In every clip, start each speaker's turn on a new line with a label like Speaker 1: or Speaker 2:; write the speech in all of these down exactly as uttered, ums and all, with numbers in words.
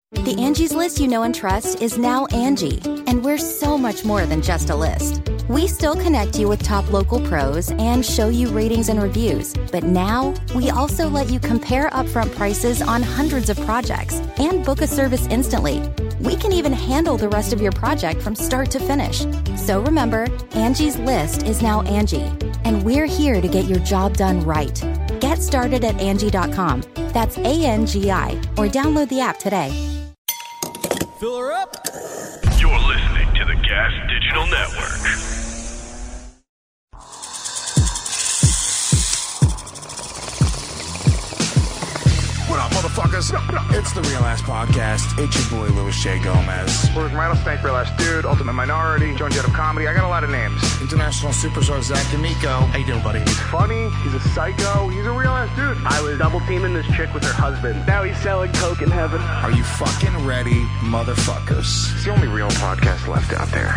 Speaker 1: The Angie's List you know and trust is now Angie, and we're so much more than just a list. We still connect you with top local pros and show you ratings and reviews, but now we also let you compare upfront prices on hundreds of projects and book a service instantly. We can even handle the rest of your project from start to finish. So remember, Angie's List is now Angie, and we're here to get your job done right. Get started at Angie dot com. That's A N G I, or download the app today.
Speaker 2: Fill her up.
Speaker 3: You're listening to the Gas Digital Network.
Speaker 4: What up, motherfuckers? It's the Real Ass Podcast. It's your boy, Louis J. Gomez.
Speaker 5: Where's Rattlesnake, Real Ass Dude, Ultimate Minority, Joan Jett of Comedy. I got a lot of names.
Speaker 4: International superstar Zach D'Amico. How you doing, buddy?
Speaker 5: He's funny. He's a psycho. He's a real ass dude.
Speaker 6: I was double teaming this chick with her husband. Now he's selling coke in heaven.
Speaker 4: Are you fucking ready, motherfuckers?
Speaker 5: It's the only real podcast left out there.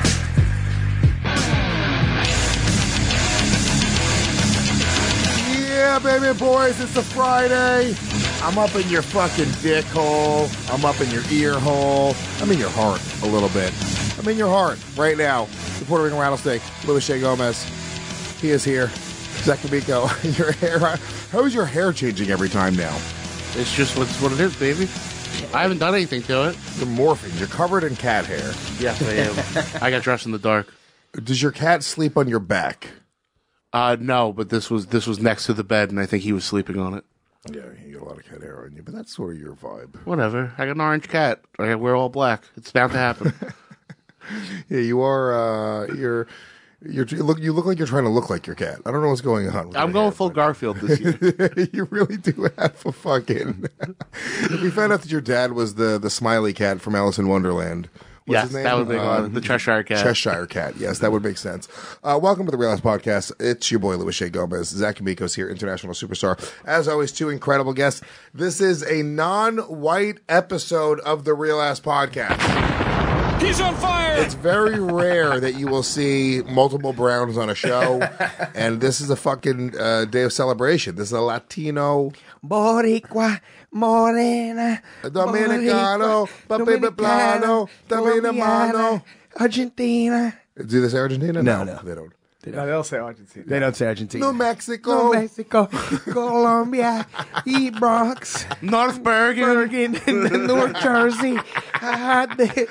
Speaker 7: Yeah, baby boys, it's a Friday. I'm up in your fucking dick hole. I'm up in your ear hole. I'm in your heart a little bit. I'm in your heart right now. The Puerto Rican Rattlesnake, Louis J. Gomez. He is here. Zach D'Amico. Your hair. How is your hair changing every time now?
Speaker 8: It's just what's what it is, baby. I haven't done anything to it.
Speaker 7: You're morphing. You're covered in cat hair.
Speaker 8: Yes, I am. I got dressed in the dark.
Speaker 7: Does your cat sleep on your back?
Speaker 8: Uh, no, but this was this was next to the bed, and I think he was sleeping on it.
Speaker 7: Yeah, you got a lot of cat hair on you, but that's sort of your vibe.
Speaker 8: Whatever. I got an orange cat. I wear all black. It's bound to happen.
Speaker 7: Yeah, you are. Uh, you're. You're, you look. You look like you're trying to look like your cat. I don't know what's going on. With
Speaker 8: I'm going full Garfield this year.
Speaker 7: You really do have a fucking. We found out that your dad was the the smiley cat from Alice in Wonderland. What's
Speaker 8: yes,
Speaker 7: his name?
Speaker 8: that would make uh, the Cheshire Cat.
Speaker 7: Cheshire Cat. Yes, that would make sense. Uh, welcome to the Real Ass Podcast. It's your boy Louis J. Gomez. Zach D'Amico's here, international superstar. As always, two incredible guests. This is a non-white episode of the Real Ass Podcast.
Speaker 2: He's on fire!
Speaker 7: It's very rare that you will see multiple Browns on a show, and this is a fucking uh, day of celebration. This is a Latino...
Speaker 9: Boricua, Morena,
Speaker 7: Dominicano, Papi Plano, Dominicano,
Speaker 9: Argentina.
Speaker 7: Do they say Argentina?
Speaker 9: No, no.
Speaker 7: They don't.
Speaker 9: They
Speaker 2: No, they'll say Argentina.
Speaker 9: They don't say Argentina.
Speaker 7: New Mexico.
Speaker 9: New Mexico, Colombia, E Bronx,
Speaker 8: North Bergen,
Speaker 9: Bergen, and North Jersey. Uh, the,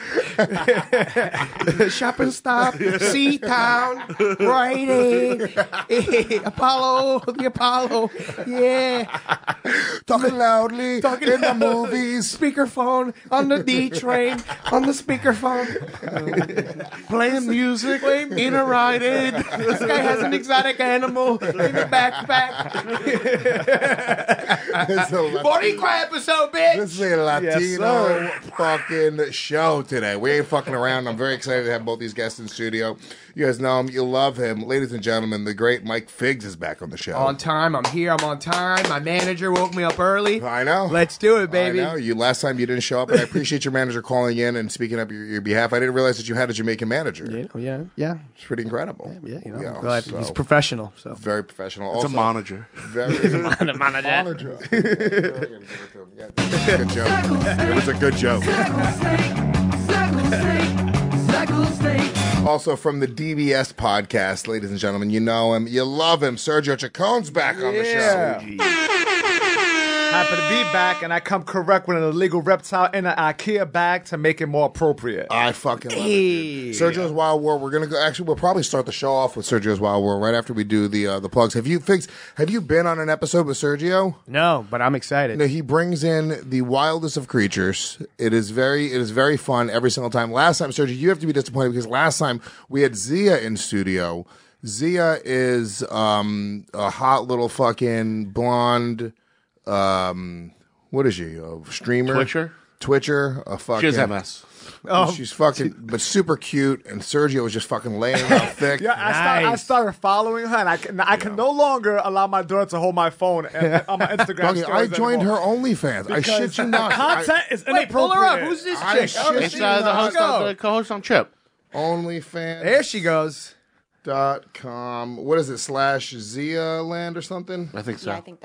Speaker 9: the shopping stop, Sea-Town, Rite Aid, Apollo, the Apollo, yeah.
Speaker 7: Talking loudly
Speaker 9: Talking
Speaker 7: in
Speaker 9: loud.
Speaker 7: the movies.
Speaker 9: Speakerphone on the D train, on the speakerphone.
Speaker 8: playing music in a Rite Aid.
Speaker 9: This guy has an exotic animal in the backpack.
Speaker 7: It's a Latino-
Speaker 9: Boricua episode, bitch.
Speaker 7: This is a Latino
Speaker 2: Yes,
Speaker 7: fucking show today. We ain't fucking around. I'm very excited to have both these guests in studio. You guys know him. You love him. Ladies and gentlemen, the great Mike Figs is back on the show.
Speaker 9: On time. I'm here. I'm on time. My manager woke me up early.
Speaker 7: I know.
Speaker 9: Let's do it, baby.
Speaker 7: I know. You last time you didn't show up, and I appreciate your manager calling in and speaking up your, your behalf. I didn't realize that you had a Jamaican manager.
Speaker 9: Yeah, yeah, yeah.
Speaker 7: It's pretty incredible.
Speaker 9: Yeah, you know,
Speaker 7: Yeah,
Speaker 9: I'm glad
Speaker 7: so-
Speaker 9: he's professional. So
Speaker 7: Very professional.
Speaker 8: It's
Speaker 7: also,
Speaker 8: a manager.
Speaker 7: Very
Speaker 9: the manager.
Speaker 7: manager. Good joke. It was a good joke. Also from the D B S podcast, ladies and gentlemen, you know him, you love him. Sergio Chacon's back on the
Speaker 2: Yeah.
Speaker 7: show.
Speaker 2: Happy to be back, and I come correct with an illegal reptile in an IKEA bag to make it more appropriate.
Speaker 7: I fucking love it. Dude. Sergio's Wild World. We're gonna go. Actually, we'll probably start the show off with Sergio's Wild World right after we do the uh, the plugs. Have you Figs? Have you been on an episode with Sergio?
Speaker 9: no, but I'm excited.
Speaker 7: No, he brings in the wildest of creatures. It is very, it is very fun every single time. Last time, Sergio, you have to be disappointed because last time we had Zia in studio. Zia is um, a hot little fucking blonde. Um, what is she? A streamer,
Speaker 8: Twitcher?
Speaker 7: Twitcher. A fucking.
Speaker 8: She has M S.
Speaker 2: Um,
Speaker 7: She's fucking, but super cute. And Sergio was just fucking laying out thick.
Speaker 2: Yeah, I, start, I
Speaker 9: Nice.
Speaker 2: started following her, and I can, I can no longer allow my daughter to hold my phone and, on my Instagram
Speaker 7: Doggy, I
Speaker 2: stories
Speaker 7: joined
Speaker 2: anymore.
Speaker 7: her OnlyFans. I
Speaker 2: Because
Speaker 7: shit you not.
Speaker 2: Content
Speaker 7: I,
Speaker 2: is
Speaker 9: Wait, pull her up.
Speaker 2: inappropriate.
Speaker 9: Who's this
Speaker 7: I
Speaker 9: chick?
Speaker 7: shit
Speaker 9: Oh,
Speaker 8: It's
Speaker 7: you
Speaker 8: uh, the
Speaker 7: not.
Speaker 8: host, on, the co-host on Chip.
Speaker 7: OnlyFans.
Speaker 9: There she goes.
Speaker 7: Dot com. What is it? Slash Zia Land or something?
Speaker 8: I think so.
Speaker 10: Yeah, I think that's it.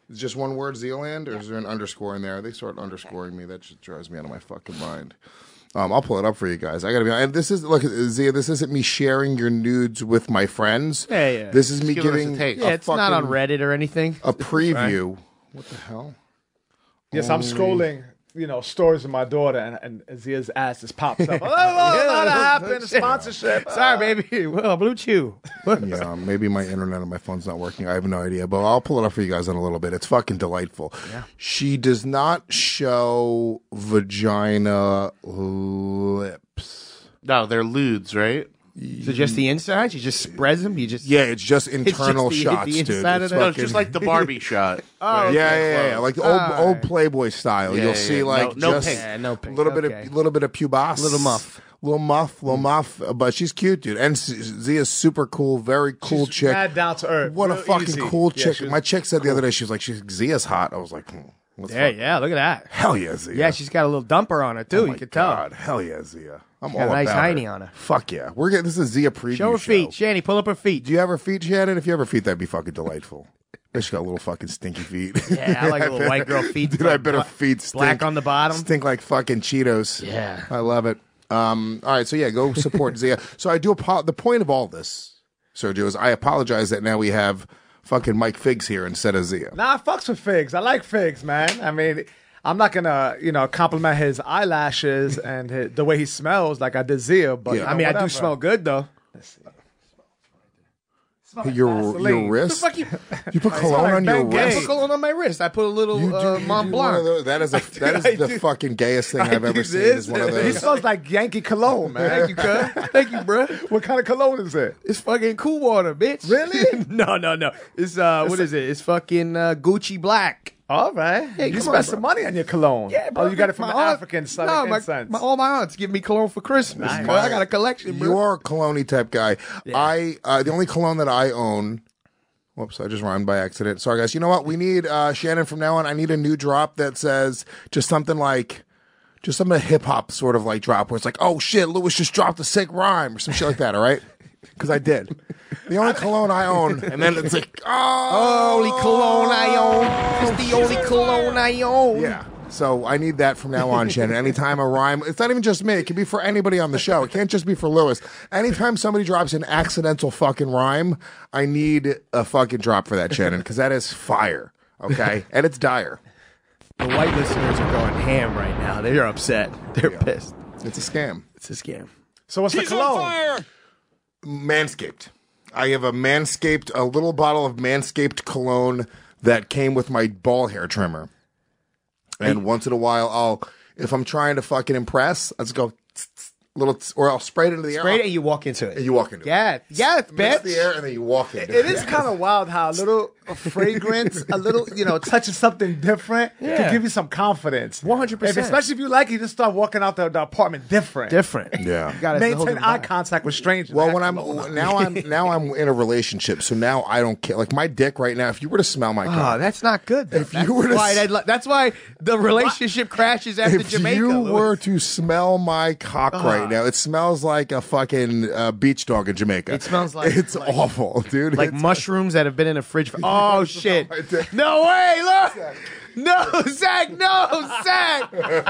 Speaker 7: It's just one word, Zealand, or yeah. is there an underscore in there? They start underscoring me. That just drives me out of my fucking mind. Um, I'll pull it up for you guys. I gotta be honest. And this is look, Zia. This isn't me sharing your nudes with my friends.
Speaker 9: Yeah, yeah.
Speaker 7: This is me
Speaker 8: Give
Speaker 7: giving.
Speaker 8: a
Speaker 9: yeah, it's not on Reddit or anything.
Speaker 7: A preview. Right. What the hell?
Speaker 2: Yes,
Speaker 7: Only...
Speaker 2: I'm scrolling. You know, stories of my daughter, and, and Zia's ass just pops up. Oh, oh, that happened. Sponsorship.
Speaker 9: Sorry, baby. Well, Blue Chew.
Speaker 7: Yeah, maybe my internet on my phone's not working. I have no idea, but I'll pull it up for you guys in a little bit. It's fucking delightful.
Speaker 9: Yeah.
Speaker 7: She does not show vagina lips.
Speaker 8: No, they're lewds, right?
Speaker 9: So just the inside? She just spreads them? You just
Speaker 7: Yeah, it's just internal
Speaker 9: it's just the,
Speaker 7: shots,
Speaker 9: the
Speaker 7: dude.
Speaker 9: Inside
Speaker 7: It's
Speaker 9: of
Speaker 8: No,
Speaker 7: fucking...
Speaker 8: it's just like the Barbie shot.
Speaker 9: Oh,
Speaker 7: yeah, yeah, yeah, yeah, like the old
Speaker 9: All
Speaker 7: old
Speaker 9: right.
Speaker 7: Playboy style.
Speaker 8: Yeah,
Speaker 7: You'll
Speaker 8: yeah,
Speaker 7: see
Speaker 8: yeah.
Speaker 7: like
Speaker 8: No- no
Speaker 7: just
Speaker 8: pink.
Speaker 9: Yeah, no pink.
Speaker 7: a little bit
Speaker 9: Okay.
Speaker 7: of little bit of pubas,
Speaker 9: Little muff.
Speaker 7: little muff, little muff. But she's cute, dude. And Z- Zia's super cool, very cool
Speaker 2: She's
Speaker 7: chick.
Speaker 2: mad down to earth.
Speaker 7: What a
Speaker 2: real
Speaker 7: fucking
Speaker 2: easy.
Speaker 7: cool
Speaker 2: Yeah,
Speaker 7: chick.
Speaker 2: she was
Speaker 7: My chick said the other day, she was like, she's Zia's hot. I was like, hmm, what's
Speaker 9: Yeah,
Speaker 7: fuck?
Speaker 9: yeah, look at that.
Speaker 7: Hell yeah, Zia.
Speaker 9: Yeah, she's got a little dumper on her, too.
Speaker 7: Oh
Speaker 9: you
Speaker 7: my
Speaker 9: can tell.
Speaker 7: God. Hell yeah, Zia. I'm
Speaker 9: Got
Speaker 7: all
Speaker 9: a nice
Speaker 7: about
Speaker 9: hiney
Speaker 7: it.
Speaker 9: on her.
Speaker 7: Fuck yeah. We're getting this is Zia preview
Speaker 9: Show her
Speaker 7: show.
Speaker 9: feet. Shanny, pull up her feet.
Speaker 7: Do you have her feet, Shannon? If you have her feet, that'd be fucking delightful. She got little fucking stinky feet.
Speaker 9: Yeah, I like little white girl feet.
Speaker 7: Dude, I bet her feet stink.
Speaker 9: Black on the bottom.
Speaker 7: Stink like fucking Cheetos.
Speaker 9: Yeah.
Speaker 7: I love it. Um, all right, so yeah, go support Zia. So I do apo- the point of all this, Sergio, is I apologize that now we have fucking Mike Figs here instead of Zia.
Speaker 2: Nah, I fucks with Figs. I like Figs, man. I mean, I'm not gonna, you know, compliment his eyelashes and his, the way he smells like I did Zia, but
Speaker 7: Yeah.
Speaker 2: you
Speaker 9: I
Speaker 2: know,
Speaker 9: mean, I
Speaker 2: whatever.
Speaker 9: do smell good, though.
Speaker 7: Your
Speaker 2: Vaseline.
Speaker 7: your wrist.
Speaker 9: Fuck you.
Speaker 7: You put cologne
Speaker 2: like
Speaker 7: on your
Speaker 2: Ben Gay.
Speaker 9: I
Speaker 7: wrist.
Speaker 9: put cologne on my wrist. I put a little
Speaker 7: You do-
Speaker 9: uh,
Speaker 7: you
Speaker 9: Mont
Speaker 7: do one of
Speaker 9: Blanc.
Speaker 7: those- That is a that is
Speaker 9: I
Speaker 7: the
Speaker 9: do-
Speaker 7: fucking gayest thing I've
Speaker 9: do
Speaker 7: ever seen.
Speaker 9: this.
Speaker 7: Is one of
Speaker 2: He
Speaker 7: those.
Speaker 2: smells like Yankee cologne, man.
Speaker 9: Thank you, cuz. Thank you, bro.
Speaker 2: What kind of cologne is it?
Speaker 9: It's fucking cool water, bitch.
Speaker 2: Really?
Speaker 9: no, no, no. It's uh, what is it? It's fucking uh, Gucci Black.
Speaker 2: All right.
Speaker 9: Hey,
Speaker 2: you
Speaker 9: come
Speaker 2: spent
Speaker 9: on,
Speaker 2: some
Speaker 9: bro.
Speaker 2: money on your cologne.
Speaker 9: Yeah, bro.
Speaker 2: Oh, you got it from
Speaker 9: My
Speaker 2: an
Speaker 9: aunt-
Speaker 2: African
Speaker 9: No,
Speaker 2: selling
Speaker 9: my,
Speaker 2: incense.
Speaker 9: my, all my aunts give me cologne for Christmas.
Speaker 2: Nice.
Speaker 9: cuz I got a collection, bro.
Speaker 7: You are a cologne type guy. I uh, the only cologne that I own. Whoops, I just rhymed by accident. Sorry, guys. You know what? We need uh, Shannon from now on. I need a new drop that says just something like, just some hip hop sort of like drop where it's like, oh shit, Lewis just dropped a sick rhyme or some shit like that. All right, because I did. The only cologne I own, and then it's like, oh,
Speaker 9: Only cologne I own. It's the only cologne I own.
Speaker 7: yeah. So I need that from now on, Shannon. Anytime a rhyme, it's not even just me. It can be for anybody on the show. It can't just be for Lewis. Anytime somebody drops an accidental fucking rhyme, I need a fucking drop for that, Shannon, because that is fire. Okay, and it's dire.
Speaker 9: The white listeners are going ham right now. They're upset. They're pissed.
Speaker 7: It's a scam.
Speaker 9: It's a scam.
Speaker 2: so what's the cologne?
Speaker 7: Manscaped. I have a Manscaped, a little bottle of Manscaped cologne that came with my ball hair trimmer. And once in a while, I'll, if I'm trying to fucking impress, let's go tss, tss, little, tss, or I'll spray it into the air.
Speaker 9: Spray it and you walk into it.
Speaker 7: And you walk into it.
Speaker 9: Yeah. Yeah, it's
Speaker 7: Miss
Speaker 9: bitch.
Speaker 7: the air and then you walk into
Speaker 2: It is kind of wild how a little fragrance, a little, you know, touching something different
Speaker 9: Yeah.
Speaker 2: can give you some confidence.
Speaker 9: one hundred percent.
Speaker 2: If, especially if you like it, you just start walking out the, the apartment different.
Speaker 9: Different.
Speaker 7: Yeah.
Speaker 9: You gotta hold
Speaker 2: Maintain
Speaker 9: it
Speaker 2: eye
Speaker 9: back.
Speaker 2: contact with strangers.
Speaker 7: Well,
Speaker 2: Act
Speaker 7: when I'm
Speaker 2: alone.
Speaker 7: now I'm now I'm in a relationship, so now I don't care. Like my dick right now, if you were to smell my
Speaker 9: Oh,
Speaker 7: cock,
Speaker 9: that's not good. Though.
Speaker 7: If you
Speaker 9: that's,
Speaker 7: were to
Speaker 9: why
Speaker 7: s-
Speaker 9: I'd li- that's why the relationship crashes after
Speaker 7: if
Speaker 9: Jamaica.
Speaker 7: you
Speaker 9: Louis.
Speaker 7: were to smell my cock
Speaker 9: Ah.
Speaker 7: right now, it smells like a fucking uh, beach dog in Jamaica.
Speaker 9: It smells like-
Speaker 7: it's
Speaker 9: like-
Speaker 7: awful, dude.
Speaker 9: like
Speaker 7: It's-
Speaker 9: mushrooms that have been in a fridge for. Oh shit!
Speaker 7: my dick.
Speaker 9: No way! Look! No, Zach! No, Zach!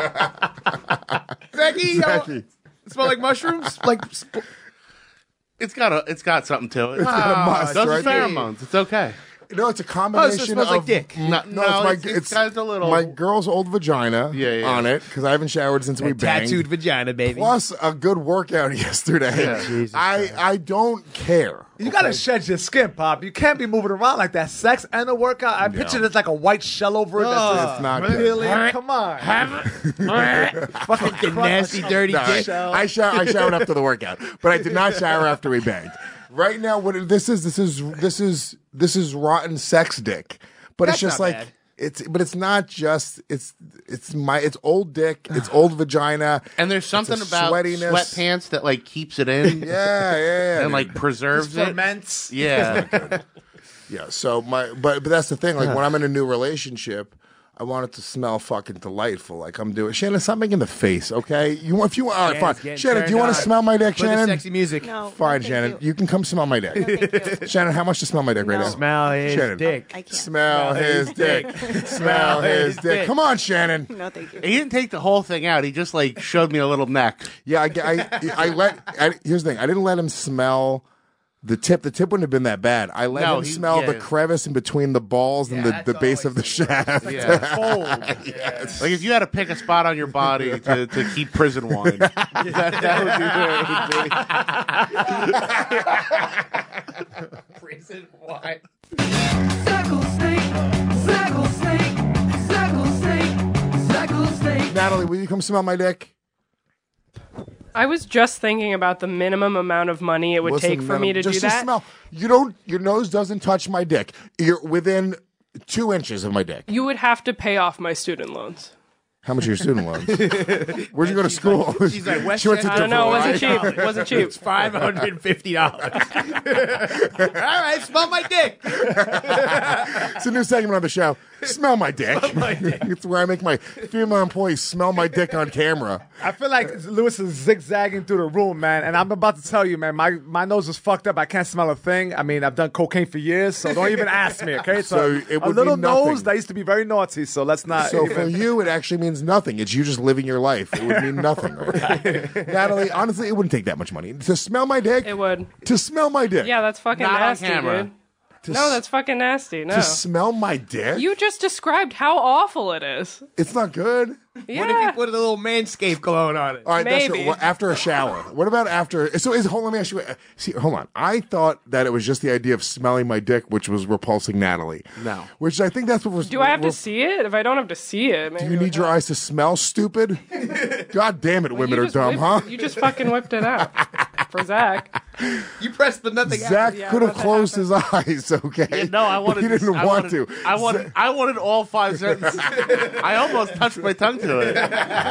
Speaker 9: Zachy, yo,
Speaker 7: Zachy.
Speaker 9: smell like mushrooms? Like sp-
Speaker 8: It's got a, it's got something to it.
Speaker 7: It's got a must,
Speaker 8: Those
Speaker 7: right?
Speaker 8: are pheromones. It's okay.
Speaker 7: No, it's a
Speaker 9: oh,
Speaker 7: combination
Speaker 9: so it smells
Speaker 7: of
Speaker 9: like dick.
Speaker 8: No,
Speaker 7: No, it's my
Speaker 8: it's, it's got a little.
Speaker 7: my girl's old vagina
Speaker 8: Yeah, yeah.
Speaker 7: on it because I haven't showered since we banged.
Speaker 9: Tattooed vagina, baby.
Speaker 7: Plus a good workout yesterday.
Speaker 8: Yeah.
Speaker 9: Jesus
Speaker 7: I I don't care.
Speaker 2: You gotta shed your skin, Pop. You can't be moving around like that. Sex and a workout. I picture there's like a white shell over it. That's
Speaker 7: It's
Speaker 2: just
Speaker 7: not good.
Speaker 2: peeling. Come on.
Speaker 9: Fucking nasty, dirty
Speaker 7: No, I,
Speaker 9: dick.
Speaker 7: I, shower, I showered after the workout, but I did not shower after we banged. Right now, what it- this is, this is, this is, this is rotten sex dick. But
Speaker 9: That's
Speaker 7: it's just
Speaker 9: not
Speaker 7: like
Speaker 9: bad.
Speaker 7: it's, but it's not just it's, it's my, it's old dick, it's old vagina,
Speaker 8: and there's something
Speaker 7: it's a
Speaker 8: about
Speaker 7: sweatiness.
Speaker 8: sweatpants that like keeps it in.
Speaker 7: Yeah, yeah, yeah.
Speaker 8: And like preserves it.
Speaker 2: Ferments.
Speaker 8: Yeah.
Speaker 7: Yeah. So my, but but that's the thing. Like when I'm in a new relationship, I want it to smell fucking delightful, like I'm doing. Shannon, stop making the face, okay? You want if you want, all right,
Speaker 9: Shannon's
Speaker 7: fine.
Speaker 9: getting
Speaker 7: Shannon, do you
Speaker 9: turned
Speaker 7: want to
Speaker 9: on.
Speaker 7: smell my dick,
Speaker 9: Play the
Speaker 7: Shannon?
Speaker 9: sexy music.
Speaker 10: No.
Speaker 7: Fine,
Speaker 10: no,
Speaker 7: Shannon.
Speaker 10: thank
Speaker 7: You. can come smell my dick.
Speaker 10: No, thank you.
Speaker 7: Shannon, how much to smell my dick right
Speaker 10: No.
Speaker 7: now?
Speaker 9: Smell his
Speaker 7: Shannon.
Speaker 9: dick.
Speaker 10: I can't.
Speaker 7: Smell his dick. Smell his dick. Come on, Shannon.
Speaker 10: No, thank you.
Speaker 8: He didn't take the whole thing out. He just like showed me a little neck.
Speaker 7: Yeah, I, I, I let. I, here's the thing. I didn't let him smell the tip. The tip wouldn't have been that bad. I let
Speaker 8: No,
Speaker 7: him
Speaker 8: he-
Speaker 7: smell
Speaker 8: yeah.
Speaker 7: the crevice in between the balls and
Speaker 9: Yeah,
Speaker 7: the, the
Speaker 9: that's
Speaker 7: base of the
Speaker 9: always the
Speaker 7: shaft.
Speaker 8: Yeah.
Speaker 9: Fold.
Speaker 7: Yes.
Speaker 8: Like if you had to pick a spot on your body to, to keep prison wine, that, that would be where it would be.
Speaker 9: Prison wine.
Speaker 7: Natalie, will you come smell my dick?
Speaker 11: I was just thinking about the minimum amount of money it would
Speaker 7: Listen,
Speaker 11: take for
Speaker 7: Natalie,
Speaker 11: me to
Speaker 7: just
Speaker 11: do that.
Speaker 7: smell. You don't. Your nose doesn't touch my dick. You're within two inches of my dick.
Speaker 11: You would have to pay off my student loans.
Speaker 7: How much are your student loans? Where'd you go to school?
Speaker 9: She's like, West
Speaker 7: She went to
Speaker 11: I don't know. It wasn't
Speaker 7: DeVry.
Speaker 11: cheap. It wasn't cheap.
Speaker 9: It's five hundred and fifty dollars. All right, smell my dick.
Speaker 7: It's a new segment on the show. Smell my dick. It's where I make my female employees smell my dick on camera.
Speaker 2: I feel like Lewis is zigzagging through the room, man. And I'm about to tell you, man, my, my nose is fucked up. I can't smell a thing. I mean, I've done cocaine for years, so don't even ask me, okay?
Speaker 7: So it
Speaker 2: a
Speaker 7: would be
Speaker 2: little
Speaker 7: nothing.
Speaker 2: nose that used to be very naughty, so let's not
Speaker 7: So
Speaker 2: even...
Speaker 7: for you, it actually means nothing. It's you just living your life. It would mean nothing. Right? Natalie, honestly, it wouldn't take that much money. To smell my dick?
Speaker 11: It would.
Speaker 7: To smell my dick?
Speaker 11: Yeah, that's fucking
Speaker 8: Not on
Speaker 11: nasty,
Speaker 8: camera.
Speaker 11: dude.
Speaker 7: To
Speaker 11: No,
Speaker 7: s-
Speaker 11: that's fucking nasty. No.
Speaker 7: To smell my dick?
Speaker 11: You just described how awful it is.
Speaker 7: It's not good.
Speaker 11: Yeah.
Speaker 9: What if you put a little Manscaped cologne on it?
Speaker 7: All right, that's
Speaker 11: Maybe.
Speaker 7: good. Well, after a shower. What about after? So is hold. Let me ask you. uh, See, hold on. I thought that it was just the idea of smelling my dick, which was repulsing Natalie.
Speaker 8: No.
Speaker 7: Which I think that's what was.
Speaker 11: Do I have to
Speaker 7: rep-
Speaker 11: see it? If I don't have to see it, maybe
Speaker 7: Do you need your eyes to smell stupid? God damn it, women
Speaker 11: you
Speaker 7: are
Speaker 11: just
Speaker 7: dumb,
Speaker 11: whipped-
Speaker 7: huh?
Speaker 11: You just fucking whipped it out for Zach.
Speaker 9: You pressed the nothing out.
Speaker 7: Zach
Speaker 11: yeah,
Speaker 7: could have
Speaker 11: let that
Speaker 7: closed his eyes, okay?
Speaker 8: Yeah, no, I wanted.
Speaker 7: He didn't
Speaker 8: I
Speaker 7: want
Speaker 8: wanted,
Speaker 7: to.
Speaker 8: I wanted. I wanted all five sentences. I almost touched my tongue to it.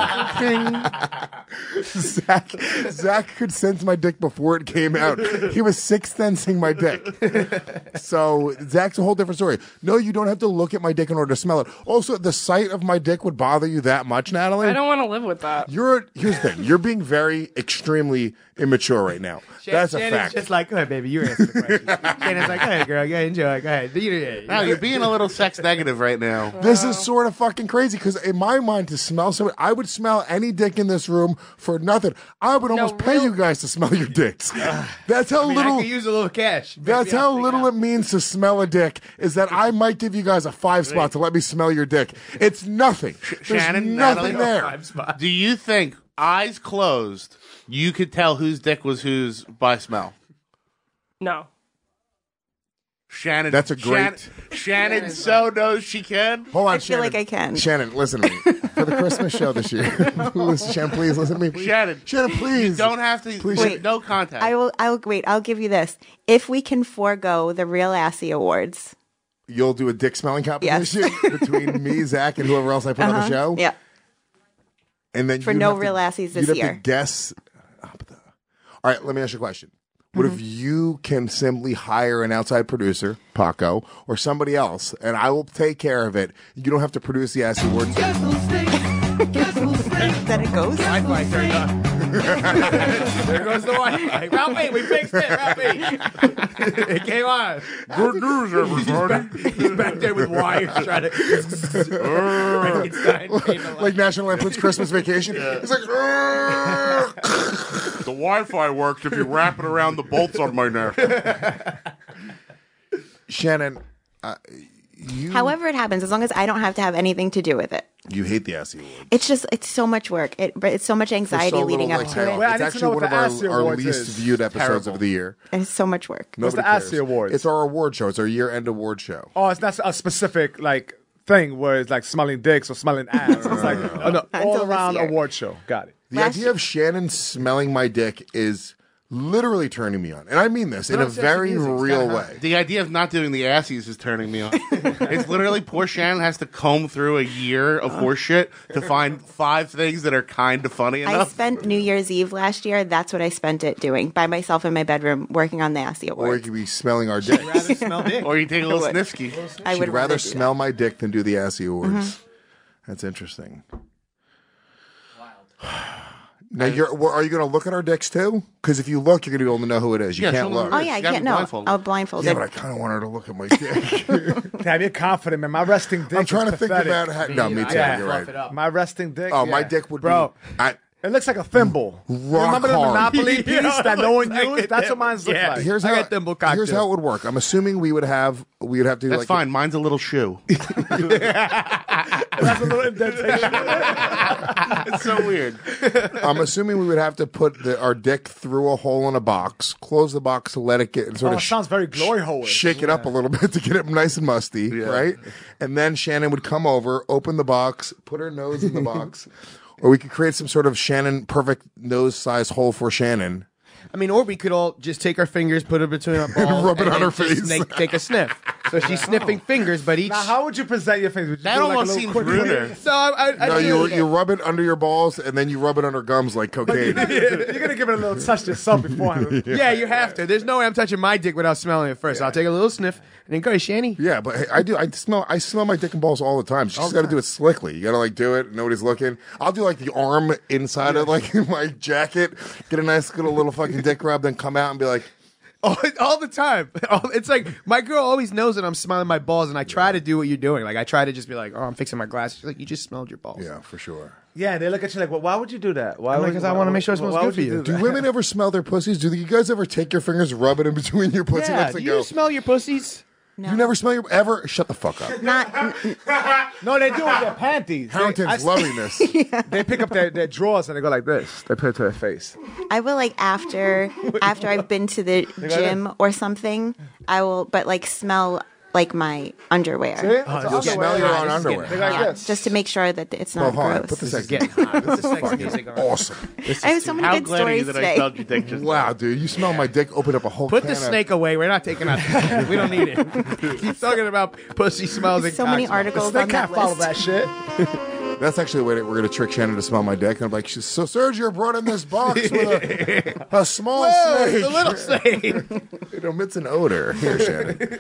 Speaker 7: Zach, Zach could sense my dick before it came out. He was sixth sensing my dick. So Zach's a whole different story. No, you don't have to look at my dick in order to smell it. Also, the sight of my dick would bother you that much, Natalie?
Speaker 11: I don't want to live with that.
Speaker 7: You're here's the thing. You're being very extremely immature right now. That's a
Speaker 9: Shannon's
Speaker 7: fact.
Speaker 9: just like, go ahead, baby, you answer the question. Shannon's like, go ahead, girl, go ahead, enjoy, go ahead. You- you-
Speaker 8: No, you're being a little sex negative right now.
Speaker 7: This is sort of fucking crazy because in my mind, to smell somebody, I would smell any dick in this room for nothing. I would almost pay
Speaker 11: real-
Speaker 7: you guys to smell your dicks. That's how
Speaker 9: I mean,
Speaker 7: little.
Speaker 9: I could use a little cash.
Speaker 7: That's
Speaker 9: Maybe I'll
Speaker 7: how
Speaker 9: figure
Speaker 7: little
Speaker 9: out.
Speaker 7: it means to smell a dick. Is that I might give you guys a five spot to let me smell your dick. It's nothing. There's
Speaker 8: Shannon,
Speaker 7: nothing
Speaker 8: Natalie,
Speaker 7: there.
Speaker 9: Five spots.
Speaker 8: Do you think, eyes closed, you could tell whose dick was whose by smell?
Speaker 11: No.
Speaker 8: Shannon.
Speaker 7: That's a great-
Speaker 8: Shannon, Shannon so knows she can.
Speaker 7: Hold on,
Speaker 10: I feel
Speaker 7: Shannon.
Speaker 10: like I can.
Speaker 7: Shannon, listen to me. For the Christmas show this year, listen, Shannon, please listen to me. Please.
Speaker 8: Shannon,
Speaker 7: Shannon, please.
Speaker 8: You don't have to.
Speaker 7: Please.
Speaker 10: Wait.
Speaker 8: No contact.
Speaker 10: I will. I will wait. I'll give you this. If we can forego the Real Assy Awards,
Speaker 7: You'll do a dick smelling competition
Speaker 10: Yes.
Speaker 7: between me, Zach, and whoever else I put on the
Speaker 10: Uh-huh.
Speaker 7: show.
Speaker 10: Yeah.
Speaker 7: And then
Speaker 10: For
Speaker 7: you'd
Speaker 10: no
Speaker 7: have to-
Speaker 10: real assies this
Speaker 7: you'd have
Speaker 10: year.
Speaker 7: To guess. All right, let me ask you a question. What
Speaker 10: Mm-hmm.
Speaker 7: if you can simply hire an outside producer, Paco, or somebody else, and I will take care of it? You don't have to produce the Assy Awards.
Speaker 10: Then it goes.
Speaker 9: Wi-Fi turned on. There goes the Wi-Fi. Ralphie, we fixed it, Ralphie. It came on.
Speaker 7: Good news, everybody.
Speaker 9: He's back there with wires trying to. Frankenstein came to life.
Speaker 7: Like National Lampoon's Christmas Vacation. It's like,
Speaker 8: the Wi-Fi worked if you wrap it around the bolts on my neck.
Speaker 7: Shannon, uh, you
Speaker 10: However it happens, as long as I don't have to have anything to do with it.
Speaker 7: you hate the Assy Awards.
Speaker 10: It's just it's so much work. It but it's so much
Speaker 7: For
Speaker 10: anxiety
Speaker 7: so
Speaker 10: leading
Speaker 7: little,
Speaker 10: up
Speaker 7: like,
Speaker 10: to it.
Speaker 7: payoff.
Speaker 2: Wait, I
Speaker 7: It's
Speaker 2: need to
Speaker 7: actually
Speaker 2: know
Speaker 7: one
Speaker 2: what
Speaker 7: of
Speaker 2: the
Speaker 7: our,
Speaker 2: Assy
Speaker 7: our
Speaker 2: Awards
Speaker 7: least
Speaker 2: is.
Speaker 7: viewed episodes
Speaker 8: Terrible.
Speaker 7: of the year.
Speaker 10: And it's so much work.
Speaker 2: What's the
Speaker 7: Nobody
Speaker 2: Assy
Speaker 7: cares.
Speaker 2: Awards?
Speaker 7: It's our award show. It's our year-end award show.
Speaker 2: Oh, it's not a specific like thing where it's like smelling dicks or smelling ass. It's like an
Speaker 10: Until
Speaker 2: all
Speaker 10: this
Speaker 2: around
Speaker 10: year.
Speaker 2: award show. Got it.
Speaker 7: The
Speaker 10: Last
Speaker 7: idea
Speaker 10: year-
Speaker 7: of Shannon smelling my dick is literally turning me on. And I mean this in a
Speaker 9: on sexy
Speaker 7: very
Speaker 9: music. It's
Speaker 7: real
Speaker 9: kinda
Speaker 7: way.
Speaker 8: The idea of not doing the assies is turning me on. It's literally poor Shannon has to comb through a year of horse shit to find five things that are kind of funny
Speaker 10: I
Speaker 8: enough.
Speaker 10: spent New Year's Eve last year. That's what I spent it doing by myself in my bedroom working on the Assy
Speaker 7: Or you
Speaker 10: Awards.
Speaker 7: could be smelling our dick.
Speaker 9: Rather smell dick.
Speaker 8: Or you take a little
Speaker 10: would.
Speaker 8: snifsky.
Speaker 10: I
Speaker 7: She'd
Speaker 10: would
Speaker 7: rather
Speaker 10: do
Speaker 7: smell my dick than do the Assy Awards. That's interesting. Now, you're, well, are you going to look at our dicks too? Because if you look, you're going to be able to know who it is. You
Speaker 8: Yeah,
Speaker 7: can't
Speaker 8: she'll
Speaker 7: look.
Speaker 8: know
Speaker 10: Oh yeah, I can't know. I'll blindfold
Speaker 7: Yeah,
Speaker 10: it.
Speaker 7: but I kind of want her to look at my dick.
Speaker 2: Damn, you're confident, man. My resting dick.
Speaker 7: I'm trying
Speaker 2: is
Speaker 7: to think
Speaker 2: pathetic.
Speaker 7: about how. No, me too.
Speaker 2: Yeah.
Speaker 7: You're
Speaker 9: Fluff it
Speaker 7: right.
Speaker 9: up.
Speaker 2: My resting dick.
Speaker 7: Oh, my
Speaker 2: yeah.
Speaker 7: dick would
Speaker 2: Bro,
Speaker 7: be. I,
Speaker 2: it looks like a thimble. You
Speaker 7: Rock
Speaker 2: remember the
Speaker 7: hard.
Speaker 2: Monopoly piece
Speaker 9: Yeah,
Speaker 2: that no one
Speaker 9: like
Speaker 2: used?
Speaker 9: a
Speaker 2: That's what
Speaker 9: thimble.
Speaker 2: mine's look
Speaker 9: Yeah.
Speaker 2: like.
Speaker 7: here's
Speaker 9: I
Speaker 7: how.
Speaker 9: got thimble cocktail.
Speaker 7: Here's how it would work. I'm assuming we would have. We would have to.
Speaker 8: That's
Speaker 7: like,
Speaker 8: fine. Mine's a little shoe.
Speaker 2: That's a little indentation.
Speaker 8: It's so weird.
Speaker 7: I'm assuming we would have to put the, our dick through a hole in a box, close the box to let it get and sort
Speaker 2: Oh,
Speaker 7: of
Speaker 2: it sounds very glory hole.
Speaker 7: shake it up a little bit to get it nice and musty, right? And then Shannon would come over, open the box, put her nose in the box, or we could create some sort of Shannon perfect nose size hole for Shannon.
Speaker 9: I mean, or we could all just take our fingers, put it between our balls,
Speaker 7: Rub it
Speaker 9: and
Speaker 7: on
Speaker 9: then
Speaker 7: her
Speaker 9: just
Speaker 7: face.
Speaker 9: Make, take a sniff. So she's sniffing fingers, but each.
Speaker 2: Now, how would you present your fingers? Would you
Speaker 8: That
Speaker 2: do like a
Speaker 8: almost
Speaker 2: little
Speaker 8: seems
Speaker 2: quick
Speaker 8: ruder.
Speaker 2: flick?
Speaker 9: So I, I, I
Speaker 7: No,
Speaker 9: do-
Speaker 7: you you rub it under your balls and then you rub it under gums like cocaine.
Speaker 2: You're gonna give it a little touch yourself beforehand.
Speaker 9: Yeah, you have to. There's no way I'm touching my dick without smelling it first. I'll take a little sniff and then go, Shanny.
Speaker 7: Yeah, but hey, I do. I smell. I smell my dick and balls all the time. You just got to do it slickly. You got to like do it. Nobody's looking. I'll do like the arm inside of like my jacket. Get a nice little little fucking dick rub. Then come out and be like,
Speaker 9: All, all the time. All- It's like my girl always knows that I'm smelling my balls, and I try to do what you're doing. Like I try to just be like, "Oh, I'm fixing my glasses." She's like, "You just smelled your balls."
Speaker 7: yeah, for sure.
Speaker 2: Yeah, they look at you like, well, why would you do that? Why?
Speaker 9: I'm like,
Speaker 2: would-
Speaker 9: 'cause I wanna make sure it smells
Speaker 2: why
Speaker 9: good
Speaker 2: would
Speaker 9: for you.
Speaker 2: do
Speaker 7: Do
Speaker 2: that?
Speaker 7: women ever smell their pussies? Do you guys ever take your fingers, rub it in between your pussy
Speaker 9: Yeah.
Speaker 7: lips,
Speaker 9: Do
Speaker 7: and
Speaker 9: you
Speaker 7: go?
Speaker 9: smell your pussies?
Speaker 10: No.
Speaker 7: You never smell your ever? Shut the fuck up.
Speaker 10: Not. n- n-
Speaker 2: No, they do with their panties. They,
Speaker 7: Harrington's loveliness.
Speaker 2: they pick up their, their drawers and they go like this. They put it to their face.
Speaker 10: I will like after after I've been to the gym or something. I will, but like smell like my underwear.
Speaker 2: See? That's
Speaker 7: You'll
Speaker 2: underwear.
Speaker 7: smell your own
Speaker 9: This is
Speaker 7: underwear.
Speaker 2: They go like
Speaker 10: Yeah,
Speaker 2: this.
Speaker 10: just to make sure that it's
Speaker 7: Well,
Speaker 10: not
Speaker 7: hold on.
Speaker 10: gross.
Speaker 7: Put the sex.
Speaker 9: Getting hot. This is sex music.
Speaker 7: Awesome.
Speaker 10: I have so many
Speaker 8: How
Speaker 10: good
Speaker 8: glad are you
Speaker 10: stories
Speaker 8: that I
Speaker 10: today.
Speaker 8: smelled your dick just
Speaker 7: Wow, dude, you smell my dick. Open up a whole.
Speaker 9: Put
Speaker 7: can
Speaker 9: the
Speaker 7: of-
Speaker 9: snake away. We're not taking out the snake. We don't need it. Keep talking about pussy smells and
Speaker 10: So many
Speaker 9: cock smells.
Speaker 10: articles
Speaker 2: They
Speaker 10: on
Speaker 2: can't
Speaker 10: that
Speaker 2: follow
Speaker 10: list.
Speaker 2: that shit.
Speaker 7: That's actually the way that we're going to trick Shannon to smell my dick. And I'm like, she's, so Sergio brought in this box with a, a small
Speaker 9: Whoa,
Speaker 7: snake.
Speaker 9: it's a little snake.
Speaker 7: It emits an odor. Here, Shannon.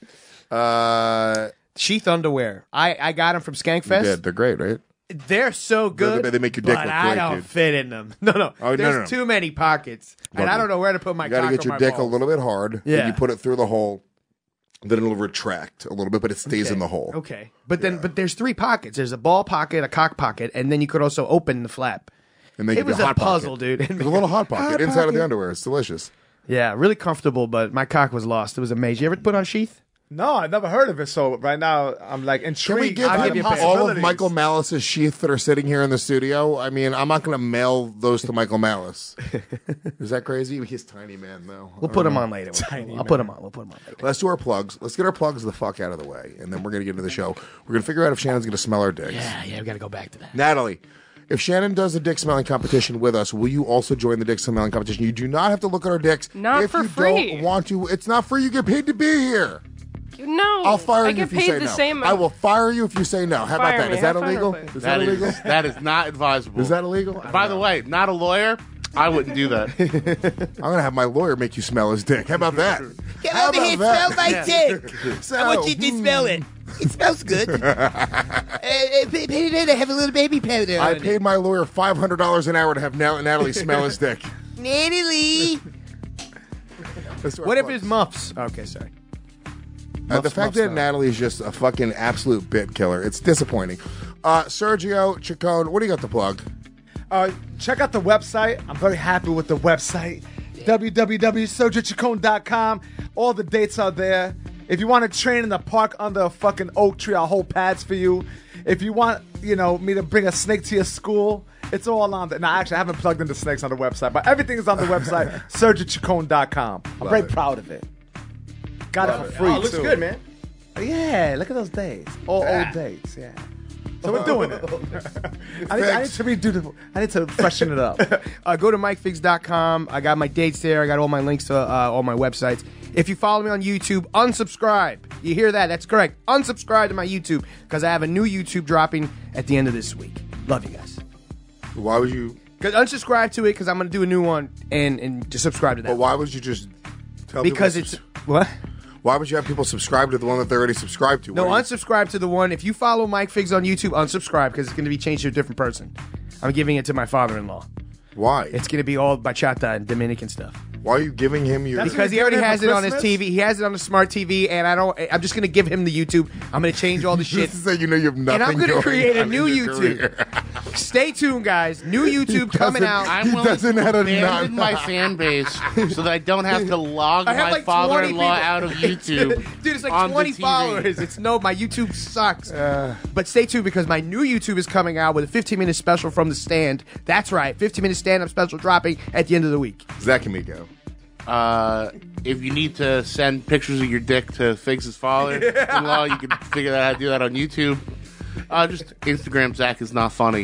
Speaker 7: Uh,
Speaker 9: Sheath underwear. I, I got them from
Speaker 7: yeah,
Speaker 9: Skankfest.
Speaker 7: they're great, right?
Speaker 9: They're so good.
Speaker 7: They- they make your dick
Speaker 9: but
Speaker 7: look
Speaker 9: I
Speaker 7: great,
Speaker 9: don't
Speaker 7: dude.
Speaker 9: fit in them. No, no.
Speaker 7: Oh, no,
Speaker 9: There's
Speaker 7: no, no.
Speaker 9: too many pockets, and
Speaker 7: Look,
Speaker 9: I don't know where to put my.
Speaker 7: You got to
Speaker 9: cock
Speaker 7: get
Speaker 9: or
Speaker 7: your
Speaker 9: my
Speaker 7: dick
Speaker 9: balls.
Speaker 7: a little bit hard.
Speaker 9: Yeah.
Speaker 7: Then you put it through the hole. Then it'll retract a little bit, but it stays
Speaker 9: Okay.
Speaker 7: in the hole.
Speaker 9: Okay, but then but there's three pockets. There's a ball pocket, a cock pocket, and then you could also open the flap.
Speaker 7: And then
Speaker 9: It
Speaker 7: you
Speaker 9: was
Speaker 7: get
Speaker 9: a
Speaker 7: hot
Speaker 9: puzzle,
Speaker 7: pocket.
Speaker 9: dude.
Speaker 7: There's a little hot pocket
Speaker 9: Hot
Speaker 7: inside of the
Speaker 9: pocket.
Speaker 7: underwear. It's delicious.
Speaker 9: Yeah, really comfortable, but my cock was lost. It was amazing. You ever put on sheath?
Speaker 2: No, I never heard of it. So right now, I'm like intrigued.
Speaker 7: Can we give
Speaker 2: by
Speaker 7: him
Speaker 2: the
Speaker 7: all of
Speaker 2: possibilities.
Speaker 7: Michael Malice's sheath that are sitting here in the studio? I mean, I'm not going to mail those to Michael Malice. Is that crazy? He's tiny man, though.
Speaker 9: We'll put them on later. I'll put them on. We'll put them on later.
Speaker 7: Let's do our plugs. Let's get our plugs the fuck out of the way, and then we're going to get into the show. We're going to figure out if Shannon's going to smell our dicks.
Speaker 9: Yeah, yeah, we got to go back to that.
Speaker 7: Natalie, if Shannon does a dick smelling competition with us, will you also join the dick smelling competition? You do not have to look at our dicks.
Speaker 11: Not
Speaker 7: if
Speaker 11: for
Speaker 7: you
Speaker 11: free.
Speaker 7: don't want to. It's not free. You get paid to be here.
Speaker 11: No,
Speaker 7: I'll fire
Speaker 11: I
Speaker 7: you
Speaker 11: get
Speaker 7: if you
Speaker 11: paid
Speaker 7: say
Speaker 11: the
Speaker 7: no.
Speaker 11: same.
Speaker 7: I will fire you if you say no. How about
Speaker 11: Fire
Speaker 7: that?
Speaker 11: me.
Speaker 7: Is that
Speaker 11: Have fun
Speaker 7: illegal?
Speaker 11: with it.
Speaker 7: Is that
Speaker 8: That
Speaker 7: illegal?
Speaker 8: is that is not advisable.
Speaker 7: Is that illegal?
Speaker 8: By the way, not a lawyer. I wouldn't do that.
Speaker 7: I'm going to have my lawyer make you smell his dick. How about that?
Speaker 9: Get
Speaker 7: How
Speaker 9: over here,
Speaker 7: about that?
Speaker 9: smell my
Speaker 8: Yeah.
Speaker 9: dick.
Speaker 7: So,
Speaker 9: I want you to smell it. It smells good. uh, uh, put it in. I have a little baby powder.
Speaker 7: I
Speaker 9: on it.
Speaker 7: paid my lawyer five hundred dollars an hour to have Nat- Natalie smell his dick.
Speaker 9: Natalie.
Speaker 7: Let's do our
Speaker 9: What if
Speaker 7: plugs.
Speaker 9: it's muffs? Okay, sorry.
Speaker 7: Uh, the
Speaker 9: Muffs,
Speaker 7: fact
Speaker 9: muffs,
Speaker 7: that
Speaker 9: no.
Speaker 7: Natalie is just a fucking absolute bit killer, it's disappointing. Uh, Sergio Chacon, what do you got to plug?
Speaker 2: Uh, check out the website. I'm very happy with the website. w w w dot sergio chacon dot com. All the dates are there. If you want to train in the park under a fucking oak tree, I'll hold pads for you. If you want, you know, me to bring a snake to your school, it's all on there. Now, actually, I haven't plugged in the snakes on the website, but everything is on the website, sergio chacon dot com. I'm
Speaker 7: Love
Speaker 2: very
Speaker 7: it.
Speaker 2: proud of it. Got
Speaker 9: Love
Speaker 2: it
Speaker 9: it.
Speaker 2: for free,
Speaker 9: Oh, it looks
Speaker 2: too.
Speaker 9: good, man.
Speaker 2: Yeah, look at those dates. All
Speaker 9: Ah.
Speaker 2: old dates, yeah. So we're doing it. I need, I need to redo the. I need to freshen it up.
Speaker 9: Uh, go to mike figs dot com. I got my dates there. I got all my links to uh, all my websites. If you follow me on YouTube, unsubscribe. You hear that? That's correct. Unsubscribe to my YouTube because I have a new YouTube dropping at the end of this week. Love you guys.
Speaker 7: Why would you?
Speaker 9: Cause unsubscribe to it because I'm going to do a new one and, and just subscribe to that.
Speaker 7: But why would you just tell
Speaker 9: because
Speaker 7: people
Speaker 9: it's what?
Speaker 7: Why would you have people subscribe to the one that they already subscribed to?
Speaker 9: No,
Speaker 7: What are you-
Speaker 9: unsubscribe to the one. If you follow Mike Figs on YouTube, unsubscribe because it's going to be changed to a different person. I'm giving it to my father-in-law.
Speaker 7: Why?
Speaker 9: It's going to be all bachata and Dominican stuff.
Speaker 7: Why are you giving him your...
Speaker 9: Because he already has it on his T V. He has it on the smart T V, and I don't. I'm just going to give him the YouTube. I'm going to change all the shit.
Speaker 7: This is how you know you have nothing
Speaker 9: And I'm going to
Speaker 7: going
Speaker 9: create a
Speaker 7: on
Speaker 9: new
Speaker 7: in your
Speaker 9: YouTube.
Speaker 7: career.
Speaker 9: Stay tuned, guys. New YouTube coming out.
Speaker 8: I'm
Speaker 7: He
Speaker 8: willing
Speaker 7: doesn't
Speaker 8: to
Speaker 7: have a
Speaker 8: abandon
Speaker 7: non-
Speaker 8: my fan base so that I don't have to log
Speaker 9: I have
Speaker 8: my
Speaker 9: like
Speaker 8: father-in-law
Speaker 9: twenty people.
Speaker 8: out of YouTube.
Speaker 9: Dude, it's like
Speaker 8: on the
Speaker 9: twenty
Speaker 8: T V.
Speaker 9: followers. It's no, my YouTube sucks. But stay tuned because my new YouTube is coming out with a fifteen minute special from the stand. That's right, fifteen minute stand up special dropping at the end of the week.
Speaker 7: Zach Amico.
Speaker 8: Uh, if you need to send pictures of your dick to Figs' father-in-law, you can figure out how to do that on YouTube. Uh, just Instagram, Zach is not funny.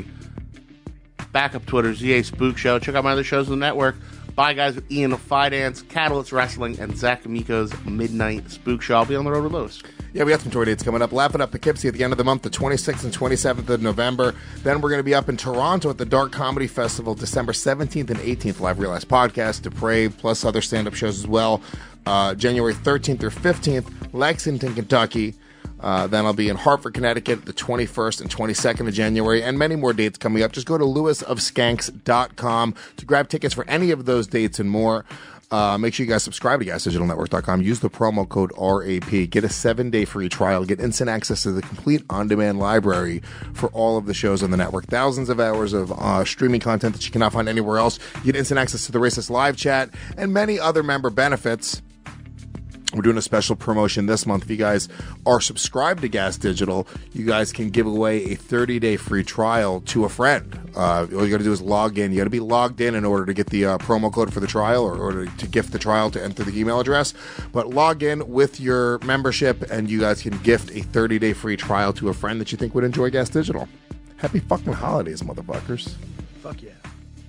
Speaker 8: Backup Twitter, Z A Spook Show. Check out my other shows on the network. Bye, guys, with Ian of Fidance, Catalyst Wrestling, and Zach Amico's Midnight Spook Show. I'll be on the road with Lewis.
Speaker 7: Yeah, we got some tour dates coming up. Laugh It Up Poughkeepsie at the end of the month, the twenty-sixth and twenty-seventh of November. Then we're going to be up in Toronto at the Dark Comedy Festival, December seventeenth and eighteenth. Live Realize Podcast, Depraved, plus other stand-up shows as well. Uh, January thirteenth through fifteenth, Lexington, Kentucky. Uh, then I'll be in Hartford, Connecticut, the twenty-first and twenty-second of January, and many more dates coming up. Just go to lewis of skanks dot com to grab tickets for any of those dates and more. Uh, make sure you guys subscribe to gas digital network dot com. Use the promo code R A P. Get a seven-day free trial. Get instant access to the complete on-demand library for all of the shows on the network. Thousands of hours of uh, streaming content that you cannot find anywhere else. You get instant access to the Racist Live Chat and many other member benefits. We're doing a special promotion this month. If you guys are subscribed to Gas Digital, you guys can give away a thirty-day free trial to a friend. Uh, all you got to do is log in. You got to be logged in in order to get the uh, promo code for the trial or, or to, to gift the trial to enter the email address. But log in with your membership, and you guys can gift a thirty-day free trial to a friend that you think would enjoy Gas Digital. Happy fucking holidays, motherfuckers.
Speaker 9: Fuck yeah.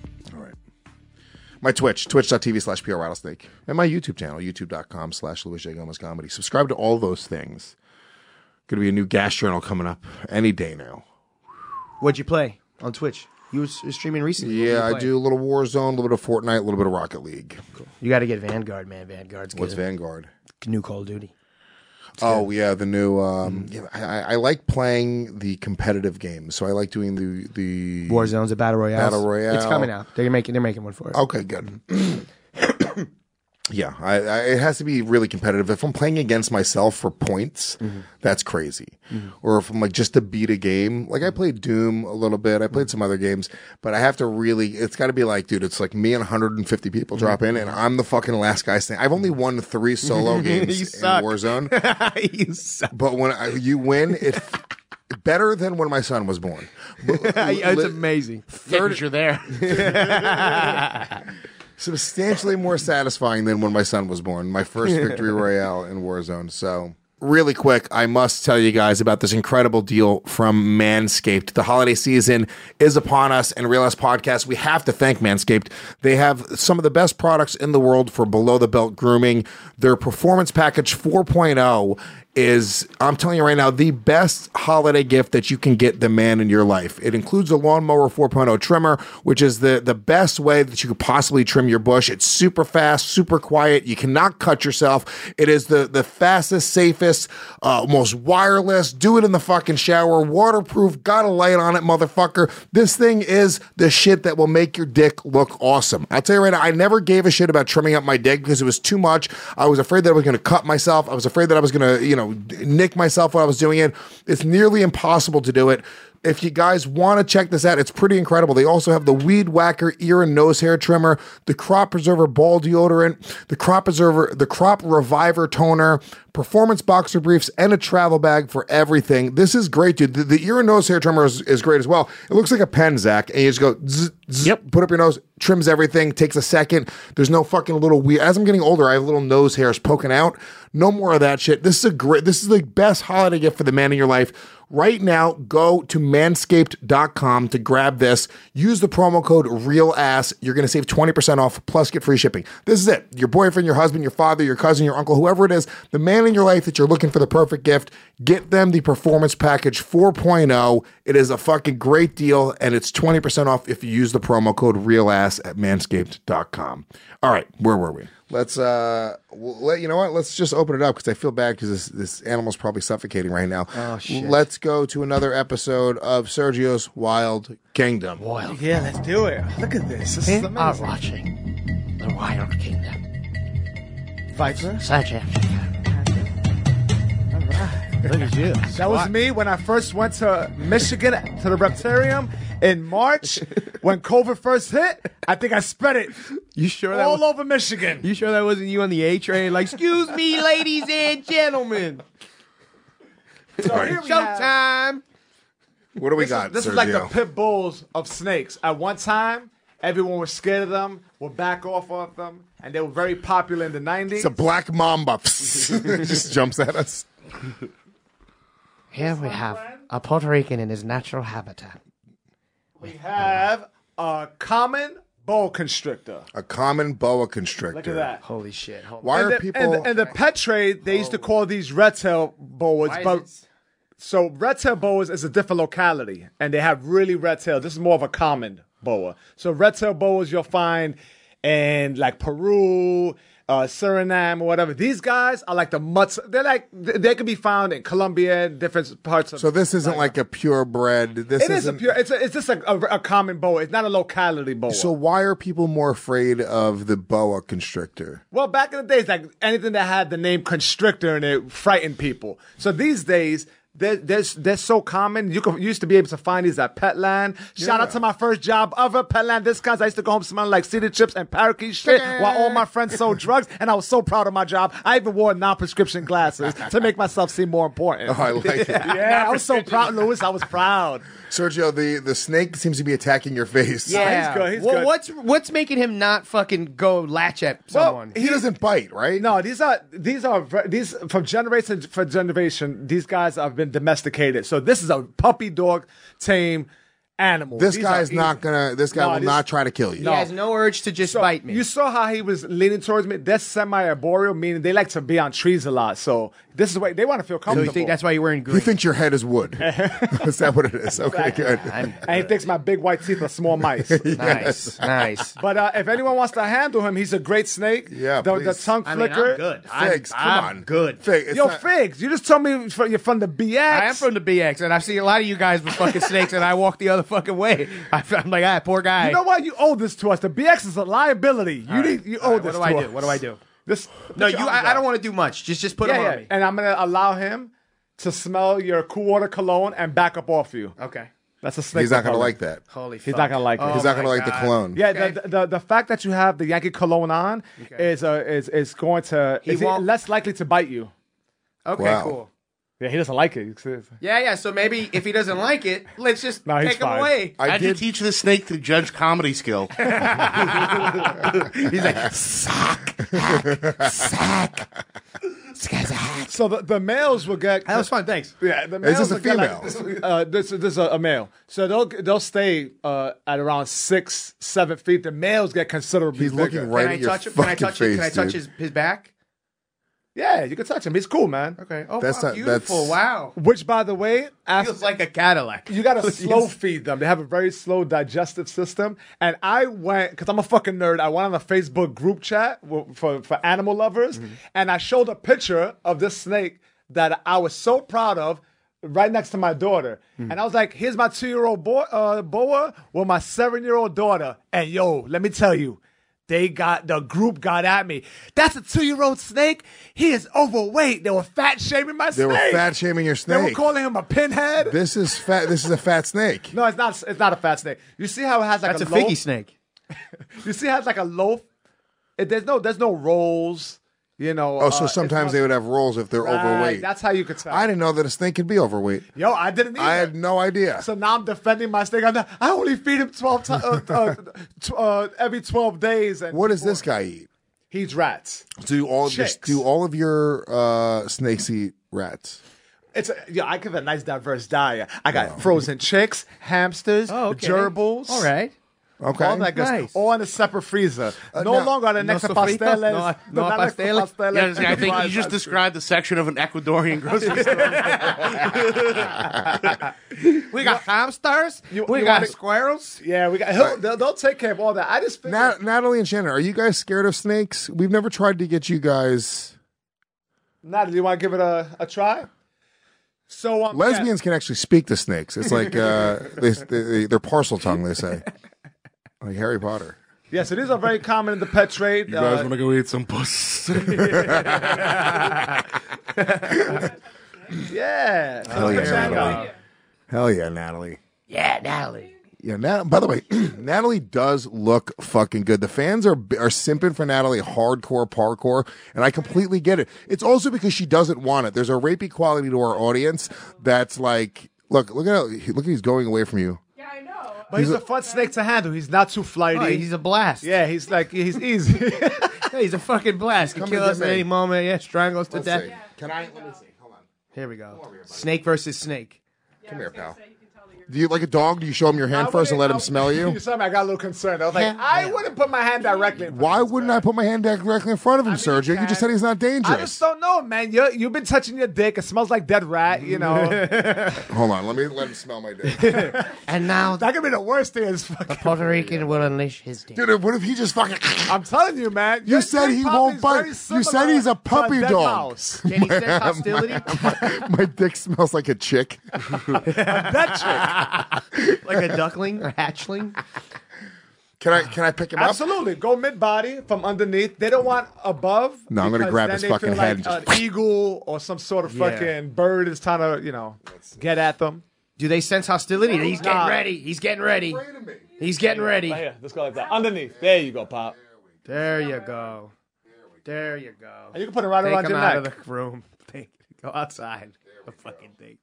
Speaker 7: My Twitch, twitch.tv slash PR Rattlesnake. And my YouTube channel, youtube.com slash Louis J. Gomez Comedy. Subscribe to all those things. Going to be a new gas journal coming up any day now.
Speaker 9: What'd you play on Twitch? You was streaming recently. What
Speaker 7: Yeah,
Speaker 9: did you
Speaker 7: I
Speaker 9: play?
Speaker 7: do a little Warzone, a little bit of Fortnite, a little bit of Rocket League. Cool.
Speaker 9: You got to get Vanguard, man. Vanguard's good.
Speaker 7: What's Vanguard?
Speaker 9: New Call of Duty.
Speaker 7: Oh, yeah, the new... Um, yeah, I, I like playing the competitive games, so I like doing the... the
Speaker 9: Warzone's a Battle Royale.
Speaker 7: Battle Royale.
Speaker 9: It's coming out. They're making, they're making one for it.
Speaker 7: Okay, good. Yeah, I, I, it has to be really competitive. If I'm playing against myself for points, mm-hmm. that's crazy. Mm-hmm. Or if I'm like just to beat a game, like I played Doom a little bit, I played mm-hmm. some other games, but I have to really, it's got to be like, dude, it's like me and one hundred fifty people mm-hmm. drop in, and I'm the fucking last guy standing. I've only won three solo games in Warzone.
Speaker 9: You suck.
Speaker 7: But when I, you win, it better than when my son was born.
Speaker 9: It's amazing.
Speaker 8: thirty Yeah, you're there.
Speaker 7: Substantially more satisfying than when my son was born. My first victory royale in Warzone. So, really quick, I must tell you guys about this incredible deal from Manscaped. The holiday season is upon us, and Real Ass Podcast, we have to thank Manscaped. They have some of the best products in the world for below-the-belt grooming. Their Performance Package four point oh is, I'm telling you right now, the best holiday gift that you can get the man in your life. It includes a Lawnmower four point oh trimmer, which is the, the best way that you could possibly trim your bush. It's super fast, super quiet. You cannot cut yourself. It is the, the fastest, safest, uh, most wireless. Do it in the fucking shower. Waterproof. Got a light on it, motherfucker. This thing is the shit that will make your dick look awesome. I'll tell you right now, I never gave a shit about trimming up my dick because it was too much. I was afraid that I was going to cut myself. I was afraid that I was going to, you know, nick myself while I was doing it. It's nearly impossible to do it. If you guys want to check this out, it's pretty incredible. They also have the Weed Whacker ear and nose hair trimmer, the Crop Preserver ball deodorant, the Crop Preserver, the Crop Reviver toner, performance boxer briefs, and a travel bag for everything. This is great, dude. The, the ear and nose hair trimmer is, is great as well. It looks like a pen, Zach, and you just go, zzz, zzz, yep. Put up your nose, trims everything, takes a second. There's no fucking little weird. As I'm getting older, I have little nose hairs poking out. No more of that shit. This is a great, this is the best holiday gift for the man in your life. Right now, go to manscaped dot com to grab this. Use the promo code REALASS. You're going to save twenty percent off, plus get free shipping. This is it. Your boyfriend, your husband, your father, your cousin, your uncle, whoever it is, the man in your life that you're looking for the perfect gift, get them the Performance Package four point oh. It is a fucking great deal, and it's twenty percent off if you use the promo code REALASS at manscaped dot com. All right, where were we? Let's uh, we'll let you know what. Let's just open it up because I feel bad because this this animal's probably suffocating right now.
Speaker 9: Oh shit!
Speaker 7: Let's go to another episode of Sergio's Wild Kingdom.
Speaker 2: Wild. Yeah, let's do it. Look at this. This is amazing.
Speaker 12: are watching the Wild Kingdom.
Speaker 2: Viper.
Speaker 12: Sergio.
Speaker 2: Look at you. That was me when I first went to Michigan to the Reptarium in March when COVID first hit. I think I spread it.
Speaker 9: You sure that
Speaker 2: all
Speaker 9: was,
Speaker 2: over Michigan?
Speaker 9: You sure that wasn't you on the A train? Like, excuse me, ladies and gentlemen.
Speaker 2: So here we
Speaker 9: Showtime.
Speaker 2: have-
Speaker 7: What do we
Speaker 2: this
Speaker 7: got?
Speaker 2: Is, this
Speaker 7: Sergio?
Speaker 2: is like the pit bulls of snakes. At one time, everyone was scared of them, would back off of them, and they were very popular in the nineties.
Speaker 7: It's a black mamba. Just jumps at us.
Speaker 12: Here we have a Puerto Rican in his natural habitat.
Speaker 2: We have a common boa constrictor.
Speaker 7: A common boa constrictor.
Speaker 2: Look at that.
Speaker 9: Holy shit. Hold
Speaker 7: Why
Speaker 2: and
Speaker 7: are
Speaker 2: the,
Speaker 7: people?
Speaker 2: And the, and the pet trade, they used to call these red tail boas,
Speaker 9: Why is
Speaker 2: but
Speaker 9: it-
Speaker 2: so red tail boas is a different locality, and they have really red tail. This is more of a common boa. So red tail boas you'll find in like Peru, uh, Suriname, or whatever. These guys are like the mutts. They're like they they can be found in Colombia, different parts of.
Speaker 7: so this isn't like a purebred. This
Speaker 2: it is a
Speaker 7: isn't,
Speaker 2: pure. It's a, it's just a, a, a common boa. It's not a locality boa.
Speaker 7: So why are people more afraid of the boa constrictor?
Speaker 2: Well, back in the days, like anything that had the name constrictor in it frightened people. So these days, they're, they're, they're so common. You, could, you used to be able to find these at Petland. Shout out to my first job ever, Petland Discounts. I used to go home smelling like cedar chips and parakeet shit while all my friends sold drugs, and I was so proud of my job. I even wore non-prescription glasses to make myself seem more important.
Speaker 7: Oh, I like it.
Speaker 2: Yeah, I was so proud, Louis. I was proud.
Speaker 7: Sergio, the, the snake seems to be attacking your face.
Speaker 9: Yeah.
Speaker 2: he's good, he's
Speaker 9: well,
Speaker 2: good.
Speaker 9: what's what's making him not fucking go latch at someone?
Speaker 7: He doesn't bite, right?
Speaker 2: No, these are these are ver- these from generation for generation. These guys have been domesticated. So this is a puppy dog tame animal.
Speaker 7: This
Speaker 2: These
Speaker 7: guy's
Speaker 2: are
Speaker 7: not
Speaker 2: easy.
Speaker 7: gonna. This guy
Speaker 2: No,
Speaker 7: will
Speaker 2: this-
Speaker 7: not try to kill you.
Speaker 9: he has no urge to just
Speaker 2: So
Speaker 9: bite me.
Speaker 2: You saw how he was leaning towards me. They're semi-arboreal, meaning they like to be on trees a lot. So this is why they want to feel
Speaker 9: so
Speaker 2: comfortable.
Speaker 9: you think that's why you're wearing green?
Speaker 7: He thinks your head is wood. Is that what it is? Okay, good.
Speaker 2: and he thinks my big white teeth are small mice.
Speaker 9: Nice, nice.
Speaker 2: But uh, if anyone wants to handle him, he's a great snake.
Speaker 7: Yeah,
Speaker 2: the, the
Speaker 7: please.
Speaker 2: tongue
Speaker 9: I mean,
Speaker 2: flicker.
Speaker 9: I'm good. I'm,
Speaker 7: Figs, come
Speaker 9: I'm
Speaker 7: on.
Speaker 9: good.
Speaker 7: Fig, it's
Speaker 2: Yo,
Speaker 7: not-
Speaker 2: Figs, you just told me fr- you're from the B X.
Speaker 9: I am from the B X, and I see a lot of you guys with fucking snakes, and I walk the other fucking way. I, I'm like, ah, poor guy.
Speaker 2: You know what? You owe this to us. The B X is a liability. You need. You owe
Speaker 9: All right,
Speaker 2: this
Speaker 9: what do
Speaker 2: to
Speaker 9: I
Speaker 2: us.
Speaker 9: do? What do I do?
Speaker 2: This.
Speaker 9: No,
Speaker 2: put your
Speaker 9: you.
Speaker 2: arms
Speaker 9: I, I
Speaker 2: out.
Speaker 9: don't want to do much. Just, just put
Speaker 2: Yeah,
Speaker 9: them
Speaker 2: yeah.
Speaker 9: on me.
Speaker 2: And I'm gonna allow him to smell your cool water cologne and back up off you.
Speaker 9: Okay.
Speaker 2: That's a snake.
Speaker 7: He's not gonna
Speaker 2: repellent.
Speaker 7: like that.
Speaker 9: Holy.
Speaker 2: He's
Speaker 9: fuck.
Speaker 2: not gonna like it.
Speaker 9: Oh
Speaker 7: He's not
Speaker 9: my
Speaker 7: gonna like the
Speaker 9: God.
Speaker 7: cologne.
Speaker 2: Yeah,
Speaker 9: Okay.
Speaker 2: the, the the fact that you have the Yankee cologne on is uh is is going to
Speaker 9: He
Speaker 2: is
Speaker 9: won't-
Speaker 2: less likely to bite you.
Speaker 9: Okay,
Speaker 7: Wow.
Speaker 9: cool.
Speaker 2: Yeah, he doesn't like it.
Speaker 9: Yeah, yeah. So maybe if he doesn't like it, let's just
Speaker 2: No, he's
Speaker 9: take him
Speaker 2: fine.
Speaker 9: away.
Speaker 7: I
Speaker 8: How'd you
Speaker 7: did.
Speaker 8: teach the snake to judge comedy skill?
Speaker 9: He's like, suck, suck. This guy's a hack.
Speaker 2: So the, the males will get.
Speaker 9: That was fun. Thanks.
Speaker 2: Yeah, the
Speaker 7: Is
Speaker 2: males
Speaker 7: this a
Speaker 2: will get
Speaker 7: female?
Speaker 2: Like, uh, this, this is a, a male. So they'll they'll stay uh, at around six, seven feet. The males get considerably
Speaker 7: He's
Speaker 2: bigger.
Speaker 7: looking right
Speaker 9: Can I
Speaker 7: at your
Speaker 9: touch him? Can I
Speaker 7: fucking
Speaker 9: touch him? Can I
Speaker 7: face,
Speaker 9: touch
Speaker 7: dude.
Speaker 9: his, his back?
Speaker 2: Yeah, you can touch him. He's cool, man.
Speaker 9: Okay. Oh,
Speaker 7: That's
Speaker 9: wow,
Speaker 7: not-
Speaker 9: beautiful.
Speaker 7: that's-
Speaker 9: Wow.
Speaker 2: Which, by the way, after,
Speaker 9: Feels like a Cadillac.
Speaker 2: you gotta slow feed them. They have a very slow digestive system. And I went because I'm a fucking nerd. I went on a Facebook group chat w- for for animal lovers,
Speaker 9: Mm-hmm.
Speaker 2: and I showed a picture of this snake that I was so proud of. Right next to my daughter,
Speaker 9: Mm-hmm.
Speaker 2: and I was like, "Here's my two-year-old boy, uh, boa with my seven-year-old daughter." And yo, let me tell you, they got the group got at me. That's a two-year-old snake. He is overweight. They were fat shaming my
Speaker 7: They
Speaker 2: snake.
Speaker 7: were fat shaming your
Speaker 2: They were
Speaker 7: snake.
Speaker 2: calling him a pinhead.
Speaker 7: This is fat. This is a fat snake.
Speaker 2: No, it's not. It's not a fat snake. You see how it has like
Speaker 9: That's a,
Speaker 2: a, loaf?
Speaker 9: figgy snake.
Speaker 2: You see how it has like a loaf? It, there's no. There's no rolls. You know.
Speaker 7: Oh, so
Speaker 2: uh,
Speaker 7: sometimes
Speaker 2: it's
Speaker 7: they
Speaker 2: not-
Speaker 7: would have rolls if they're
Speaker 2: Right,
Speaker 7: overweight.
Speaker 2: That's how you could tell.
Speaker 7: I didn't know that a snake could be overweight.
Speaker 2: Yo, I didn't either.
Speaker 7: I had no idea.
Speaker 2: So now I'm defending my snake. I'm not, I only feed him twelve times uh, uh, tw- uh, every twelve days. And
Speaker 7: What does this guy eat?
Speaker 2: He eats rats.
Speaker 7: Do all of your,
Speaker 2: Chicks.
Speaker 7: do all of your uh, snakes eat rats?
Speaker 2: It's a, yeah. I give a nice diverse diet. I got frozen chicks, hamsters,
Speaker 9: Oh, okay.
Speaker 2: gerbils.
Speaker 9: All right.
Speaker 7: Okay.
Speaker 2: All that goes
Speaker 9: Nice.
Speaker 2: all in a separate freezer.
Speaker 7: Uh,
Speaker 2: no
Speaker 7: now-
Speaker 2: longer the
Speaker 9: no
Speaker 2: next to
Speaker 9: sofritas?
Speaker 2: pasteles.
Speaker 9: No- no
Speaker 2: not next to
Speaker 9: pasteles?
Speaker 2: pasteles.
Speaker 8: Yeah, I was- I think you just described the section of an Ecuadorian grocery store.
Speaker 9: We got hamsters.
Speaker 2: You-
Speaker 9: we
Speaker 2: you
Speaker 9: got
Speaker 2: wanna-
Speaker 9: squirrels.
Speaker 2: Yeah, we got. He'll, they'll, they'll take care of all that. I just figured,
Speaker 7: Nat- Natalie and Shannon, are you guys scared of snakes? We've never tried to get you guys.
Speaker 2: Natalie, do you want to give it a, a try? So um,
Speaker 7: Lesbians can actually speak to snakes. It's like uh, they, they, they're parcel tongue, they say. Like Harry Potter.
Speaker 2: Yeah, so these are very common in the pet trade.
Speaker 8: You guys
Speaker 2: Uh,
Speaker 8: want to go eat some puss?
Speaker 2: yeah.
Speaker 7: Hell yeah,
Speaker 2: Let's check it out.
Speaker 7: Natalie. Hell yeah, Natalie.
Speaker 12: Yeah, Natalie.
Speaker 7: Yeah, Nat- by the way, Natalie does look fucking good. The fans are are simping for Natalie hardcore parkour, and I completely get it. It's also because she doesn't want it. There's a rapey quality to our audience that's like, look, look at how, look at he's going away from you.
Speaker 2: But he's, a, fun snake to handle. He's not too flighty.
Speaker 9: Oh, he's a blast.
Speaker 2: Yeah, he's like he's easy.
Speaker 9: Yeah, he's a fucking blast. Can
Speaker 7: Come
Speaker 9: kill
Speaker 7: and
Speaker 9: us
Speaker 7: get
Speaker 9: at
Speaker 7: me.
Speaker 9: any moment. Yeah, strangle us to
Speaker 7: Let's
Speaker 9: death.
Speaker 7: see. Can I? Let me see. Hold on.
Speaker 9: Here we go. Snake versus snake.
Speaker 7: Come here, pal. Do you like a dog? Do you show him your hand
Speaker 2: I
Speaker 7: first and let
Speaker 2: wouldn't-
Speaker 7: him smell you?
Speaker 2: You saw me, I got a little concerned. I was like, I wouldn't put my hand directly. in
Speaker 7: Why wouldn't I put my hand directly in front of him, Sergio? You
Speaker 2: can.
Speaker 7: just said he's not
Speaker 2: I just
Speaker 7: dangerous.
Speaker 2: don't know, man. You you've been touching your dick. It smells like dead rat. You know,
Speaker 7: Hold on, let me let him smell my dick.
Speaker 12: And now
Speaker 2: that could be the worst thing. Is
Speaker 12: the
Speaker 2: fucking.
Speaker 12: Puerto Rican will unleash his dick.
Speaker 7: Dude, what if he just fucking...
Speaker 2: I'm telling you, man.
Speaker 7: You
Speaker 2: your
Speaker 7: said
Speaker 2: dick
Speaker 7: he
Speaker 2: probably
Speaker 7: won't
Speaker 2: is
Speaker 7: bite.
Speaker 2: very
Speaker 7: You
Speaker 2: similar
Speaker 7: said he's a
Speaker 2: to
Speaker 7: puppy
Speaker 2: dead
Speaker 7: dog.
Speaker 2: mouse.
Speaker 9: Can he sense hostility?
Speaker 7: My dick smells like a chick.
Speaker 2: That chick.
Speaker 9: Like a duckling or hatchling?
Speaker 7: Can I can I pick him up?
Speaker 2: Absolutely. Go mid body from underneath. They don't want above.
Speaker 7: No, I'm gonna
Speaker 2: because
Speaker 7: grab
Speaker 2: then
Speaker 7: his
Speaker 2: they
Speaker 7: fucking
Speaker 2: feel
Speaker 7: head
Speaker 2: like
Speaker 7: and
Speaker 2: an eagle or some sort of
Speaker 9: Yeah.
Speaker 2: fucking bird is trying to, you know, get at them.
Speaker 9: Do they sense hostility? He's getting
Speaker 2: Nah.
Speaker 9: ready. He's getting ready. He's getting ready.
Speaker 2: Right here. Let's go like that. Underneath. There you go, Pop.
Speaker 9: There you go. There you go.
Speaker 2: And you can put it right
Speaker 9: Take
Speaker 2: around
Speaker 9: him
Speaker 2: your
Speaker 9: out
Speaker 2: neck.
Speaker 9: of the room. Take, go outside. The fucking thing.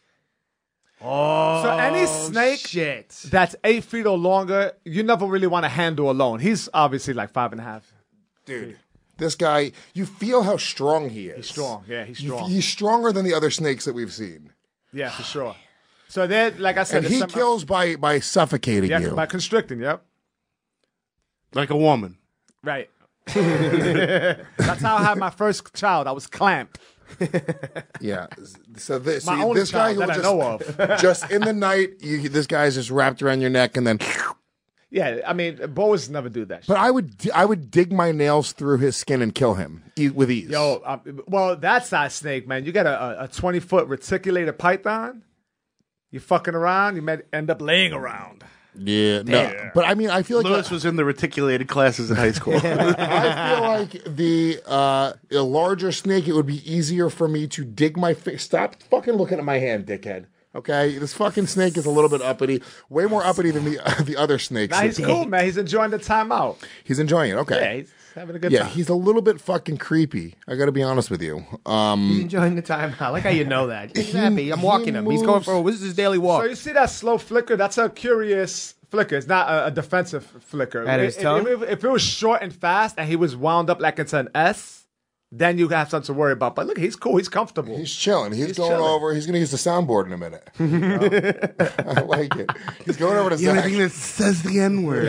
Speaker 9: Oh,
Speaker 2: So any snake
Speaker 9: shit.
Speaker 2: that's eight feet or longer, you never really want to handle alone. He's obviously like five and a half.
Speaker 7: Dude, this guy, you feel how strong he is.
Speaker 2: He's strong. Yeah, he's
Speaker 7: You-
Speaker 2: strong.
Speaker 7: He's stronger than the other snakes that we've seen.
Speaker 2: Yeah, for sure. So they're, like I said,
Speaker 7: And
Speaker 2: there's
Speaker 7: he
Speaker 2: some-
Speaker 7: kills by, by suffocating
Speaker 2: yeah,
Speaker 7: you.
Speaker 2: by constricting, yep.
Speaker 8: Like a woman.
Speaker 2: Right. That's how I had my first child. I was clamped.
Speaker 7: Yeah. So this,
Speaker 2: My
Speaker 7: so
Speaker 2: only
Speaker 7: this guy
Speaker 2: child
Speaker 7: who
Speaker 2: that I
Speaker 7: just,
Speaker 2: know of.
Speaker 7: just in the night, you, this guy's just wrapped around your neck, and then.
Speaker 2: Yeah, I mean, boas never do that. Shit.
Speaker 7: But I would, di- I would dig my nails through his skin and kill him e- with ease.
Speaker 2: Yo, uh, well, that's not snake, man. You got a, a twenty foot reticulated python. You fucking around, you might end up laying around.
Speaker 7: Yeah, no, but I mean, I feel like
Speaker 8: Lewis was in the reticulated classes in high school.
Speaker 7: I feel like the uh, a larger snake, it would be easier for me to dig my face. Stop fucking looking at my hand, dickhead. Okay, this fucking snake is a little bit uppity, way more uppity than the uh, the other snakes.
Speaker 2: Nah, he's cool, man. He's enjoying the time out.
Speaker 7: He's enjoying it. Okay,
Speaker 2: Yeah, he's having a good
Speaker 7: yeah,
Speaker 2: time.
Speaker 7: he's a little bit fucking creepy. I got to be honest with you. Um,
Speaker 9: He's enjoying the time. I like how you know that. He's happy. I'm walking him. He's going
Speaker 7: moves-
Speaker 9: for this is his daily
Speaker 2: So
Speaker 9: walk.
Speaker 2: you see that slow flicker? That's a curious flicker. It's not a, a defensive flicker.
Speaker 9: At his
Speaker 2: If-
Speaker 9: tongue?
Speaker 2: If, if it was short and fast and he was wound up like it's an S, then you have something to worry about. But look, he's cool. He's comfortable.
Speaker 7: he's chilling. He's,
Speaker 2: He's
Speaker 7: going
Speaker 2: chilling.
Speaker 7: over. He's going to use the soundboard in a minute. I like it. He's going over to
Speaker 8: The only
Speaker 7: Zach.
Speaker 8: thing that says the N word.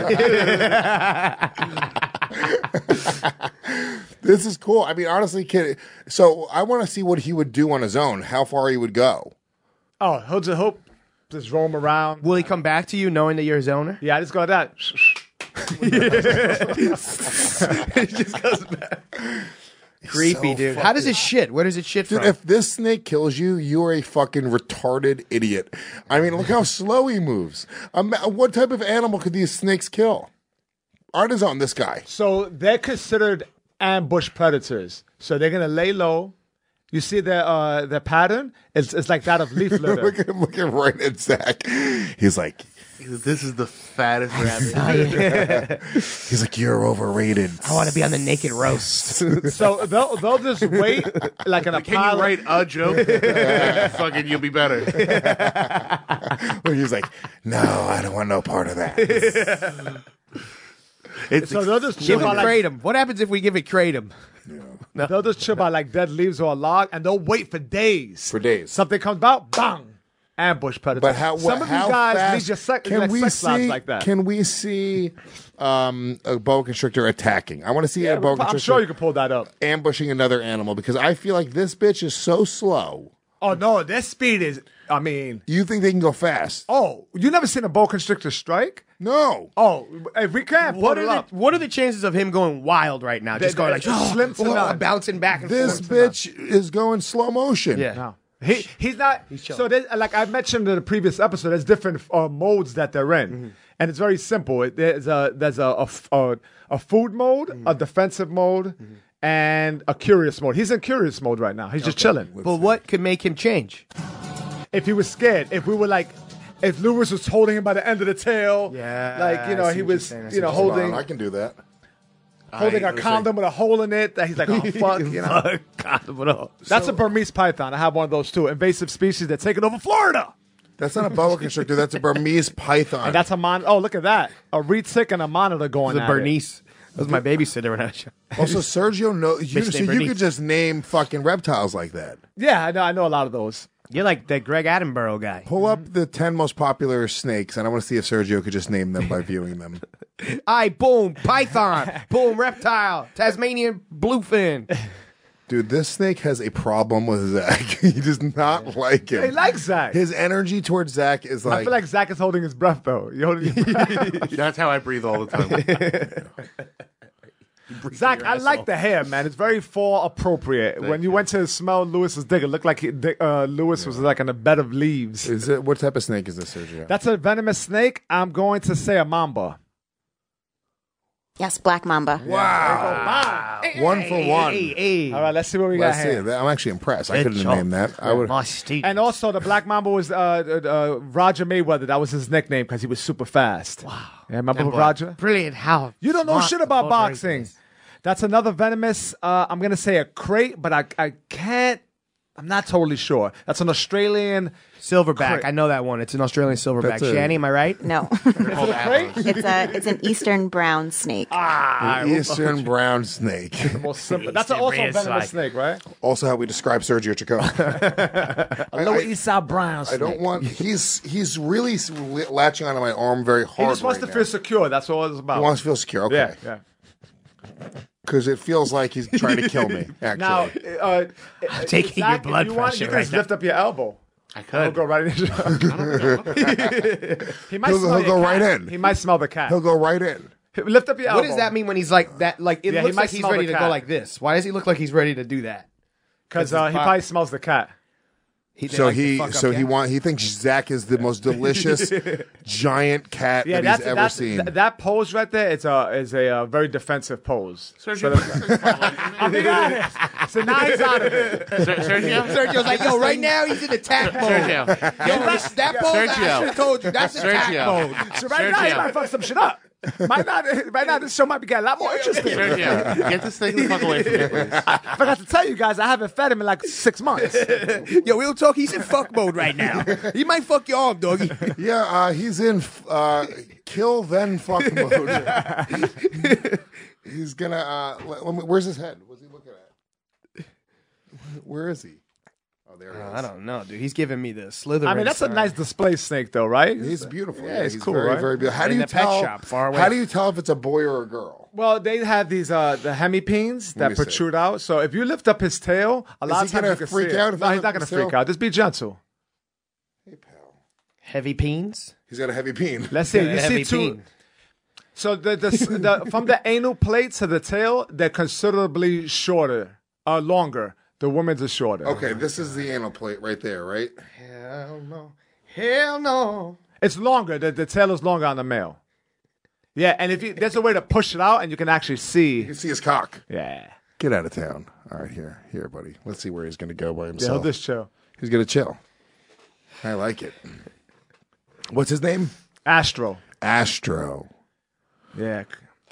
Speaker 7: This is cool. I mean, honestly, kid. So I want to see what he would do on his own. How far he would go.
Speaker 2: Oh, he'll just hope just roam around.
Speaker 9: Will he come back to you knowing that you're his owner?
Speaker 2: Yeah, I just go like that.
Speaker 9: He just goes back. Creepy,
Speaker 7: so
Speaker 9: dude. How does it shit? Where does it shit
Speaker 7: Dude,
Speaker 9: from?
Speaker 7: if this snake kills you, you are a fucking retarded idiot. I mean, look how slow he moves. Um, what type of animal could these snakes kill? Art is on this guy.
Speaker 2: So they're considered ambush predators. So they're gonna lay low. You see their uh, their pattern? It's it's like that of leaf litter.
Speaker 7: Look at him looking right at Zach. He's like,
Speaker 8: This is the fattest rabbit.
Speaker 7: he's like, you're overrated.
Speaker 12: I want to be on the naked roast.
Speaker 2: So they'll they'll just wait like in a
Speaker 8: Can
Speaker 2: pile.
Speaker 8: you write a joke? Fucking, you'll be better.
Speaker 7: He's like, no, I don't want no part of that.
Speaker 8: It's
Speaker 2: So they'll just
Speaker 9: Give
Speaker 2: chip
Speaker 9: him
Speaker 2: out like,
Speaker 9: kratom. What happens if we give it kratom?
Speaker 2: they'll just chip out like dead leaves or a log, and they'll wait for days.
Speaker 7: For days.
Speaker 2: Something comes out, bang. ambush predators.
Speaker 7: But how?
Speaker 2: Some of
Speaker 7: how
Speaker 2: you guys
Speaker 7: fast
Speaker 2: need your sex,
Speaker 7: can
Speaker 2: like
Speaker 7: we
Speaker 2: sex
Speaker 7: see?
Speaker 2: lives like that.
Speaker 7: Can we see um, a boa constrictor attacking? I want to see
Speaker 2: Yeah,
Speaker 7: a boa
Speaker 2: I'm
Speaker 7: constrictor.
Speaker 2: sure you can pull that up.
Speaker 7: Ambushing another animal because I feel like this bitch is so slow.
Speaker 2: Oh no, their speed is. I mean,
Speaker 7: you think they can go fast?
Speaker 2: Oh, you never seen a boa constrictor strike?
Speaker 7: No.
Speaker 2: Oh, if we can't,
Speaker 9: What
Speaker 2: pull
Speaker 9: are
Speaker 2: it
Speaker 9: the
Speaker 2: up.
Speaker 9: what are the chances of him going wild right now? Just
Speaker 2: They-
Speaker 9: going like
Speaker 2: they- slim to
Speaker 9: oh,
Speaker 2: none.
Speaker 9: bouncing back and
Speaker 7: This
Speaker 9: forth.
Speaker 7: bitch is going slow motion.
Speaker 9: Yeah.
Speaker 2: No. He he's not.
Speaker 9: chilling.
Speaker 2: so there's, like I mentioned in the previous episode, there's different uh, modes that they're in,
Speaker 9: Mm-hmm.
Speaker 2: and it's very simple. It, there's a there's a a, f- a- a food mode,
Speaker 9: Mm-hmm.
Speaker 2: a defensive mode, and a curious mode. He's in curious mode right now. He's just chilling.
Speaker 9: But what could make him change?
Speaker 2: If he was scared, if we were like, if Lewis was holding him by the end of the tail,
Speaker 9: Yeah,
Speaker 2: like you know
Speaker 9: I see
Speaker 2: he
Speaker 9: what you're
Speaker 2: was
Speaker 9: saying, I see
Speaker 2: you know
Speaker 9: what you're
Speaker 2: holding
Speaker 7: I can do that.
Speaker 2: holding
Speaker 8: I-
Speaker 2: a condom with a hole in it that he's like, oh fuck, you know.
Speaker 9: Condom with a-
Speaker 2: That's a Burmese python. I have one of those too. Invasive species that's taking over Florida.
Speaker 7: That's not a boa constrictor. That's a Burmese python.
Speaker 2: And that's a mon. Oh, look at that. A retic and a monitor going
Speaker 9: the
Speaker 2: at it.
Speaker 9: Bernice. That was my babysitter when I was young.
Speaker 7: Also, Sergio knows. You,
Speaker 9: Bitch
Speaker 7: so
Speaker 9: named
Speaker 7: you
Speaker 9: Bernice.
Speaker 7: could just name fucking reptiles like that.
Speaker 2: Yeah, I know. I know a lot of those.
Speaker 9: You're like the Greg Attenborough guy.
Speaker 7: Pull up the ten most popular snakes, and I want to see if Sergio could just name them by viewing them.
Speaker 9: I boom python, boom reptile, Tasmanian bluefin.
Speaker 7: Dude, this snake has a problem with Zach. He does not like him.
Speaker 2: He likes Zach.
Speaker 7: His energy towards Zach is like.
Speaker 2: I feel like Zach is holding his breath though. You holding your breath?
Speaker 8: That's how I breathe all the time.
Speaker 2: Zach, I like the hair, man. It's very fall appropriate. when you went to smell Lewis's dick, it looked like he, Dick- uh, Lewis was like in a bed of leaves.
Speaker 7: Is it what type of snake is this, Sergio?
Speaker 2: That's a venomous snake. I'm going to say a mamba.
Speaker 10: Yes, black mamba.
Speaker 7: Wow. One for one.
Speaker 2: All right, let's see what we
Speaker 7: Let's
Speaker 2: got
Speaker 7: see.
Speaker 2: here.
Speaker 7: I'm actually impressed. I
Speaker 9: Good
Speaker 7: couldn't have
Speaker 9: job.
Speaker 7: named that. I would.
Speaker 2: And also, the Black Mamba was uh, uh, uh, Roger Mayweather. That was his nickname because he was super fast. Wow. Yeah, remember
Speaker 9: That boy.
Speaker 2: Roger?
Speaker 9: Brilliant. How
Speaker 2: You don't know
Speaker 9: smart
Speaker 2: shit about
Speaker 9: boat
Speaker 2: boxing.
Speaker 9: racing.
Speaker 2: That's another venomous. Uh, I'm gonna say a crate, but I I can't. I'm not totally sure. That's an Australian
Speaker 9: Silverback.
Speaker 2: Crate.
Speaker 9: I know that one. It's an Australian silverback.
Speaker 7: That's a-
Speaker 9: Shanny, am I right?
Speaker 10: No,
Speaker 2: crate.
Speaker 10: it's a it's an eastern brown snake.
Speaker 2: Ah,
Speaker 7: The Eastern brown snake.
Speaker 2: the most simple. That's also a venomous snake, right?
Speaker 7: Also, how we describe Sergio Chacon.
Speaker 2: A little East Side brown
Speaker 7: I
Speaker 2: snake.
Speaker 7: don't want. He's he's really s- latching onto my arm very
Speaker 2: He
Speaker 7: hard.
Speaker 2: just wants
Speaker 7: right
Speaker 2: to
Speaker 7: now.
Speaker 2: feel secure. That's all it's about.
Speaker 7: He wants to feel secure. Okay.
Speaker 2: Yeah, yeah.
Speaker 7: Because it feels like he's trying to kill me. Actually.
Speaker 2: Now, uh,
Speaker 9: I'm taking
Speaker 2: Zach,
Speaker 9: your blood
Speaker 2: if you want,
Speaker 9: pressure
Speaker 2: you can
Speaker 9: right
Speaker 2: just
Speaker 9: now.
Speaker 2: lift up your elbow.
Speaker 8: I
Speaker 2: He'll
Speaker 8: could.
Speaker 2: go right in. he might
Speaker 7: He'll-
Speaker 2: smell
Speaker 7: he'll
Speaker 2: your
Speaker 7: go
Speaker 2: cat.
Speaker 7: right in.
Speaker 2: He might smell the cat.
Speaker 7: he'll go right in.
Speaker 2: Lift up your elbow.
Speaker 9: What does that mean when he's like that? Like it
Speaker 2: Yeah, he
Speaker 9: looks
Speaker 2: might
Speaker 9: like he's
Speaker 2: smell
Speaker 9: ready
Speaker 2: the
Speaker 9: to
Speaker 2: cat.
Speaker 9: go like this. Why does he look like he's ready to do that?
Speaker 2: Because
Speaker 9: his
Speaker 2: uh, he
Speaker 9: pop-
Speaker 2: probably smells the cat.
Speaker 9: He, they
Speaker 7: So
Speaker 9: like to
Speaker 7: he
Speaker 9: fuck up
Speaker 7: so he
Speaker 9: cats?
Speaker 7: want he thinks Zach is the most delicious giant cat
Speaker 2: Yeah,
Speaker 7: that
Speaker 2: that's
Speaker 7: he's ever
Speaker 2: that's,
Speaker 7: seen.
Speaker 2: th- that pose right there. It's a is a uh, very defensive pose.
Speaker 8: Sergio,
Speaker 2: I'll be honest. So now he's out of it.
Speaker 8: Sergio,
Speaker 9: Sergio's like, yo, right now he's in attack mode.
Speaker 8: Sergio,
Speaker 9: Yo, that, that pose, I
Speaker 8: Sergio.
Speaker 9: should have told you. That's attack
Speaker 8: Sergio.
Speaker 9: mode.
Speaker 2: So right now he
Speaker 8: Sergio.
Speaker 2: might fuck some shit up. Might not. Right now this show might be getting a lot more interesting.
Speaker 8: Sergio, get this thing the fuck away from me, please.
Speaker 2: I forgot to tell you guys, I haven't fed him in like six months.
Speaker 9: Yo, we'll talk. He's in fuck mode right now. He might fuck your arm, doggy.
Speaker 7: Yeah, uh, he's in uh, kill then fuck mode. He's gonna. Uh, let, let me, where's his head? What's he looking at? Where is he? Oh, there he is.
Speaker 9: I don't know, dude. He's giving me the Slytherin.
Speaker 2: I mean, that's a
Speaker 9: sign.
Speaker 2: nice display snake, though, right?
Speaker 7: He's beautiful.
Speaker 2: Yeah, he's cool,
Speaker 7: very,
Speaker 2: right?
Speaker 7: Very beautiful. How
Speaker 9: In
Speaker 7: do you
Speaker 9: the pet
Speaker 7: tell?
Speaker 9: shop, far away.
Speaker 7: How do you tell if it's a boy or a girl?
Speaker 2: Well, they have these uh the hemipenes
Speaker 7: Let
Speaker 2: that
Speaker 7: me see.
Speaker 2: protrude out. So if you lift up his tail, a lot
Speaker 7: he
Speaker 2: of times
Speaker 7: gonna
Speaker 2: you can
Speaker 7: freak
Speaker 2: see it.
Speaker 7: out if
Speaker 2: No,
Speaker 7: I
Speaker 2: he's
Speaker 7: lift
Speaker 2: not going to
Speaker 7: his tail?
Speaker 2: freak out. Just be gentle.
Speaker 7: Hey, pal.
Speaker 9: Heavy peens.
Speaker 7: He's got a heavy peen.
Speaker 2: Let's see. You
Speaker 9: Heavy
Speaker 2: see two.
Speaker 9: peen.
Speaker 2: So the, the the from the anal plate to the tail, they're considerably shorter, uh, longer. The women's are shorter.
Speaker 7: Okay, this is the anal plate right there, right?
Speaker 9: Hell no. Hell no.
Speaker 2: It's longer. The, the tail is longer on the male. Yeah, and if you there's a way to push it out, and you can actually
Speaker 7: You
Speaker 2: see.
Speaker 7: can see his cock.
Speaker 2: Yeah.
Speaker 7: Get out of town. All right, here, here, buddy. Let's see where he's going to go by
Speaker 2: Yeah, he'll
Speaker 7: himself.
Speaker 2: just chill.
Speaker 7: He's going to chill. I like it. What's his name?
Speaker 2: Astro.
Speaker 7: Astro.
Speaker 2: Yeah.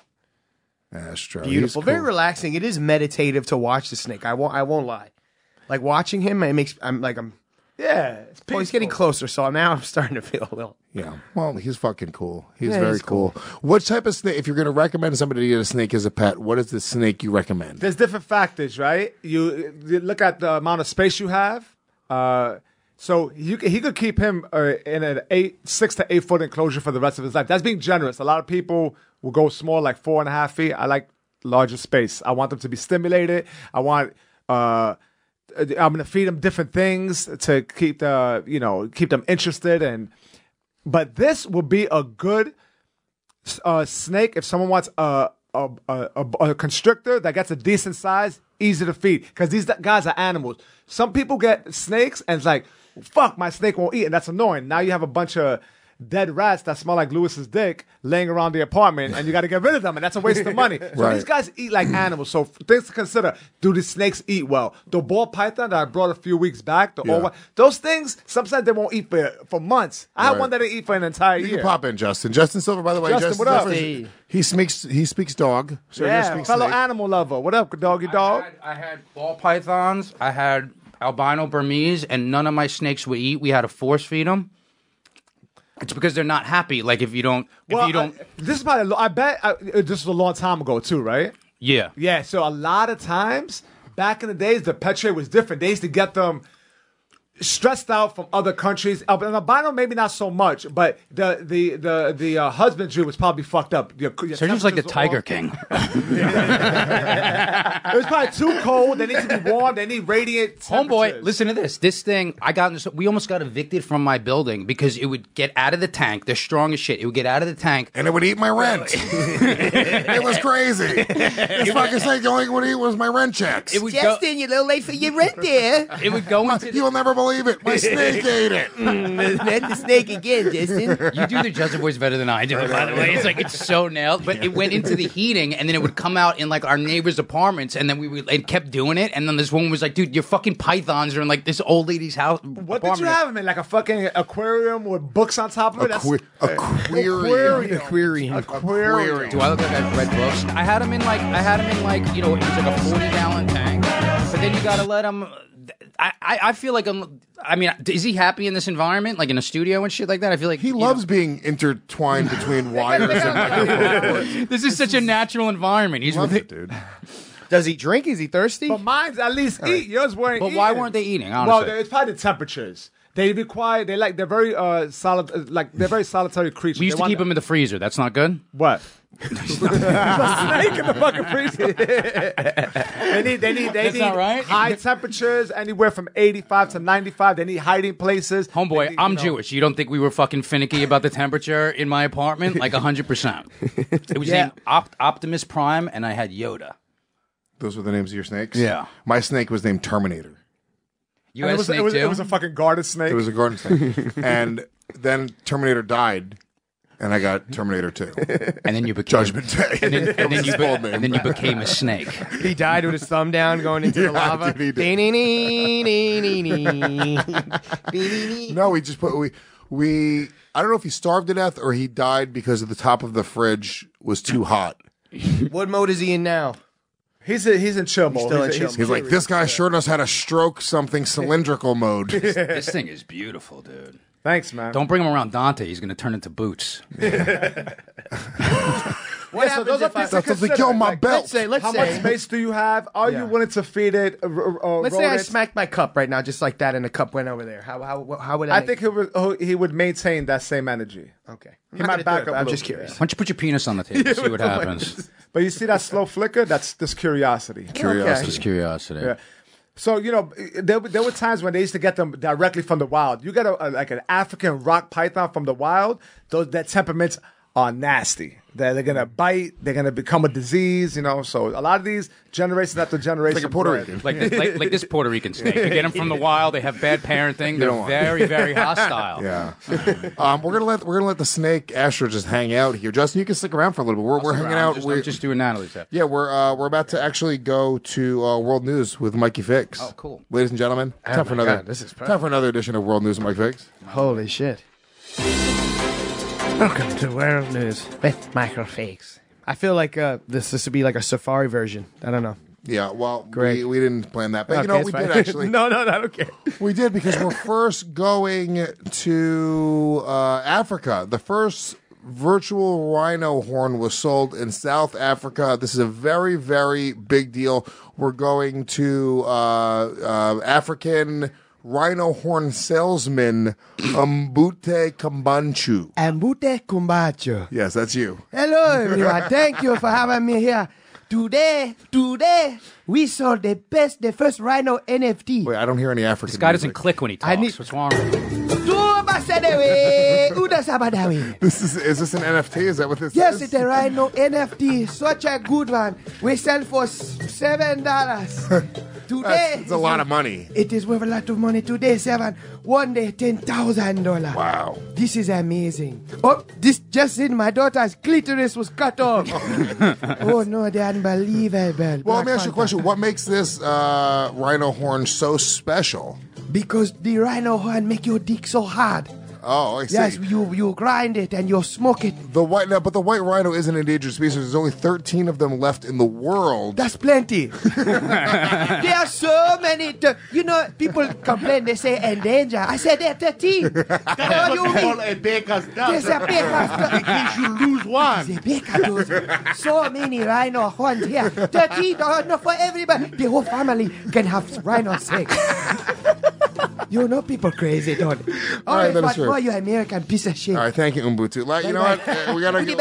Speaker 7: Astro.
Speaker 9: Beautiful.
Speaker 7: He's
Speaker 9: Very
Speaker 7: cool.
Speaker 9: relaxing. It is meditative to watch the snake. I won't. I won't lie. Like watching him, it makes. I'm like I'm.
Speaker 2: Yeah. It's
Speaker 9: Oh, he's getting
Speaker 2: peaceful.
Speaker 9: closer. So now I'm starting to feel a little.
Speaker 7: Yeah. Well, he's fucking cool. He's
Speaker 9: Yeah,
Speaker 7: very
Speaker 9: he's
Speaker 7: cool.
Speaker 9: cool.
Speaker 7: What type of snake? If you're going to recommend somebody to get a snake as a pet, what is the snake you recommend?
Speaker 2: There's different factors, right? You, you look at the amount of space you have. Uh, So you, he could keep him uh, in an eight, six to eight foot enclosure for the rest of his life. That's being generous. A lot of people will go small, like four and a half feet. I like larger space. I want them to be stimulated. I want. Uh, I'm gonna feed them different things to keep the you know keep them interested. And but this will be a good uh, snake if someone wants a a, a a a constrictor that gets a decent size, easy to feed. Because these guys are animals. Some people get snakes and it's like. Fuck, my snake won't eat, and that's annoying. Now you have a bunch of dead rats that smell like Lewis's dick laying around the apartment, and you got to get rid of them, and that's a waste of money. So
Speaker 7: Right.
Speaker 2: these guys eat like animals. So things to consider: do the snakes eat well? The ball python that I brought a few weeks back, the
Speaker 7: Yeah.
Speaker 2: old one, those things sometimes they won't eat for for months. I had
Speaker 7: Right.
Speaker 2: one that didn't eat for an entire
Speaker 7: You
Speaker 2: year.
Speaker 7: can pop in, Justin. Justin Silver, by the way.
Speaker 2: Justin,
Speaker 7: Justin
Speaker 2: what up?
Speaker 7: Silver, He speaks. He speaks dog. So
Speaker 2: yeah,
Speaker 7: he speaks
Speaker 2: fellow
Speaker 7: snake.
Speaker 2: animal lover. What up, doggy dog?
Speaker 13: I had ball pythons. I had albino Burmese, and none of my snakes would eat. We had to force feed them. It's because they're not happy. Like if you don't, if
Speaker 2: Well,
Speaker 13: you don't,
Speaker 2: I, this is probably. I bet I, this was a long time ago too, right?
Speaker 13: yeah.
Speaker 2: Yeah, so a lot of times back in the days, the pet trade was different. They used to get them stressed out from other countries. Uh, and albino, maybe not so much, but the the the the uh, husbandry was probably fucked up. Your, your
Speaker 13: Sergio's like the
Speaker 2: temperatures were
Speaker 13: Tiger
Speaker 2: off.
Speaker 13: King.
Speaker 2: It was probably too cold. They need to be warm. They need radiant
Speaker 13: Homeboy,
Speaker 2: temperatures.
Speaker 13: listen to this. This thing, I got in this, we almost got evicted from my building because it would get out of the tank. They're strong as shit. It would get out of the tank.
Speaker 7: And it would eat my rent. It was crazy. This fucking snake, the only thing it would eat was my rent checks.
Speaker 13: It would go,
Speaker 12: Justin, you're a little late for your rent there.
Speaker 13: it would go into the,
Speaker 7: You'll never believe it. My snake ate it.
Speaker 12: Not the snake again, Justin.
Speaker 13: You do the Justin voice better than I do, by the way. It's like it's so nailed. But it went into the heating, and then it would come out in like our neighbors' apartments, and then we would, it kept doing it. And then this woman was like, "Dude, your fucking pythons are in like this old lady's house."
Speaker 2: What did you have him in? Like a fucking aquarium with books on top of it? That's-
Speaker 7: Aqu- aquarium.
Speaker 2: Aquarium. Aquarium.
Speaker 13: Do I look like I've read books? I had him in like I had him in like you know it was like a forty gallon tank, but then you gotta let him. I, I, I feel like I'm. I mean, is he happy in this environment, like in a studio and shit like that? I feel like
Speaker 7: He
Speaker 13: you
Speaker 7: loves
Speaker 13: know,
Speaker 7: being intertwined between wires and microphone cords.
Speaker 13: this is such a natural environment. He's
Speaker 7: Loves
Speaker 13: really,
Speaker 7: it, dude.
Speaker 9: Does he drink? Is he thirsty?
Speaker 2: But mine's at least eat. Yours weren't
Speaker 13: But why
Speaker 2: eating.
Speaker 13: weren't they eating?
Speaker 2: Well,
Speaker 13: Honestly,
Speaker 2: it's probably the temperatures. They require. They like. They're very uh solid. Uh, like they're very solitary creatures.
Speaker 13: we used
Speaker 2: They
Speaker 13: to
Speaker 2: want-
Speaker 13: keep them in the freezer. That's not good.
Speaker 2: What? There's a snake in the fucking freezer. they need. They need. They
Speaker 13: That's
Speaker 2: need
Speaker 13: not right.
Speaker 2: high temperatures, anywhere from eighty-five to ninety-five. They need hiding places.
Speaker 13: Homeboy,
Speaker 2: They need,
Speaker 13: I'm
Speaker 2: you know-
Speaker 13: Jewish. You don't think we were fucking finicky about the temperature in my apartment? Like one hundred percent. It was
Speaker 2: Yeah.
Speaker 13: named Opt- Optimus Prime, and I had Yoda.
Speaker 7: Those were the names of your snakes?
Speaker 13: Yeah.
Speaker 7: My snake was named Terminator.
Speaker 13: You
Speaker 2: And
Speaker 13: had
Speaker 2: it
Speaker 13: a
Speaker 2: was,
Speaker 13: snake
Speaker 2: it was,
Speaker 13: too?
Speaker 2: it was a fucking garden snake.
Speaker 7: It was a garden snake. And then Terminator died, and I got Terminator two.
Speaker 13: and then you became
Speaker 7: Judgment Day.
Speaker 13: And then, and then
Speaker 7: It was
Speaker 13: you
Speaker 7: his
Speaker 13: be-
Speaker 7: full name.
Speaker 13: and then you became a snake.
Speaker 9: He died with his thumb down going into the
Speaker 7: Yeah,
Speaker 9: lava.
Speaker 7: dude, he did. No, we just put we we. I don't know if he starved to death or he died because of the top of the fridge was too hot.
Speaker 9: What mode is he in now?
Speaker 2: He's a, he's in chill mode.
Speaker 9: still in
Speaker 2: He's-
Speaker 9: chill
Speaker 2: he's
Speaker 7: He's like, this guy sure knows how to stroke something cylindrical mode.
Speaker 13: This thing is beautiful, dude.
Speaker 2: Thanks, man.
Speaker 13: Don't bring him around Dante. He's going to turn into Boots.
Speaker 9: What
Speaker 2: Yeah, so
Speaker 9: happens
Speaker 2: those are
Speaker 9: if I,
Speaker 2: things to
Speaker 7: That's like,
Speaker 2: consider.
Speaker 7: yo, my
Speaker 2: Like,
Speaker 7: belt.
Speaker 9: let's say, let's
Speaker 2: How
Speaker 9: say,
Speaker 2: much space do you have? Are
Speaker 9: Yeah.
Speaker 2: you willing to feed it? Uh, uh,
Speaker 9: let's say I
Speaker 2: rodents?
Speaker 9: smacked my cup right now, just like that, and the cup went over there. How how how would I?
Speaker 2: I
Speaker 9: make-
Speaker 2: think he would, oh, he would maintain that same energy.
Speaker 9: okay.
Speaker 2: He
Speaker 9: I'm
Speaker 2: might
Speaker 9: not
Speaker 2: back
Speaker 9: gonna do it,
Speaker 2: up.
Speaker 9: but
Speaker 2: a
Speaker 9: I'm
Speaker 2: little
Speaker 9: just
Speaker 2: bit.
Speaker 9: curious.
Speaker 13: Why don't you put your penis on the table, see what happens.
Speaker 2: But you see that slow flicker? That's just curiosity.
Speaker 7: Curiosity.
Speaker 13: Just curiosity.
Speaker 2: Yeah. So you know, there, there were times when they used to get them directly from the wild. You get a, a like an African rock python from the wild; those their temperaments are nasty. They're, they're gonna bite. They're gonna become a disease. You know, so a lot of these generation after generation,
Speaker 7: Like a Puerto
Speaker 2: bred.
Speaker 7: Rican.
Speaker 13: Like this, like, like this Puerto Rican snake. You get them from the wild. They have bad parenting. They're
Speaker 7: don't want
Speaker 13: very, very hostile.
Speaker 7: Yeah. um, we're gonna let we're gonna let the snake Astro just hang out here. Justin, you can stick around for a little bit. We're, we're hanging
Speaker 13: I'm
Speaker 7: out.
Speaker 13: just,
Speaker 7: we're,
Speaker 13: I'm just doing Natalie's stuff.
Speaker 7: yeah, we're uh, we're about to actually go to uh, World News with Mikey Fix.
Speaker 13: Oh, cool.
Speaker 7: Ladies and gentlemen,
Speaker 9: Oh
Speaker 7: time for
Speaker 9: my
Speaker 7: another
Speaker 9: God, this is
Speaker 7: time for another edition of World News with Mike Fix.
Speaker 9: Holy shit! Welcome to World News with Michael Fakes. I feel like uh, this this would be like a safari version. I don't know.
Speaker 7: Yeah, well,
Speaker 9: Great.
Speaker 7: we, we didn't plan that, but
Speaker 9: Okay,
Speaker 7: you know
Speaker 9: it's
Speaker 7: we
Speaker 9: fine.
Speaker 7: did actually.
Speaker 9: no, no, no, I don't care.
Speaker 7: We did because we're first going to uh, Africa. The first virtual rhino horn was sold in South Africa. This is a very, very big deal. We're going to uh, uh, African rhino horn salesman Mbute Kambanchu.
Speaker 9: Mbute Kumbacho.
Speaker 7: Yes, that's you.
Speaker 9: Hello, everyone. Thank you for having me here. Today, today, we saw the best, the first rhino N F T.
Speaker 7: Wait, I don't hear any African
Speaker 13: This guy
Speaker 7: music.
Speaker 13: doesn't click when he talks.
Speaker 9: I need-
Speaker 13: What's wrong with him?
Speaker 7: This is is this an N F T? Is that what this
Speaker 9: Yes,
Speaker 7: is?
Speaker 9: it's a rhino N F T. Such a good one. We sell for s- seven dollars. Today,
Speaker 7: That's, it's a lot of money.
Speaker 9: It is worth a lot of money. Today, seven. One day, ten thousand dollars.
Speaker 7: Wow.
Speaker 9: This is amazing. Oh, this just in, my daughter's clitoris was cut off. Oh no, they're unbelievable.
Speaker 7: Well, let me ask you a question. What makes this uh, rhino horn so special?
Speaker 9: Because the rhino horn make your dick so hard.
Speaker 7: Oh, I see.
Speaker 9: Yes, you you grind it and you smoke it.
Speaker 7: The white, no, but the white rhino is an endangered species. There's only thirteen of them left in the world.
Speaker 9: That's plenty. There are so many. T- you know, people complain. They say endanger. I said there are thirteen. What do you mean?
Speaker 8: a baker's
Speaker 9: There's a baker's
Speaker 8: In case you lose one.
Speaker 9: The baker does. So many rhino horns here. thirteen are enough for everybody. The whole family can have rhino sex. You know people crazy, don't you?
Speaker 7: All right, that is
Speaker 9: but
Speaker 7: true.
Speaker 9: why you American piece of shit?
Speaker 7: All right, thank you, Ubuntu. Like, you know what? Uh, we gotta.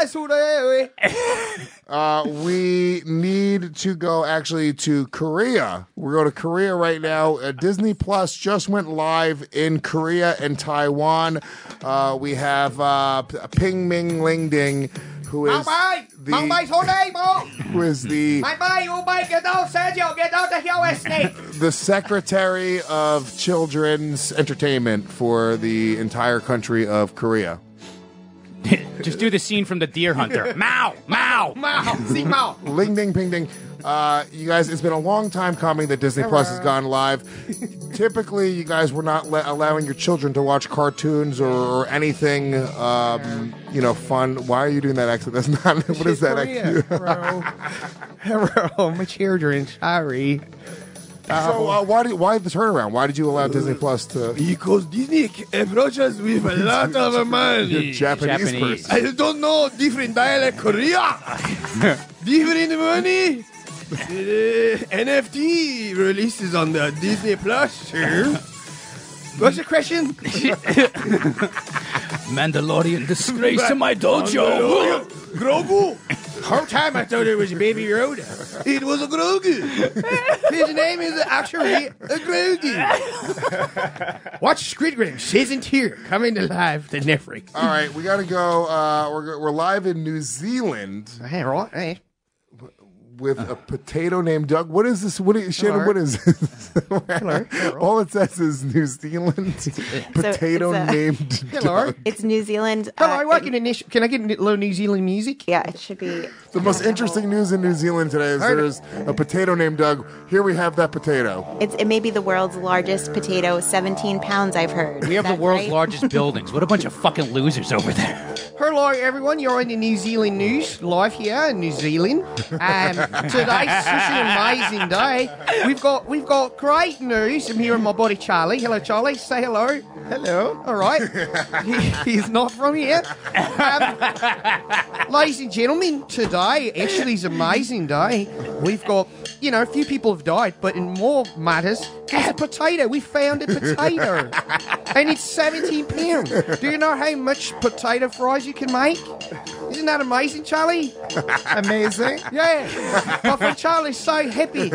Speaker 7: Uh, we need to go actually to Korea. We're going to Korea right now. Uh, Disney Plus just went live in Korea and Taiwan. Uh, we have uh, P- Ping Ming Ling Ding, who is the who is the the Secretary of Children's Entertainment for the entire country of Korea.
Speaker 13: Just do the scene from The Deer Hunter. Mao! Mao!
Speaker 9: Mao! See Mao!
Speaker 7: Ling ding, ping ding. Uh, you guys, it's been a long time coming that Disney Plus has gone live. Typically, you guys were not le- allowing your children to watch cartoons or, or anything, um, you know, fun. Why are you doing that accent? That's not. What is that accent?
Speaker 9: Hello, my children. Sorry.
Speaker 7: So uh, why did why the turnaround? Why did you allow Disney Plus to?
Speaker 14: Because Disney approaches with a lot of money.
Speaker 7: You're Japanese,
Speaker 13: Japanese.
Speaker 7: person.
Speaker 14: I don't know different dialect Korea. Different money. The N F T releases on the Disney Plus. What's the question?
Speaker 13: Mandalorian disgrace to my dojo.
Speaker 14: Grogu. Whole time I thought it was Baby Yoda. It was a Grogu. His name is actually a Grogu. Watch Squid Game season two coming to live to Netflix.
Speaker 7: All right, we got to go. Uh, we're we're live in New Zealand.
Speaker 9: Hey, right. Hey.
Speaker 7: With a potato named Doug. What is this? What is, Shannon, what is this?
Speaker 9: Hello.
Speaker 7: All it says is New Zealand. Potato
Speaker 10: it's a-
Speaker 7: named
Speaker 9: Hello.
Speaker 7: Doug.
Speaker 10: It's New Zealand.
Speaker 9: Hello,
Speaker 10: uh,
Speaker 9: I work in a niche. Can I get a little New Zealand music?
Speaker 10: Yeah, it should be.
Speaker 7: The most interesting news in New Zealand today is
Speaker 9: Heard it.
Speaker 7: there's a potato named Doug. Here we have that potato.
Speaker 10: It's it may be the world's largest potato, seventeen pounds. I've heard.
Speaker 13: We have the
Speaker 10: That's
Speaker 13: world's
Speaker 10: right?
Speaker 13: largest buildings. What a bunch of fucking losers over there.
Speaker 9: Hello, everyone. You're in the New Zealand news, live here in New Zealand. Um, today's such an amazing day. We've got we've got great news. I'm here with my buddy Charlie. Hello, Charlie. Say hello. Hello. All right. he, he's not from here. Um, ladies and gentlemen, today actually is an amazing day. We've got, you know, a few people have died, but in more matters, it's a potato. We found a potato. And it's seventeen pounds. Do you know how much potato fries you can make? Isn't that amazing, Charlie?
Speaker 2: Amazing.
Speaker 9: Yeah. My friend Charlie's so happy.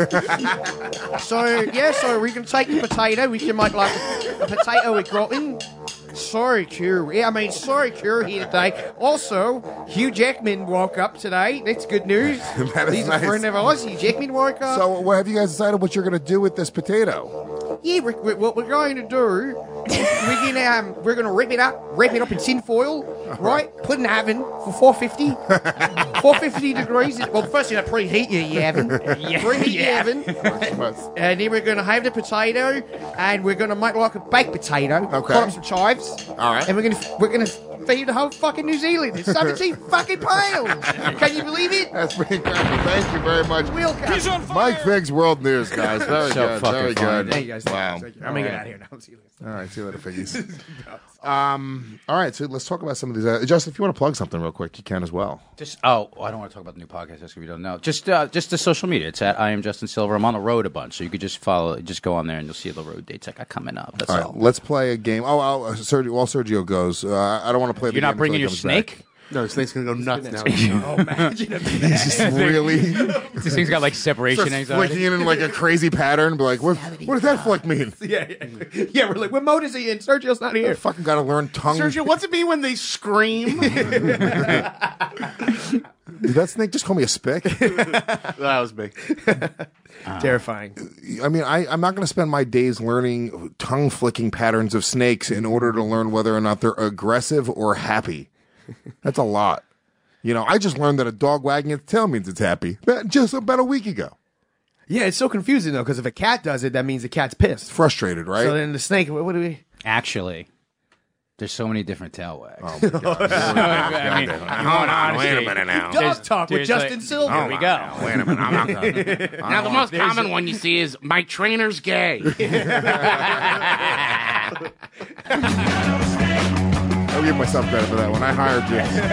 Speaker 9: So, yeah, so we can take the potato. We can make like a potato with gratin. Sorry, Q. Yeah, I mean, sorry, Q here today. Also, Hugh Jackman woke up today. That's good news.
Speaker 7: That is
Speaker 9: He's
Speaker 7: nice.
Speaker 9: a friend of ours. Hugh Jackman woke up.
Speaker 7: So, what have you guys decided what you're going to do with this potato?
Speaker 9: Yeah, we, we, what we're going to do, we're gonna um, we're gonna wrap it up, wrap it up in tin foil, right? Put in the oven for four fifty, four fifty degrees. Well, first you have to preheat your, your oven, preheat your oven, and then we're gonna have the potato, and we're gonna make like a baked potato.
Speaker 7: Okay.
Speaker 9: Cut up some chives.
Speaker 7: All right.
Speaker 9: And we're gonna we're gonna feed the whole fucking New Zealand. It's seventeen fucking pounds. Can you believe it?
Speaker 7: That's pretty incredible. Thank you very much.
Speaker 9: Welcome.
Speaker 7: Mike Figg's World News, guys. Very
Speaker 13: So
Speaker 7: good.
Speaker 13: fucking
Speaker 7: Very
Speaker 13: funny.
Speaker 7: good.
Speaker 9: Thank you guys.
Speaker 7: Wow.
Speaker 9: Thank you. I'm gonna get out of here now. See you later.
Speaker 7: All right, see you later, Figgies. Um. All right, so let's talk about some of these. Uh, Justin, if you want to plug something real quick, you can as well.
Speaker 13: Just oh, I don't want to talk about the new podcast. That's if you don't know. Just uh, just the social media. It's at I am Justin Silver. I'm on the road a bunch, so you could just follow. Just go on there and you'll see the road dates I got coming up. That's
Speaker 7: all.
Speaker 13: all.
Speaker 7: Right, let's play a game. Oh, oh Sergio, while Sergio goes, uh, I don't want to play. The
Speaker 13: You're not
Speaker 7: game
Speaker 13: bringing
Speaker 7: until
Speaker 13: your
Speaker 7: he comes
Speaker 13: snake.
Speaker 7: back.
Speaker 8: No, the snake's gonna go nuts now.
Speaker 9: Oh, imagine if
Speaker 7: He's just really
Speaker 13: This thing's got like separation
Speaker 7: starts
Speaker 13: anxiety.
Speaker 7: flicking in like a crazy pattern. Be like, what? What does that flick mean?
Speaker 9: Yeah, yeah, yeah. We're like, what mode is he in? Sergio's not here.
Speaker 7: I fucking got to learn tongue.
Speaker 8: Sergio, what's it mean when they scream?
Speaker 7: Did that snake just call me a spick?
Speaker 8: That was big.
Speaker 9: Terrifying.
Speaker 7: I mean, I, I'm not going to spend my days learning tongue flicking patterns of snakes in order to learn whether or not they're aggressive or happy. That's a lot. You know, I just learned that a dog wagging its tail means it's happy. That just about a week ago.
Speaker 9: Yeah, it's so confusing though, because if a cat does it, that means the cat's pissed.
Speaker 7: Frustrated, right?
Speaker 9: So then the snake, what, what do we?
Speaker 13: Actually, there's so many different tail wags.
Speaker 7: Oh my God.
Speaker 13: I mean,
Speaker 7: Hold on, wait a minute now.
Speaker 9: Dog talk with
Speaker 13: there's
Speaker 9: Justin
Speaker 13: like-
Speaker 9: Silver.
Speaker 13: Here we go.
Speaker 7: Now, wait a minute. I'm not gonna,
Speaker 8: Now, the most common one you see is my trainer's gay.
Speaker 7: I'll give myself credit for that one. I hired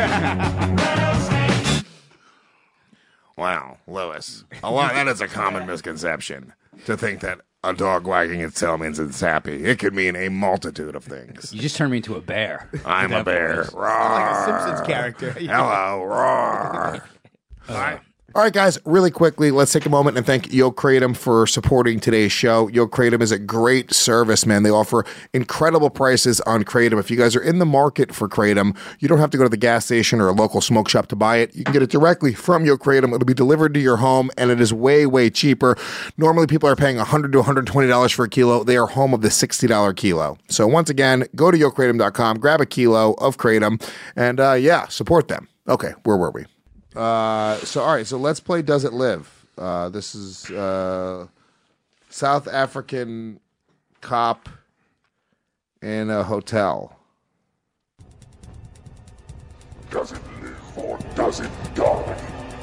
Speaker 7: you. Wow, Lewis. A lot. That is a common misconception to think that a dog wagging its tail means it's happy. It could mean a multitude of things.
Speaker 13: You just turned me into a bear.
Speaker 7: I'm a bear.
Speaker 9: Like a
Speaker 7: Roar.
Speaker 9: Simpsons character.
Speaker 7: Hello, roar. Hi. All right, guys, really quickly, let's take a moment and thank Yo Kratom for supporting today's show. Yo Kratom is a great service, man. They offer incredible prices on Kratom. If you guys are in the market for Kratom, you don't have to go to the gas station or a local smoke shop to buy it. You can get it directly from Yo Kratom. It'll be delivered to your home, and it is way, way cheaper. Normally, people are paying one hundred dollars to one hundred twenty dollars for a kilo. They are home of the sixty dollars kilo. So once again, go to yo kratom dot com, grab a kilo of Kratom, and uh, yeah, support them. Okay, where were we? Uh, so, all right, so let's play Does It Live? Uh, this is uh, South African cop in a hotel. Does it live or does it die?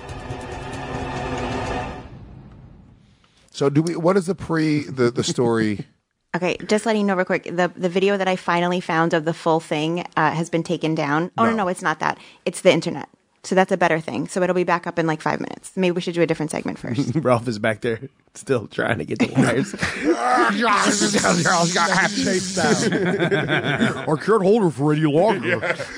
Speaker 7: So, do we? What is the pre the the story?
Speaker 10: Okay, just letting you know real quick, the, the video that I finally found of the full thing uh, has been taken down. Oh, no. no, no, it's not that. It's the internet. So that's a better thing. So it'll be back up in like five minutes. Maybe we should do a different segment first.
Speaker 9: Ralph is back there still trying to get the wires.
Speaker 14: I can't hold her for any longer.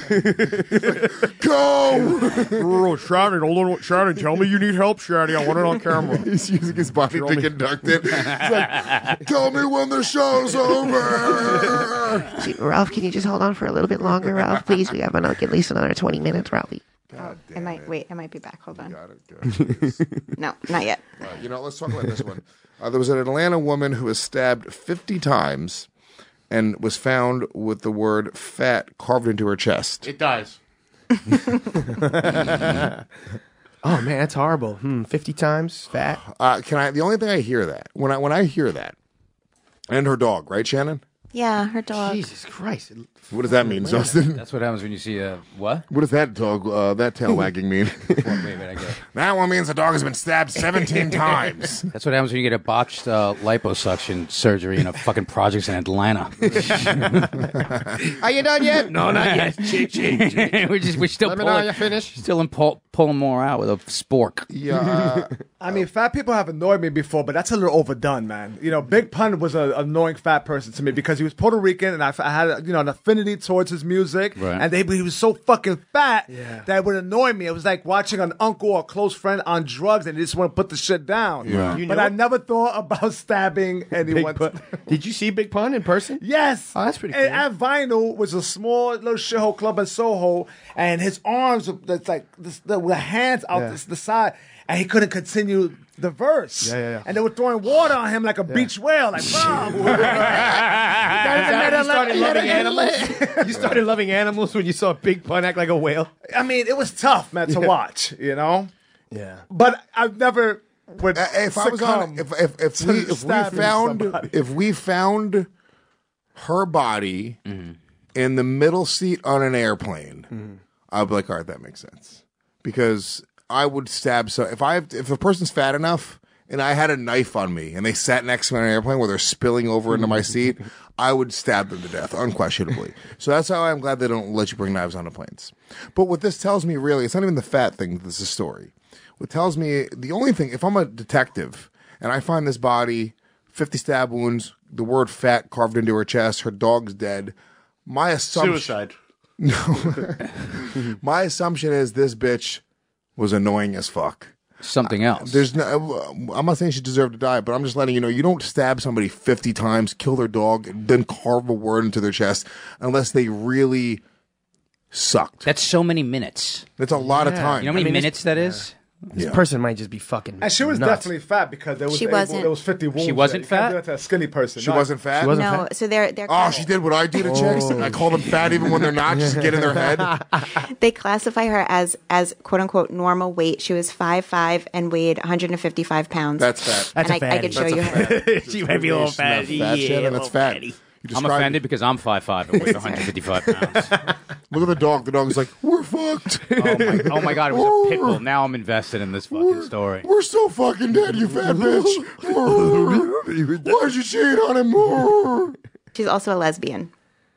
Speaker 7: Go!
Speaker 14: Shannon, hold on. Shannon, tell me you need help, Shannon. I want it on camera.
Speaker 7: He's using his body to conduct it. He's like, tell me when the show's over.
Speaker 15: Gee, Ralph, can you just hold on for a little bit longer, Ralph? Please, we have like at least another twenty minutes, Ralphie.
Speaker 10: God damn I might it. wait. I might be back. Hold on.
Speaker 7: Got it. Good.
Speaker 10: No, not yet.
Speaker 7: Uh, you know, let's talk about this one. Uh, there was an Atlanta woman who was stabbed fifty times and was found with the word "fat" carved into her chest.
Speaker 8: It does.
Speaker 9: Oh man, that's horrible. Hmm, Fifty times fat.
Speaker 7: Uh, can I? The only thing I hear that when I when I hear that, and her dog, right, Shannon?
Speaker 10: Yeah, her dog.
Speaker 9: Jesus Christ.
Speaker 7: What does that mean, Justin?
Speaker 13: That's what happens when you see a what?
Speaker 7: What does that dog, uh, that tail wagging mean?
Speaker 13: Wait a minute, I get it.
Speaker 7: That one means the dog has been stabbed seventeen times.
Speaker 13: That's what happens when you get a botched uh, liposuction surgery in a fucking projects in Atlanta.
Speaker 9: Are you done yet? No, not yet. Cheek, cheek, cheek.
Speaker 13: we're just we're still
Speaker 9: Let me know
Speaker 13: pulling,
Speaker 9: you're finished.
Speaker 13: still in pull, pulling more out with a spork.
Speaker 7: Yeah. Uh,
Speaker 2: I mean, fat people have annoyed me before, but that's a little overdone, man. You know, Big Pun was an annoying fat person to me because he was Puerto Rican, and I, I had you know an affinity towards his music,
Speaker 13: Right.
Speaker 2: and they, he was so fucking fat
Speaker 9: Yeah.
Speaker 2: that it would annoy me. It was like watching an uncle or a close friend on drugs, and they just want to put the shit down.
Speaker 7: Yeah.
Speaker 9: You
Speaker 2: But
Speaker 9: know-
Speaker 2: I never thought about stabbing anyone.
Speaker 9: Big Pun. Did you see Big Pun in person?
Speaker 2: Yes.
Speaker 9: Oh, that's pretty
Speaker 2: And
Speaker 9: cool.
Speaker 2: at Vinyl was a small little shithole club in Soho, and his arms were that's like this, the, with the hands out
Speaker 9: Yeah.
Speaker 2: this, the side, and he couldn't continue the verse.
Speaker 9: Yeah, yeah, yeah.
Speaker 2: And they were throwing water on him like a beach whale, like boom.
Speaker 9: You started loving animals. You started loving animals when you saw Big Pun act like a whale.
Speaker 2: I mean, it was tough, man, to
Speaker 9: Yeah.
Speaker 2: watch. You know,
Speaker 9: Yeah.
Speaker 2: but I've never would.
Speaker 7: Uh, if I was on, if if if we if we
Speaker 2: stabbing
Speaker 7: found
Speaker 2: somebody.
Speaker 7: if we found her body
Speaker 13: Mm-hmm.
Speaker 7: in the middle seat on an airplane,
Speaker 9: Mm-hmm.
Speaker 7: I'd be like, all right, that makes sense because I would stab. So if I have, if a person's fat enough and I had a knife on me, and they sat next to me on an airplane where they're spilling over into my seat, I would stab them to death, unquestionably. So that's how I'm glad they don't let you bring knives onto planes. But what this tells me, really, it's not even the fat thing that's the story. What tells me, the only thing, if I'm a detective, and I find this body, fifty stab wounds, the word fat carved into her chest, her dog's dead, my assumption...
Speaker 8: Suicide.
Speaker 7: No. My assumption is this bitch was annoying as fuck.
Speaker 13: Something else.
Speaker 7: There's no. I'm not saying she deserved to die, but I'm just letting you know you don't stab somebody fifty times, kill their dog, and then carve a word into their chest unless they really sucked.
Speaker 13: That's so many minutes.
Speaker 7: That's a lot of time.
Speaker 13: You know how many
Speaker 9: I mean,
Speaker 13: minutes that is?
Speaker 9: This
Speaker 7: Yeah.
Speaker 9: person might just be fucking.
Speaker 2: And she was
Speaker 9: nuts.
Speaker 2: definitely fat because there was
Speaker 10: She
Speaker 2: able-
Speaker 10: wasn't.
Speaker 2: there was fifty wounds.
Speaker 13: She wasn't
Speaker 2: there. You can't
Speaker 13: fat?
Speaker 2: do that to a skinny person.
Speaker 7: She
Speaker 2: No.
Speaker 7: wasn't fat.
Speaker 9: She wasn't
Speaker 10: no,
Speaker 9: fat?
Speaker 10: so they're they're
Speaker 7: Oh, she did what I do to chicks. I call them fat even when they're not, just to get in their head.
Speaker 10: they classify her as as quote unquote normal weight. She was five five and weighed one hundred fifty-five pounds.
Speaker 7: That's fat.
Speaker 9: That's
Speaker 10: and
Speaker 9: a
Speaker 10: I, I
Speaker 9: fatty.
Speaker 10: could show
Speaker 9: That's
Speaker 10: you
Speaker 9: a
Speaker 10: her.
Speaker 9: she might be a little fat.
Speaker 7: Fat
Speaker 9: Yeah,
Speaker 7: shit,
Speaker 9: a
Speaker 7: and it's
Speaker 9: little
Speaker 7: fat.
Speaker 9: fatty.
Speaker 7: You
Speaker 13: I'm
Speaker 7: describe-
Speaker 13: offended because I'm five five and weigh one hundred fifty-five pounds.
Speaker 7: Look at the dog. The dog's like, we're fucked.
Speaker 13: Oh my, oh my god, it was a pit bull. Now I'm invested in this fucking story.
Speaker 7: We're so fucking dead, you fat bitch. Why'd you cheat on him?
Speaker 10: She's also a lesbian.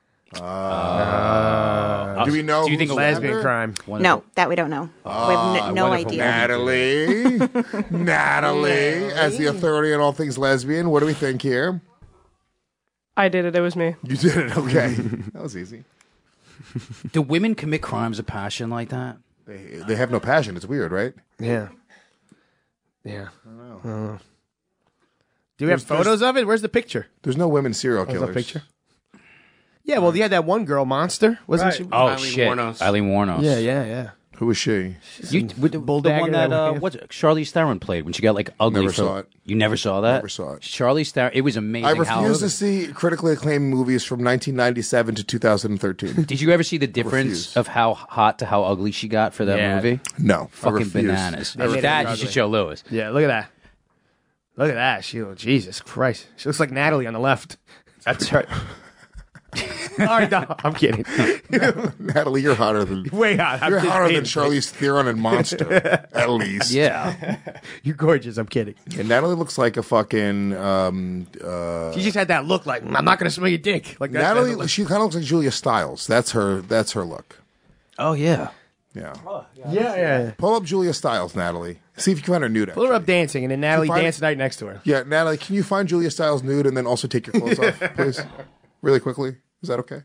Speaker 7: Uh, do we know
Speaker 13: Do you think
Speaker 7: who's
Speaker 13: a
Speaker 9: Lesbian
Speaker 7: gender?
Speaker 9: crime.
Speaker 10: No, that we don't know. we have n- no
Speaker 13: wonderful.
Speaker 10: idea.
Speaker 7: Natalie. Natalie, as the authority on all things lesbian, what do we think here?
Speaker 11: I did it. It was me.
Speaker 7: You did it. Okay. That was easy.
Speaker 13: Do women commit crimes of passion like that?
Speaker 7: They, they have no passion. It's weird, right?
Speaker 9: Yeah. Yeah. I don't know. Do we
Speaker 7: There's-
Speaker 9: have photos of it? Where's the picture?
Speaker 7: There's no women serial
Speaker 9: There's
Speaker 7: killers.
Speaker 9: no picture. Yeah, well, you had that one girl, Monster, wasn't
Speaker 2: Right.
Speaker 9: she?
Speaker 13: Oh
Speaker 8: Eileen
Speaker 13: shit,
Speaker 8: Wuornos.
Speaker 13: Eileen Wuornos.
Speaker 9: Yeah, yeah, yeah.
Speaker 7: Who was she?
Speaker 13: You, with the,
Speaker 9: Bull
Speaker 13: the
Speaker 9: dagger
Speaker 13: one that
Speaker 9: that
Speaker 13: uh,
Speaker 9: we-
Speaker 13: what's it, Charlize Theron played when she got like ugly.
Speaker 7: Never
Speaker 13: for,
Speaker 7: saw it.
Speaker 13: You never saw that?
Speaker 7: Never saw it.
Speaker 13: Charlize Theron. It was amazing.
Speaker 7: I
Speaker 13: how,
Speaker 7: refuse to see critically acclaimed movies from nineteen ninety-seven to two thousand thirteen.
Speaker 13: Did you ever see the difference
Speaker 7: Refuse.
Speaker 13: of how hot to how ugly she got for that
Speaker 9: Yeah.
Speaker 13: movie?
Speaker 7: No. I
Speaker 13: Fucking
Speaker 7: refuse.
Speaker 13: bananas.
Speaker 9: I refuse.
Speaker 13: That you should show Lewis.
Speaker 9: Yeah, look at that. Look at that. She, oh, Jesus Christ. She looks like Natalie on the left.
Speaker 13: That's her.
Speaker 9: All right, no, I'm kidding.
Speaker 7: Natalie, you're hotter than
Speaker 9: Way hot. I'm
Speaker 7: you're
Speaker 9: just
Speaker 7: hotter than
Speaker 9: kidding.
Speaker 7: Charlize Theron and Monster, at least.
Speaker 13: Yeah.
Speaker 9: You're gorgeous. I'm kidding.
Speaker 7: And Natalie looks like a fucking. Um, uh,
Speaker 9: She just had that look like, I'm not going to smell your dick. Like that.
Speaker 7: Natalie,
Speaker 9: that look.
Speaker 7: she kind of looks like Julia Stiles. That's her. That's her look.
Speaker 13: Oh yeah.
Speaker 7: Yeah.
Speaker 9: Yeah, yeah, yeah.
Speaker 7: Pull up Julia Stiles, Natalie. See if you can find her nude.
Speaker 9: Pull her
Speaker 7: actually.
Speaker 9: up dancing, and then Natalie
Speaker 7: find-
Speaker 9: dance right next to her.
Speaker 7: Yeah, Natalie, can you find Julia Stiles nude and then also take your clothes off, please? Really quickly. Is that okay?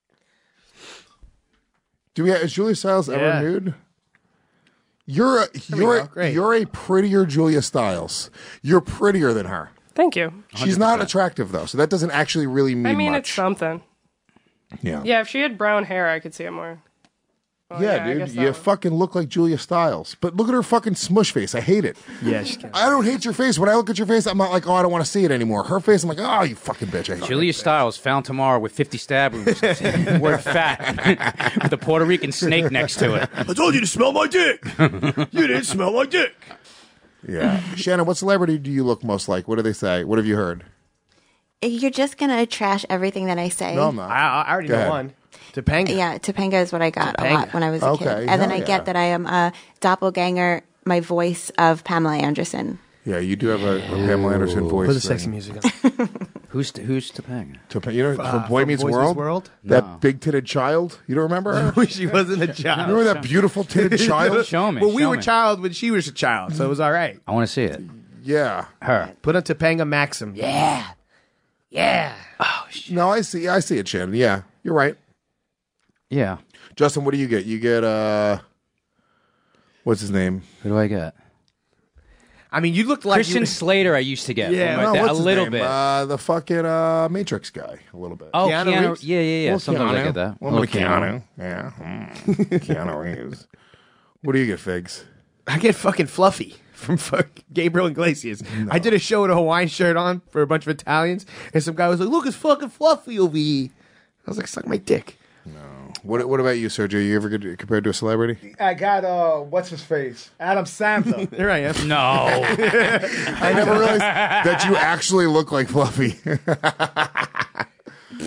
Speaker 7: Do we have, is Julia Stiles
Speaker 9: Yeah.
Speaker 7: ever nude? You're a,
Speaker 9: we
Speaker 7: you're
Speaker 9: go.
Speaker 7: a,
Speaker 9: Great.
Speaker 7: you're a prettier Julia Stiles. You're prettier than her.
Speaker 11: Thank you.
Speaker 7: She's not attractive though, so that doesn't actually really mean
Speaker 11: I mean,
Speaker 7: much.
Speaker 11: it's something.
Speaker 7: yeah.
Speaker 11: Yeah, if she had brown hair, I could see it more. Well,
Speaker 7: yeah,
Speaker 11: yeah, I
Speaker 7: dude,
Speaker 11: guess that
Speaker 7: you
Speaker 11: one.
Speaker 7: fucking look like Julia Stiles. But look at her fucking smush face. I hate it.
Speaker 9: Yeah, she's kind
Speaker 7: I don't hate your face. When I look at your face, I'm not like, oh, I don't want to see it anymore. Her face, I'm like, oh, you fucking bitch. I hate
Speaker 13: Julia Stiles found tomorrow with fifty stab wounds. Word fat with a Puerto Rican snake next to it.
Speaker 14: I told you to smell my dick. You didn't smell my dick.
Speaker 7: Yeah. Shannon, what celebrity do you look most like? What do they say? What have you heard?
Speaker 10: You're just gonna trash everything that I say.
Speaker 7: No, I'm not.
Speaker 9: I, I already
Speaker 7: Go
Speaker 9: know
Speaker 7: ahead.
Speaker 9: one. Topanga.
Speaker 10: Yeah, Topanga is what I got a
Speaker 9: Topanga.
Speaker 10: lot when I was a
Speaker 7: Okay,
Speaker 10: kid. And then
Speaker 7: hell
Speaker 10: I
Speaker 7: yeah.
Speaker 10: get that I am a doppelganger, my voice of Pamela Anderson.
Speaker 7: Yeah, you do have a, a Pamela Anderson voice.
Speaker 9: Put the
Speaker 7: thing.
Speaker 9: sexy music on.
Speaker 13: Who's who's Topanga?
Speaker 7: Topa- you know,
Speaker 9: Uh,
Speaker 7: from Boy
Speaker 9: from
Speaker 7: Meets
Speaker 9: Boy Meets
Speaker 7: World?
Speaker 9: World?
Speaker 7: That
Speaker 13: No.
Speaker 7: big-titted child? You don't remember her?
Speaker 9: she wasn't a child.
Speaker 7: Remember that beautiful titted child?
Speaker 13: Show me.
Speaker 9: Well, we
Speaker 13: show
Speaker 9: were
Speaker 13: me.
Speaker 9: child when she was a child, so it was all right.
Speaker 13: I want to see it.
Speaker 7: Yeah.
Speaker 13: Her.
Speaker 9: Put on Topanga Maxim. Yeah. Yeah.
Speaker 7: No, I see. I see it, Shannon. Yeah, you're right.
Speaker 13: Yeah.
Speaker 7: Justin, what do you get? You get, uh... What's his name?
Speaker 13: Who do I get?
Speaker 9: I mean, you looked like
Speaker 13: Christian
Speaker 9: you,
Speaker 13: Slater. I used to get.
Speaker 9: Yeah,
Speaker 13: Like
Speaker 7: No,
Speaker 13: that,
Speaker 7: what's
Speaker 13: a
Speaker 7: his
Speaker 13: little
Speaker 7: name?
Speaker 13: bit.
Speaker 7: Uh, the fucking uh, Matrix guy. A little bit.
Speaker 13: oh,
Speaker 9: Keanu
Speaker 13: Keanu.
Speaker 9: Reeves?
Speaker 13: Yeah, yeah, yeah.
Speaker 7: Well,
Speaker 13: Sometimes
Speaker 7: Keanu.
Speaker 13: I get that.
Speaker 7: Well,
Speaker 13: Little
Speaker 7: Keanu. Yeah. Mm. Keanu Reeves. What do you get, Figs?
Speaker 9: I get fucking Fluffy from fuck Gabriel Iglesias. I did a show with a Hawaiian shirt on for a bunch of Italians, and some guy was like, "Look, it's fucking Fluffy over here." I was like, "Suck my dick."
Speaker 7: What What about you, Sergio? You ever get compared to a celebrity?
Speaker 2: I got uh, what's his face? Adam Sandler.
Speaker 9: There I am.
Speaker 13: No.
Speaker 7: I never realized that you actually look like Fluffy.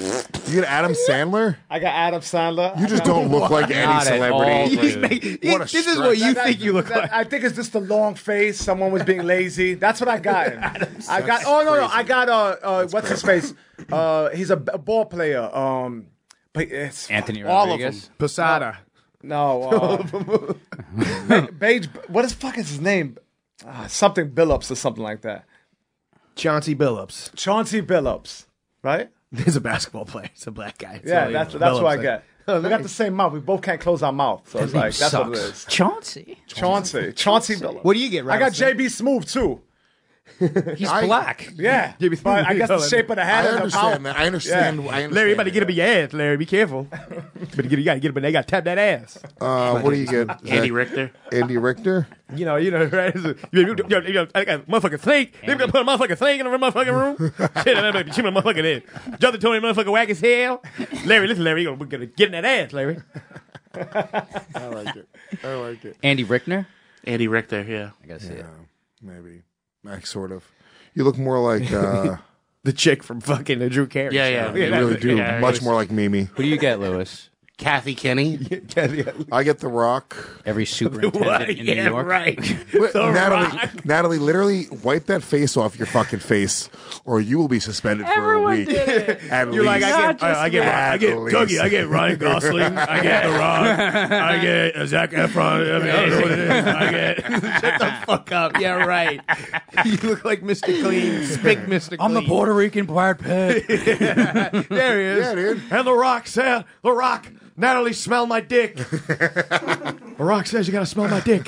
Speaker 7: You get Adam Sandler?
Speaker 2: I got Adam Sandler.
Speaker 7: You just don't look like any celebrity. What a
Speaker 9: This is
Speaker 7: stretch.
Speaker 9: what you
Speaker 2: That-
Speaker 9: think you look
Speaker 2: that-
Speaker 9: like.
Speaker 2: I think it's just the long face. Someone was being lazy. That's what I got. I got. Oh no, no, I got. Uh, uh what's his face? Uh, he's a, b- a ball player. Um, but it's
Speaker 13: Anthony
Speaker 2: all
Speaker 13: Rodriguez?
Speaker 2: of them.
Speaker 9: Posada.
Speaker 2: No. Uh, Ba- Bage. What the fuck is his name? Uh, something Billups or something like that.
Speaker 9: Chauncey Billups.
Speaker 2: Chauncey Billups. Right?
Speaker 9: He's a basketball player. He's a black guy.
Speaker 2: Yeah,
Speaker 9: So,
Speaker 2: that's that's what I
Speaker 9: Billups.
Speaker 2: get.
Speaker 9: Oh,
Speaker 2: We got
Speaker 9: nice.
Speaker 2: the same mouth. We both can't close our mouth, so it's like that's what it is.
Speaker 13: Chauncey.
Speaker 2: Chauncey. Chauncey Billups.
Speaker 9: What do you get,
Speaker 2: I got
Speaker 9: Robinson?
Speaker 2: J B Smooth too.
Speaker 13: He's
Speaker 7: I-
Speaker 13: black.
Speaker 2: Yeah,
Speaker 9: J B
Speaker 2: but I
Speaker 9: Smooth,
Speaker 2: guess
Speaker 9: you
Speaker 2: the
Speaker 9: know,
Speaker 2: shape of the
Speaker 7: I
Speaker 2: head and the
Speaker 7: understand
Speaker 2: mouth.
Speaker 7: that. I understand.
Speaker 2: Yeah.
Speaker 7: I understand.
Speaker 9: Larry, you better get up
Speaker 7: it.
Speaker 9: in your ass, Larry. Be careful. Better get, you gotta get up in there. You gotta tap that ass.
Speaker 7: Uh, what do you get?
Speaker 8: Andy
Speaker 7: Zach?
Speaker 8: Richter.
Speaker 7: Andy Richter?
Speaker 9: You know, you know, right? You, you, you, you know, I got a motherfucking snake. They gonna put a motherfucking snake in the motherfucking room. Shit, I'm gonna shoot my motherfucking head. Jonathan Tony, motherfucking whack his hell. Larry, listen, Larry, you gonna, gonna get in that ass, Larry.
Speaker 7: I like it. I like it.
Speaker 13: Andy Richter.
Speaker 8: Andy Richter, yeah.
Speaker 13: I gotta see it.
Speaker 7: Maybe. Max, sort of. You look more like. Uh,
Speaker 9: The chick from fucking the Drew Carey
Speaker 8: Yeah,
Speaker 9: show.
Speaker 8: yeah.
Speaker 7: you really do.
Speaker 8: Yeah,
Speaker 7: Much
Speaker 8: it's-
Speaker 7: more like Mimi.
Speaker 13: Who do you get, Lewis?
Speaker 8: Kathy Kenny.
Speaker 7: I get The Rock.
Speaker 13: Every superintendent in New
Speaker 9: Yeah,
Speaker 13: York.
Speaker 9: right.
Speaker 7: Wait,
Speaker 9: The
Speaker 7: Natalie,
Speaker 9: Rock.
Speaker 7: Natalie, literally wipe that face off your fucking face, or you will be suspended for a
Speaker 11: Everyone
Speaker 7: week.
Speaker 11: did it.
Speaker 7: At
Speaker 9: You're like,
Speaker 7: least.
Speaker 9: I get, I, I get, I get
Speaker 7: At
Speaker 9: Dougie,
Speaker 7: least.
Speaker 9: I get Ryan Gosling, I get The Rock, I get uh, Zac Efron. I mean, I don't know what it is. I get. Shut the fuck up. Yeah, right. You look like Mister Clean, Spick Mister Clean.
Speaker 13: I'm the Puerto Rican Brad Pitt.
Speaker 9: There he is.
Speaker 7: Yeah, dude.
Speaker 9: And The Rock said, The Rock, Natalie, smell my dick. The Rock says you gotta smell my dick.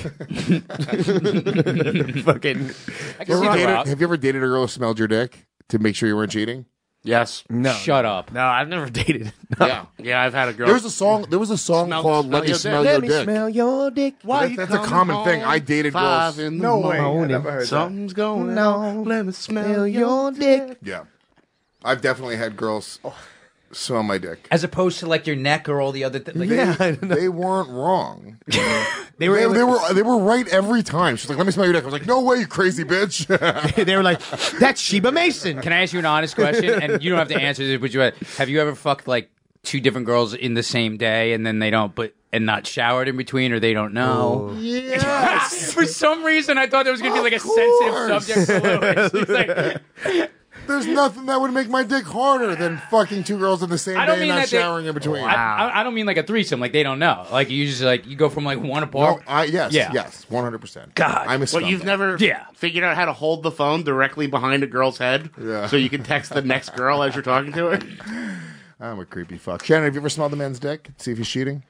Speaker 9: Fucking.
Speaker 13: I
Speaker 7: Have
Speaker 13: can
Speaker 7: you,
Speaker 13: see
Speaker 7: ever
Speaker 13: The
Speaker 7: dated,
Speaker 13: Rock.
Speaker 7: have you ever dated a girl who smelled your dick to make sure you weren't cheating?
Speaker 8: Yes.
Speaker 9: No.
Speaker 13: Shut up.
Speaker 9: No, I've never dated.
Speaker 8: Yeah. Yeah, I've had a girl.
Speaker 7: There was a song. There was a song
Speaker 8: Smell-
Speaker 7: called
Speaker 8: smell
Speaker 7: "Let Me
Speaker 8: your
Speaker 7: Smell
Speaker 8: dick.
Speaker 7: Your
Speaker 9: Let me
Speaker 7: Dick."
Speaker 9: smell your dick.
Speaker 8: Why
Speaker 7: That- that's a common thing. I dated
Speaker 8: Five
Speaker 7: girls.
Speaker 8: in the
Speaker 2: No way. I
Speaker 8: morning.
Speaker 2: never heard that.
Speaker 8: Something's going
Speaker 9: No.
Speaker 8: on. Let me smell
Speaker 9: Smell
Speaker 8: your
Speaker 9: your dick.
Speaker 7: Yeah, I've definitely had girls smell my dick.
Speaker 13: As opposed to like your neck or all the other things. Like,
Speaker 9: Yeah, I know.
Speaker 7: They weren't wrong.
Speaker 9: They were,
Speaker 7: They, they were they were right every time. She's like, "Let me smell your dick." I was like, "No way, you crazy bitch."
Speaker 9: they were like, that's Sheba Mason.
Speaker 13: Can I ask you an honest question? And you don't have to answer this, but you have you ever fucked like two different girls in the same day and then they don't but and not showered in between or they don't know?
Speaker 7: Yes.
Speaker 13: For some reason, I thought there was going to be like a
Speaker 7: Of
Speaker 13: sensitive subject to Lewis. It's like,
Speaker 7: There's nothing that would make my dick harder than fucking two girls in the same
Speaker 13: I don't
Speaker 7: day and
Speaker 13: mean
Speaker 7: not
Speaker 13: that they-
Speaker 7: showering in between.
Speaker 13: I, I, I don't mean like a threesome. Like they don't know. Like you just like you go from like one
Speaker 7: No,
Speaker 13: apart.
Speaker 7: I, yes,
Speaker 13: Yeah.
Speaker 7: yes, one hundred percent.
Speaker 13: God.
Speaker 7: I'm a
Speaker 8: What, you've
Speaker 7: scumbag.
Speaker 8: never
Speaker 13: Yeah.
Speaker 8: figured out how to hold the phone directly behind a girl's head
Speaker 7: Yeah.
Speaker 8: so you can text the next girl as you're talking to her?
Speaker 7: I'm a creepy fuck. Shannon, have you ever smelled a man's dick? See if he's cheating.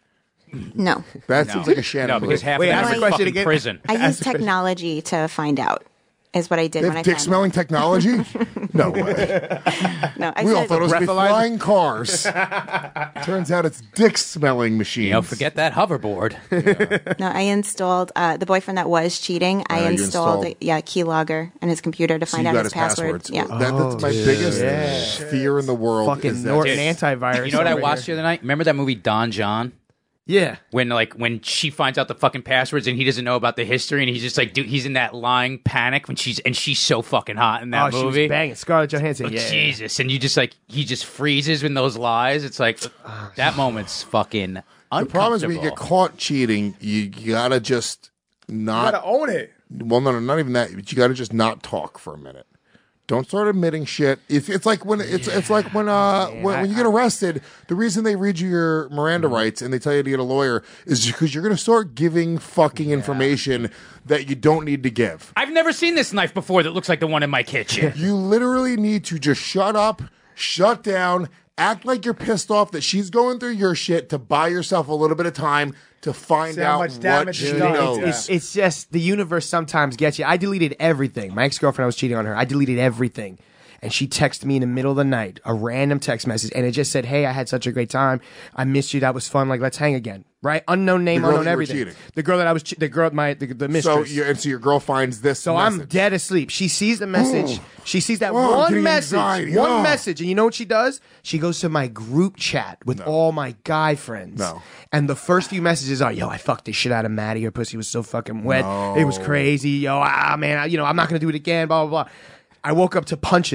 Speaker 10: No.
Speaker 7: That
Speaker 13: No.
Speaker 7: seems like a Shannon
Speaker 13: No, because
Speaker 7: move.
Speaker 13: half
Speaker 9: Wait,
Speaker 13: of them
Speaker 9: ask
Speaker 13: are
Speaker 9: the
Speaker 13: in
Speaker 9: question
Speaker 13: fucking
Speaker 9: again.
Speaker 13: prison.
Speaker 10: I use technology to find out. Is what I did
Speaker 7: They
Speaker 10: when I
Speaker 7: have dick
Speaker 10: found
Speaker 7: smelling technology? No way.
Speaker 10: No, I
Speaker 7: We all
Speaker 10: said
Speaker 7: thought it was gonna be
Speaker 9: breathalyzer?
Speaker 7: flying cars. Turns out it's dick smelling machines.
Speaker 13: You know, forget that hoverboard.
Speaker 10: no. I installed uh, the boyfriend that was cheating. I
Speaker 7: Oh, you
Speaker 10: installed,
Speaker 7: installed-
Speaker 10: yeah, keylogger in his computer to
Speaker 7: So
Speaker 10: find
Speaker 7: you
Speaker 10: out
Speaker 7: got
Speaker 10: his,
Speaker 7: his
Speaker 10: password.
Speaker 7: passwords.
Speaker 10: Yeah.
Speaker 7: That, that's my biggest fear in the world.
Speaker 9: Fucking
Speaker 7: is that
Speaker 9: Norton
Speaker 13: Dude,
Speaker 9: antivirus.
Speaker 13: You know what I
Speaker 9: over
Speaker 13: watched
Speaker 9: here.
Speaker 13: the other night? Remember that movie Don John?
Speaker 9: Yeah.
Speaker 13: When like when she finds out the fucking passwords and he doesn't know about the history and he's just like dude, he's in that lying panic when she's and she's so fucking hot in that
Speaker 9: Oh, she
Speaker 13: movie.
Speaker 9: was banging. Scarlett Johansson.
Speaker 13: Oh,
Speaker 9: Yeah.
Speaker 13: Jesus, and you just like he just freezes in those lies. It's like that moment's fucking
Speaker 7: the
Speaker 13: uncomfortable.
Speaker 7: problem is when you get caught cheating, you, you gotta just
Speaker 2: You
Speaker 7: not.
Speaker 2: gotta own it.
Speaker 7: Well, no, no, not even that. But you gotta just not talk for a minute. Don't start admitting shit. It's it's like when it's it's like when uh when, when you get arrested. The reason they read you your Miranda rights and they tell you to get a lawyer is because you're gonna start giving fucking information that you don't need to give.
Speaker 13: I've never seen this knife before that looks like the one in my kitchen.
Speaker 7: You literally need to just shut up, shut down, act like you're pissed off that she's going through your shit to buy yourself a little bit of time to find
Speaker 2: See how
Speaker 7: out
Speaker 2: much
Speaker 7: what
Speaker 2: damage
Speaker 7: she
Speaker 2: is done.
Speaker 7: knows.
Speaker 9: It's, it's just the universe sometimes gets you. I deleted everything. My ex-girlfriend, I was cheating on her. I deleted everything. And she texted me in the middle of the night, a random text message, and it just said, "Hey, I had such a great time. I missed you. That was fun. Like, let's hang again." Right? Unknown name,
Speaker 7: The girl
Speaker 9: unknown
Speaker 7: that you were
Speaker 9: everything.
Speaker 7: cheating.
Speaker 9: The girl that I was, che- the girl, my the, the
Speaker 7: So,
Speaker 9: mistress.
Speaker 7: you and so your girl finds this.
Speaker 9: So I'm
Speaker 7: message.
Speaker 9: dead asleep. She sees the message. She sees that
Speaker 7: Oh, I'm
Speaker 9: one
Speaker 7: getting
Speaker 9: message.
Speaker 7: anxiety.
Speaker 9: One
Speaker 7: Oh.
Speaker 9: message. And you know what she does? She goes to my group chat with all my guy friends.
Speaker 7: No.
Speaker 9: And the first few messages are, "Yo, I fucked the shit out of Maddie. Her pussy was so fucking wet.
Speaker 7: No.
Speaker 9: It was crazy. Yo, ah, man, I, you know, I'm not going to do it again, blah, blah, blah." I woke up to punches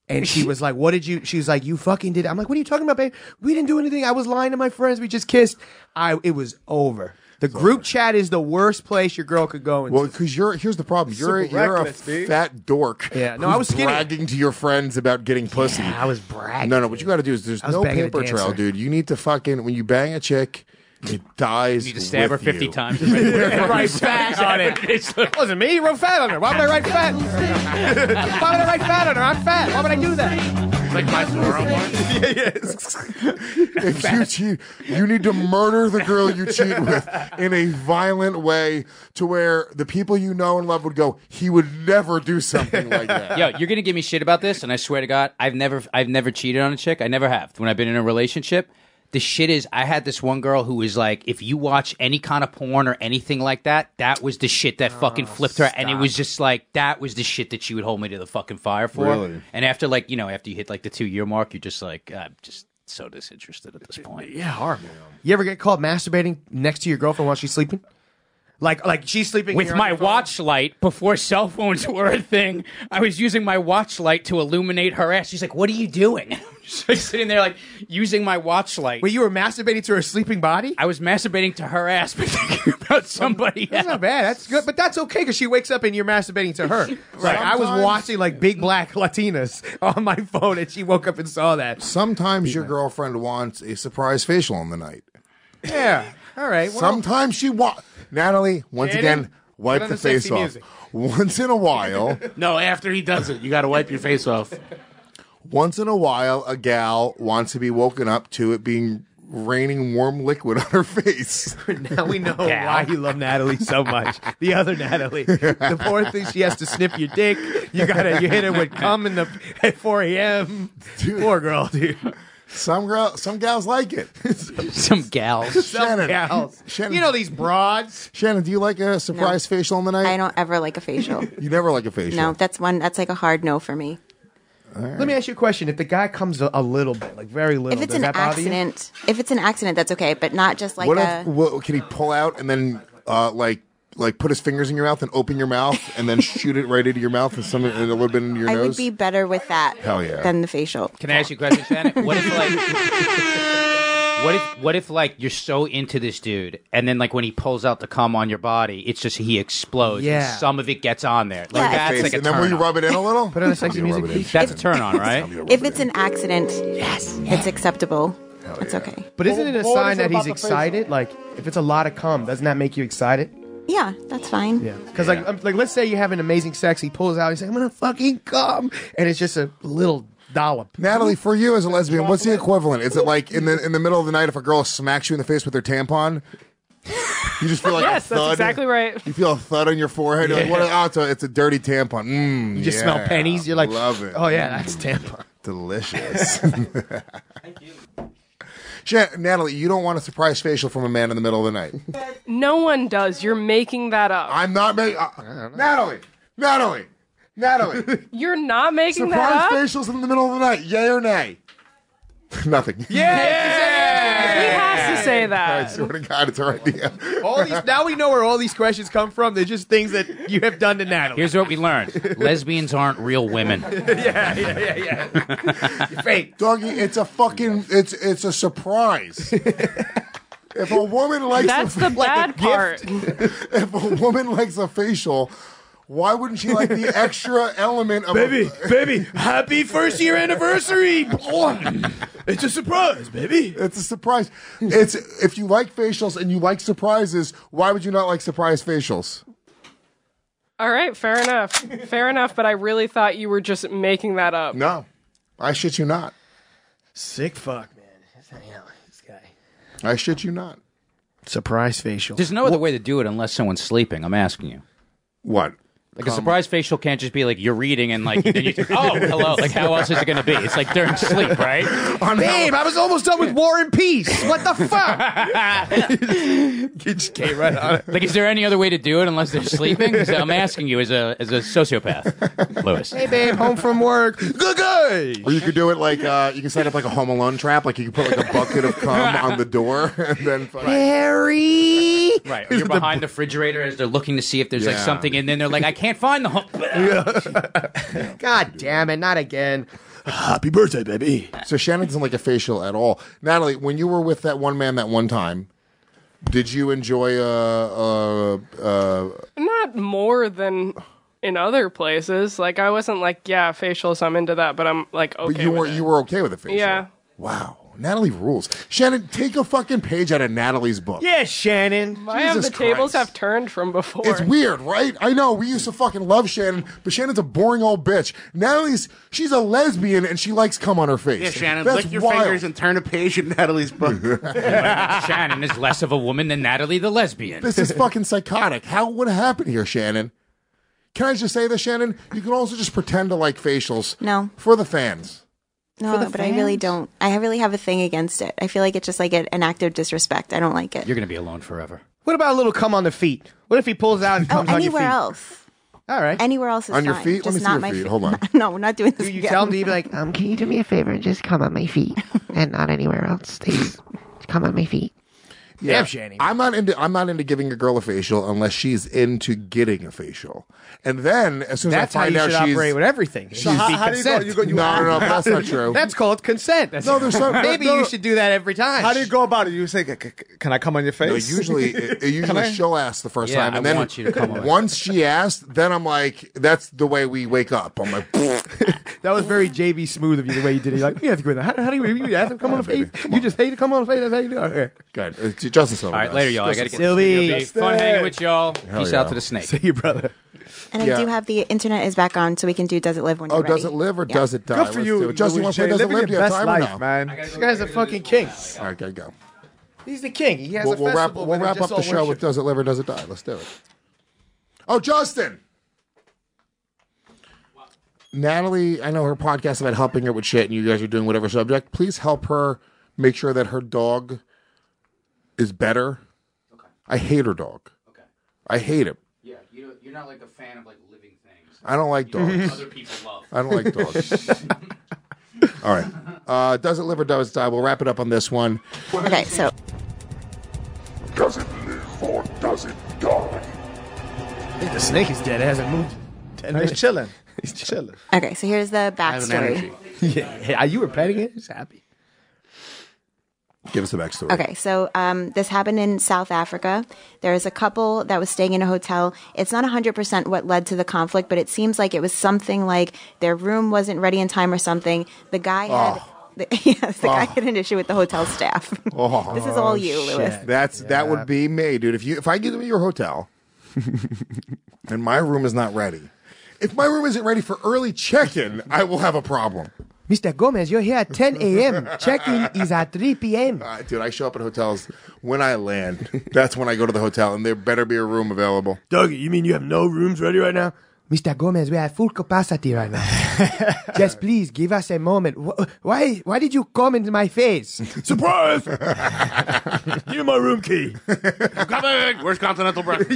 Speaker 9: And she was like, what did you, she was like, you fucking did. I'm like, what are you talking about, babe? We didn't do anything. I was lying to my friends. We just kissed. I, it was over. The group chat is the worst place your girl could go into.
Speaker 7: Well, because you're here's the problem. You're
Speaker 9: Super
Speaker 7: you're
Speaker 9: reckless,
Speaker 7: a
Speaker 9: dude.
Speaker 7: fat dork.
Speaker 9: Yeah, no,
Speaker 7: who's
Speaker 9: I was skinny.
Speaker 7: bragging to your friends about getting pussy.
Speaker 9: Yeah, I was bragging.
Speaker 7: No, no. What you got to do is there's
Speaker 9: I was
Speaker 7: no
Speaker 9: banging a
Speaker 7: paper trail,
Speaker 9: dancer.
Speaker 7: dude. You need to fucking when you bang a chick, it dies.
Speaker 13: You need to stab her
Speaker 7: with
Speaker 13: fifty
Speaker 7: you.
Speaker 13: times.
Speaker 9: Write fat on it. It wasn't me. You wrote fat on her. Why would I write fat? Why would I write fat on her? I'm fat. Why would I do that?
Speaker 8: Like my Zorro one.
Speaker 9: Yeah, yeah.
Speaker 7: If you cheat, you need to murder the girl you cheat with in a violent way to where the people you know and love would go, he would never do something like that.
Speaker 13: Yo, you're gonna give me shit about this, and I swear to God, I've never, I've never cheated on a chick. I never have. When I've been in a relationship, the shit is, I had this one girl who was like, if you watch any kind of porn or anything like that, that was the shit that fucking flipped her, and it was just like, that was the shit that she would hold me to the fucking fire for.
Speaker 7: Really?
Speaker 13: And after like, you know, after you hit like the two year mark, you're just like, I'm just so disinterested at this point.
Speaker 9: Yeah, hard. You ever get caught masturbating next to your girlfriend while she's sleeping? Like, like she's sleeping and
Speaker 13: With
Speaker 9: you're on
Speaker 13: my
Speaker 9: your phone?
Speaker 13: watch light, before cell phones were a thing, I was using my watch light to illuminate her ass. She's like, what are you doing? Just like sitting there, like, using my watch light.
Speaker 9: Wait, you were masturbating to her sleeping body?
Speaker 13: I was masturbating to her ass, but thinking about somebody else.
Speaker 9: That's not bad. That's good, but that's okay because she wakes up and you're masturbating to her. Right. I was
Speaker 7: Sometimes-
Speaker 9: watching like Big Black Latinas on my phone, and she woke up and saw that.
Speaker 7: Sometimes your girlfriend wants a surprise facial in the night.
Speaker 9: Yeah. All right. Well,
Speaker 7: Sometimes she wants. Natalie, once
Speaker 9: Shannon,
Speaker 7: again, wipe
Speaker 9: put on
Speaker 7: the
Speaker 9: the sexy
Speaker 7: face off.
Speaker 9: music.
Speaker 7: Once in a while,
Speaker 8: No, after he does it, you got to wipe your face off.
Speaker 7: once in a while, a gal wants to be woken up to it being raining warm liquid on her face.
Speaker 9: now we know why you love Natalie so much. The other Natalie. The poor thing, she has to snip your dick. You gotta, you hit her with cum in the at four a.m. Poor girl, dude.
Speaker 7: Some girl, some gals like it.
Speaker 13: Some gals.
Speaker 9: Some
Speaker 7: Shannon,
Speaker 9: gals.
Speaker 7: Shannon,
Speaker 9: You know these broads.
Speaker 7: Shannon, do you like a surprise facial in the night?
Speaker 10: I don't ever like a facial.
Speaker 7: You never like a facial.
Speaker 10: No, that's one. That's like a hard no for me.
Speaker 9: Let me ask you a question. If the guy comes a, a little bit, like very little,
Speaker 10: If it's
Speaker 9: does
Speaker 10: an
Speaker 9: that bother you?
Speaker 10: accident, if it's an accident, that's okay, but not just like
Speaker 7: what
Speaker 10: a.
Speaker 7: if? What, can he pull out and then uh, like like put his fingers in your mouth and open your mouth and then shoot it right into your mouth and some and a little bit into your
Speaker 10: I
Speaker 7: nose?
Speaker 10: would be better with that
Speaker 7: Hell yeah.
Speaker 10: than the facial.
Speaker 13: Can I ask you a question, Shannon? What if like, what if what if like you're so into this dude, and then like when he pulls out the cum on your body, it's just he explodes.
Speaker 9: Yeah.
Speaker 13: And some of it gets on there. Like
Speaker 10: Yeah.
Speaker 13: that's
Speaker 7: Face,
Speaker 13: like a
Speaker 7: and then
Speaker 13: turn
Speaker 7: will you
Speaker 13: on.
Speaker 7: rub it in a little?
Speaker 9: Put on the sexy
Speaker 7: You rub
Speaker 9: music.
Speaker 7: it in.
Speaker 13: That's a turn on, right?
Speaker 10: If it's an accident, yes, it's acceptable. It's okay.
Speaker 9: But isn't it a
Speaker 7: Well, what
Speaker 9: sign
Speaker 7: is it
Speaker 9: that
Speaker 7: about
Speaker 9: he's
Speaker 7: the
Speaker 9: excited? Like, if it's a lot of cum, doesn't that make you excited?
Speaker 10: Yeah, that's fine.
Speaker 9: Yeah. Because like, um, like, let's say you have an amazing sex, he pulls out, he's like, I'm gonna fucking cum, and it's just a little dollop.
Speaker 7: Natalie, for you as a lesbian, what's the equivalent? Is it like in the in the middle of the night if a girl smacks you in the face with her tampon? You just feel like
Speaker 11: Yes,
Speaker 7: a thud.
Speaker 11: that's exactly right.
Speaker 7: You feel a thud on your forehead. You're like, what? Oh, it's a, it's a dirty tampon. Mm,
Speaker 9: You just
Speaker 7: yeah.
Speaker 9: smell pennies. You're like,
Speaker 7: love it.
Speaker 9: oh yeah, that's tampon.
Speaker 7: Delicious. Thank you. Shan- Natalie, you don't want a surprise facial from a man in the middle of the night.
Speaker 11: No one does. You're making that up.
Speaker 7: I'm not making. Uh, Natalie, Natalie, Natalie.
Speaker 11: You're not making
Speaker 7: Surprise
Speaker 11: that up.
Speaker 7: facials in the middle of the night. Yay or nay? Nothing.
Speaker 11: Yeah, he has to say
Speaker 7: I
Speaker 11: that.
Speaker 7: swear to God, it's our idea.
Speaker 9: All these now we know where all these questions come from. They're just things that you have done to Natalie.
Speaker 13: Here's what we learned: lesbians aren't real women.
Speaker 9: yeah, yeah, yeah, yeah. You're fake.
Speaker 7: Doggy, it's a fucking, it's it's a surprise. If a woman likes
Speaker 11: That's
Speaker 7: a,
Speaker 11: the bad part.
Speaker 7: if a woman likes a facial, why wouldn't she like the extra element of
Speaker 9: Baby,
Speaker 7: a,
Speaker 9: baby, happy first year anniversary. It's a surprise, baby.
Speaker 7: It's a surprise. It's if you like facials and you like surprises, why would you not like surprise facials?
Speaker 11: All right, fair enough. Fair enough, but I really thought you were just making that up.
Speaker 7: No, I shit you not.
Speaker 9: Sick fuck, man. This guy.
Speaker 7: I shit you not.
Speaker 9: Surprise facial.
Speaker 13: There's no other way to do it unless someone's sleeping. I'm asking you.
Speaker 7: What?
Speaker 13: Like a surprise facial can't just be like you're reading and like then you think, oh hello, like how else is it going to be? It's like during sleep, right?
Speaker 9: Babe, I was almost done with War and Peace. What the fuck? You just came right on it.
Speaker 13: Like, is there any other way to do it unless they're sleeping? 'Cause I'm asking you as a as a sociopath, Lewis.
Speaker 9: Hey, babe, home from work. Good guy.
Speaker 7: Or you could do it like uh, you can set up like a Home Alone trap. Like you can put like a bucket of cum on the door and then.
Speaker 9: Harry.
Speaker 13: Right. Or you're behind the refrigerator as they're looking to see if there's like
Speaker 7: Yeah.
Speaker 13: something in there. They're like, I can't find the home.
Speaker 9: God damn it, not again.
Speaker 14: Happy birthday, baby.
Speaker 7: So Shannon doesn't like a facial at all. Natalie, when you were with that one man that one time, did you enjoy uh uh uh?
Speaker 11: Not more than in other places. Like I wasn't like, yeah, facials, I'm into that, but I'm like okay.
Speaker 7: But you
Speaker 11: with
Speaker 7: were
Speaker 11: it.
Speaker 7: you were okay with a facial.
Speaker 11: Yeah.
Speaker 7: Wow. Natalie rules. Shannon, take a fucking page out of Natalie's book.
Speaker 9: Yeah, Shannon.
Speaker 11: I have the
Speaker 7: Jesus
Speaker 11: tables
Speaker 7: Christ.
Speaker 11: have turned from before.
Speaker 7: It's weird, right? I know we used to fucking love Shannon, but Shannon's a boring old bitch. Natalie's she's a lesbian and she likes cum on her face.
Speaker 8: Yeah, Shannon,
Speaker 7: That's
Speaker 8: lick your
Speaker 7: wild.
Speaker 8: fingers and turn a page in Natalie's book.
Speaker 13: Shannon is less of a woman than Natalie the lesbian.
Speaker 7: This is fucking psychotic. How would it happen here, Shannon? Can I just say this, Shannon? You can also just pretend to like facials.
Speaker 10: No.
Speaker 7: For the fans.
Speaker 10: No, but I really don't. I really have a thing against it. I feel like it's just like an act of disrespect. I don't like it.
Speaker 13: You're going to be alone forever.
Speaker 9: What about a little cum on the feet? What if he pulls out and
Speaker 10: Oh,
Speaker 9: comes on your feet?
Speaker 10: anywhere else.
Speaker 9: All right.
Speaker 10: Anywhere else is
Speaker 7: On your
Speaker 10: fine.
Speaker 7: feet? Let
Speaker 10: Just
Speaker 7: me see
Speaker 10: not
Speaker 7: your
Speaker 10: my
Speaker 7: feet.
Speaker 10: feet.
Speaker 7: Hold on.
Speaker 10: No, we're not doing this.
Speaker 9: You
Speaker 10: again.
Speaker 9: tell him to be like,
Speaker 15: Um, can you do me a favor and just come on my feet and not anywhere else, please? Come on my feet.
Speaker 7: Yeah.
Speaker 9: Damn, Shanny.
Speaker 7: I'm not into I'm not into giving a girl a facial unless she's into getting a facial. And then as soon as
Speaker 9: That's
Speaker 7: I
Speaker 9: how
Speaker 7: find
Speaker 9: you
Speaker 7: out
Speaker 9: should
Speaker 7: she's
Speaker 9: operate with everything.
Speaker 2: So how, how do you go? You go. You
Speaker 7: No, no, no, but that's not true.
Speaker 9: That's called consent. That's
Speaker 7: No, there's some-
Speaker 9: maybe
Speaker 7: no, no.
Speaker 9: you should do that every time.
Speaker 2: How do you go about it? You say, "C- c- "Can I come on your
Speaker 7: No,
Speaker 2: face?"
Speaker 7: usually, it, it usually
Speaker 2: I?
Speaker 7: she'll ask the first
Speaker 13: Yeah,
Speaker 7: time, and
Speaker 13: I
Speaker 7: then
Speaker 13: want you to come on.
Speaker 7: once she asked, then I'm like, that's the way we wake up. I'm like,
Speaker 9: That was very J V smooth of you the way you did it. You're like, you have to go in there. How, how do you, you have to come on the face? You just hate to come on the face. That's how you do it. Okay.
Speaker 7: good. It's Justin Silver.
Speaker 13: All right, later, y'all. I got to get
Speaker 9: Sylvie.
Speaker 13: this video. Fun hanging with y'all.
Speaker 7: Hell
Speaker 13: Peace
Speaker 7: yeah.
Speaker 13: out to the snake.
Speaker 9: See you, brother.
Speaker 10: And
Speaker 7: Yeah.
Speaker 10: I do have the internet is back on, so we can do Does It Live when
Speaker 7: Oh,
Speaker 10: you're ready.
Speaker 7: does it live or
Speaker 10: Yeah.
Speaker 7: does it die?
Speaker 2: Good for
Speaker 7: Let's
Speaker 2: you,
Speaker 7: do it. Justin, you
Speaker 2: Louis
Speaker 7: want to play
Speaker 2: J.
Speaker 7: Does It
Speaker 2: Living
Speaker 7: Live? Do
Speaker 2: your
Speaker 7: you have
Speaker 2: best
Speaker 7: time or
Speaker 2: life,
Speaker 7: no?
Speaker 2: man.
Speaker 9: This guy's a fucking king.
Speaker 7: All right, gotta go.
Speaker 9: He's the king. He has
Speaker 7: We'll,
Speaker 9: a
Speaker 7: we'll wrap,
Speaker 9: festival.
Speaker 7: we'll
Speaker 9: where
Speaker 7: wrap
Speaker 9: they
Speaker 7: up
Speaker 9: just
Speaker 7: the
Speaker 9: all
Speaker 7: show
Speaker 9: worship.
Speaker 7: with Does It Live or Does It Die? Let's do it. Oh, Justin! Natalie, I know her podcast is about helping her with shit, and you guys are doing whatever subject. Please help her make sure that her dog is better.
Speaker 13: Okay.
Speaker 7: I hate her dog.
Speaker 13: Okay.
Speaker 7: I hate him.
Speaker 13: Yeah, you, you're not like a fan of like living things.
Speaker 7: I don't like dogs.
Speaker 13: Other people love.
Speaker 7: I don't like dogs. All right. Uh, does it live or does it die? We'll wrap it up on this one.
Speaker 10: Okay, so
Speaker 4: Does it live or does it die?
Speaker 9: I think the snake is dead. It hasn't moved. ten
Speaker 2: No, he's
Speaker 9: minutes.
Speaker 2: chilling. He's chilling.
Speaker 10: okay, so here's the
Speaker 8: I have an energy.
Speaker 10: backstory.
Speaker 9: Yeah, yeah, you were petting it. He's happy.
Speaker 7: Give us the backstory.
Speaker 10: Okay, so um, this happened in South Africa. There was a couple that was staying in a hotel. It's not one hundred percent what led to the conflict, but it seems like it was something like their room wasn't ready in time or something. The guy had, the, yes, the guy had an issue with the hotel staff.
Speaker 7: Oh,
Speaker 10: This is all you, Lewis.
Speaker 7: That's that would be me, dude. If you if I give you your hotel and my room is not ready, if my room isn't ready for early check-in, I will have a problem.
Speaker 9: Mister Gomez, you're here at ten a.m. Check-in is at three p.m.
Speaker 7: Uh, dude, I show up at hotels when I land. That's when I go to the hotel, and there better be a room available.
Speaker 14: Dougie, you mean you have no rooms ready right now?
Speaker 9: Mister Gomez, we are at full capacity right now. Just please give us a moment. Wh- Why Why did you come into my face?
Speaker 14: Surprise! Give me my room key.
Speaker 8: Coming! Where's continental breakfast?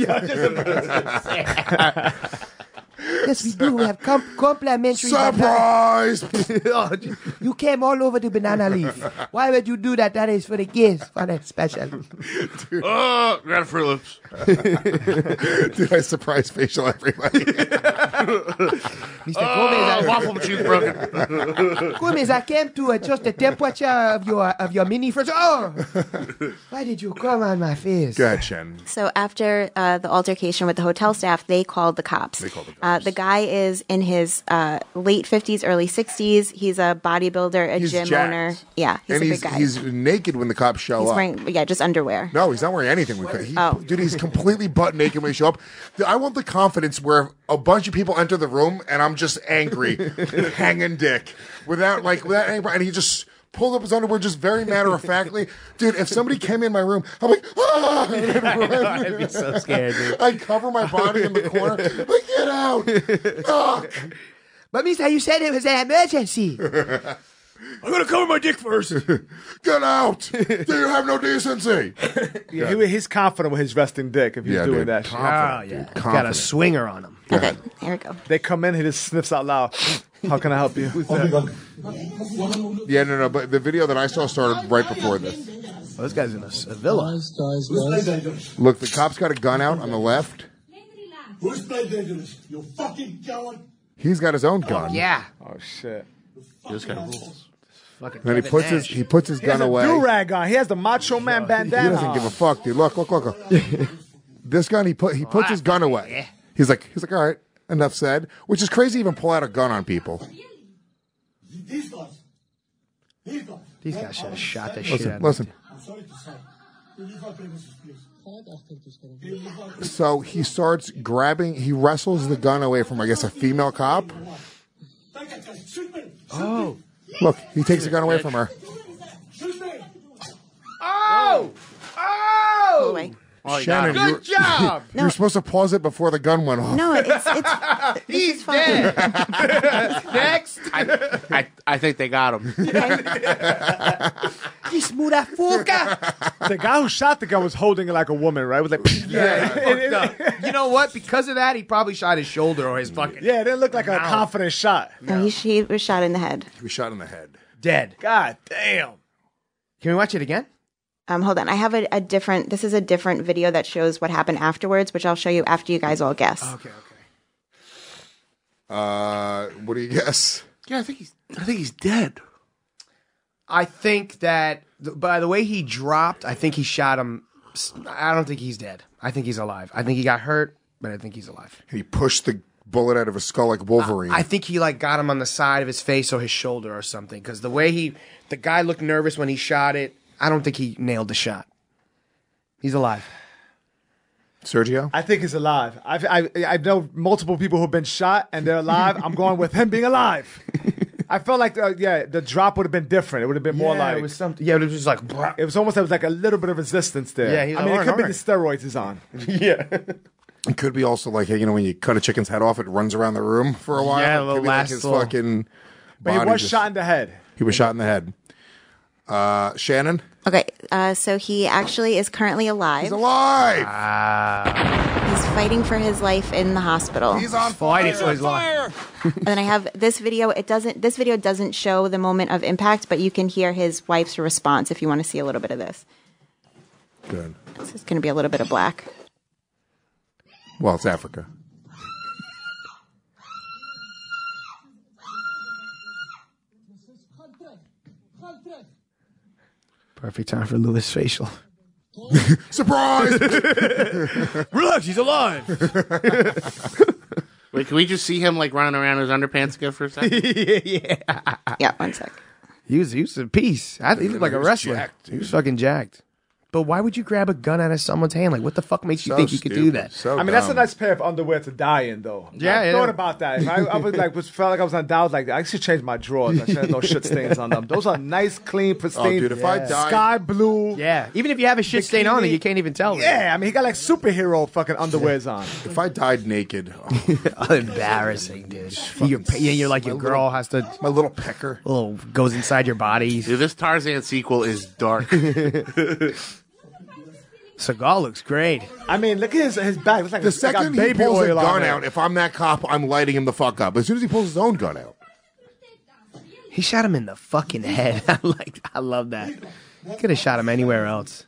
Speaker 9: Yes, we do. We have com- complimentary.
Speaker 7: Surprise!
Speaker 9: Oh, you came all over the banana leaf. Why would you do that? That is for the kids, for the special.
Speaker 8: Oh, got a Fruit Loops.
Speaker 7: Dude, I surprise facial everybody.
Speaker 9: Mister
Speaker 8: Oh,
Speaker 9: Gomez,
Speaker 8: waffle machine's broken.
Speaker 9: I, Gomez, I came to adjust the temperature of your of your mini fridge. Oh, why did you come on my face?
Speaker 7: Go ahead, Shen.
Speaker 10: So after uh, the altercation with the hotel staff, they called the cops.
Speaker 7: They called the cops.
Speaker 10: Uh, the guy is in his uh, late fifties, early sixties. He's a bodybuilder, a
Speaker 7: He's
Speaker 10: gym
Speaker 7: jacked.
Speaker 10: owner. Yeah, he's
Speaker 7: and
Speaker 10: a
Speaker 7: he's
Speaker 10: big guy.
Speaker 7: he's naked when the cops show
Speaker 10: He's
Speaker 7: up.
Speaker 10: wearing, yeah, just underwear.
Speaker 7: No, he's not wearing anything. With he,
Speaker 10: Oh.
Speaker 7: Dude, he's completely butt naked when he show up. Dude, I want the confidence where a bunch of people enter the room and I'm just angry, hanging dick, without like without any, and he just pulled up his underwear just very matter of factly. Dude, if somebody came in my room, I'm like, ah! And I'd run.
Speaker 9: I'd be so scared, dude.
Speaker 7: I'd cover my body in the corner, like, get out! Ah!
Speaker 9: But Mister, you said it was an emergency.
Speaker 14: I'm gonna cover my dick first.
Speaker 7: Get out! Do you have no decency?
Speaker 2: Yeah, he, he's confident with his resting dick if he's
Speaker 7: Yeah,
Speaker 2: doing
Speaker 7: dude.
Speaker 2: that shit.
Speaker 7: Confident,
Speaker 9: Oh,
Speaker 7: dude.
Speaker 9: yeah. Got a
Speaker 7: Confident.
Speaker 9: swinger on him.
Speaker 10: Okay, here we go.
Speaker 2: They come in, he just sniffs out loud. How can I help you?
Speaker 7: Yeah, no, no, but the video that I saw started right before this.
Speaker 9: Oh, this guy's in a, a villa.
Speaker 7: Look, the cop's got a gun out on the left.
Speaker 16: Who's playing dangerous? You fucking coward.
Speaker 7: He's got his own gun.
Speaker 9: Yeah.
Speaker 2: Oh shit.
Speaker 8: This guy rules.
Speaker 7: And then he puts his he puts his
Speaker 2: He
Speaker 7: gun
Speaker 2: has a
Speaker 7: away.
Speaker 2: do-rag on. He has the Macho Man
Speaker 7: He
Speaker 2: bandana
Speaker 7: doesn't
Speaker 2: on.
Speaker 7: give a fuck, dude. Look, look, look. look. This gun, he put he puts his gun away. He's like, he's like, all right, enough said. Which is crazy. Even pull out a gun on people.
Speaker 14: These guys should have shot the shit
Speaker 7: Listen,
Speaker 14: out of
Speaker 7: listen.
Speaker 14: him.
Speaker 7: So he starts grabbing. He wrestles the gun away from, I guess, a female cop.
Speaker 14: Oh.
Speaker 7: Look, he takes the gun away from her.
Speaker 14: Oh! Oh!
Speaker 7: Shannon, you were-
Speaker 14: Good job!
Speaker 7: You were supposed to pause it before the gun went off.
Speaker 10: No, it's it's.
Speaker 14: He's dead. Next.
Speaker 8: I, I, I think they got him.
Speaker 14: This motherfucker.
Speaker 2: The guy who shot the gun was holding it like a woman, right? It was like,
Speaker 14: Yeah, fucked up. You know what? Because of that, he probably shot his shoulder or his fucking.
Speaker 2: Yeah, it didn't look like a confident shot.
Speaker 10: No, he, he was shot in the head.
Speaker 7: He was shot in the head.
Speaker 14: Dead.
Speaker 2: God damn.
Speaker 14: Can we watch it again?
Speaker 10: Um, hold on. I have a, a different. This is a different video that shows what happened afterwards, which I'll show you after you guys all guess.
Speaker 14: Okay, okay.
Speaker 7: Uh, what do you guess?
Speaker 8: Yeah, I think he's. I think he's dead.
Speaker 14: I think that th- by the way he dropped, I think he shot him. I don't think he's dead. I think he's alive. I think he got hurt, but I think he's alive.
Speaker 7: He pushed the bullet out of his skull like Wolverine.
Speaker 14: I think he like got him on the side of his face or his shoulder or something. Because the way he, the guy looked nervous when he shot it. I don't think he nailed the shot. He's alive.
Speaker 7: Sergio?
Speaker 2: I think he's alive. I've, I I know multiple people who've been shot and they're alive. I'm going with him being alive. I felt like, uh, yeah, the drop would have been different. It would have been more
Speaker 14: Yeah,
Speaker 2: like
Speaker 14: it was something. Yeah, it was just like.
Speaker 2: it was almost it was like a little bit of resistance there.
Speaker 14: Yeah, he's
Speaker 2: I mean,
Speaker 14: like,
Speaker 2: it could be
Speaker 14: alright,
Speaker 2: the steroids he's on.
Speaker 14: Yeah.
Speaker 7: It could be also like, you know, when you cut a chicken's head off, it runs around the room for a while.
Speaker 14: Yeah,
Speaker 7: It
Speaker 14: a
Speaker 7: could
Speaker 14: little
Speaker 7: be like
Speaker 14: last
Speaker 7: his
Speaker 14: little-
Speaker 7: fucking
Speaker 2: But he
Speaker 7: body
Speaker 2: was
Speaker 7: just-
Speaker 2: shot in the head.
Speaker 7: He was shot in the head. Uh, Shannon?
Speaker 10: Okay, uh, so he actually is currently alive.
Speaker 7: He's alive!
Speaker 10: He's fighting for his life in the hospital.
Speaker 7: He's on
Speaker 14: Fighting
Speaker 7: fire!
Speaker 14: for his life.
Speaker 10: And then I have this video. It doesn't. This video doesn't show the moment of impact, but you can hear his wife's response if you want to see a little bit of this.
Speaker 7: Good.
Speaker 10: This is going to be a little bit of black.
Speaker 7: Well, it's Africa.
Speaker 14: Perfect time for Lewis facial.
Speaker 7: Surprise!
Speaker 14: Relax, he's alive.
Speaker 8: Wait, can we just see him like running around in his underpants again for a second?
Speaker 14: yeah.
Speaker 10: Yeah, one sec.
Speaker 14: He was, he was a piece. I, he looked like
Speaker 7: He
Speaker 14: a
Speaker 7: was
Speaker 14: wrestler.
Speaker 7: jacked,
Speaker 14: he was fucking jacked. But why would you grab a gun out of someone's hand? Like, what the fuck makes you
Speaker 7: So
Speaker 14: think you could do
Speaker 7: stupid.
Speaker 14: that?
Speaker 7: So
Speaker 2: I mean, that's a
Speaker 7: dumb.
Speaker 2: nice pair of underwear to die in, though.
Speaker 14: Yeah,
Speaker 2: I
Speaker 14: yeah.
Speaker 2: thought about that. If I, I was like, was felt like I was on down. I was like, I should change my drawers. I should have no shit stains on them. Those are nice, clean, pristine.
Speaker 7: Oh, dude, if I died-
Speaker 2: sky blue.
Speaker 14: Yeah, even if you have a shit stain on it, you can't even tell.
Speaker 2: Yeah, I mean, he got like superhero fucking underwears on.
Speaker 7: If I died naked, oh,
Speaker 14: Embarrassing, dude. You're, yeah, you're like your
Speaker 7: my
Speaker 14: girl
Speaker 7: little-
Speaker 14: has to
Speaker 7: my little pecker.
Speaker 14: little goes inside your body.
Speaker 8: Dude, this Tarzan sequel is dark.
Speaker 14: Seagal looks great.
Speaker 2: I mean, look at his his back. It's like
Speaker 7: The
Speaker 2: it's like
Speaker 7: second
Speaker 2: a
Speaker 7: he
Speaker 2: baby
Speaker 7: pulls a
Speaker 2: oil on
Speaker 7: gun
Speaker 2: there.
Speaker 7: out, if I'm that cop, I'm lighting him the fuck up. As soon as he pulls his own gun out.
Speaker 14: He shot him in the fucking head. I like. I love that. Could have shot him anywhere else.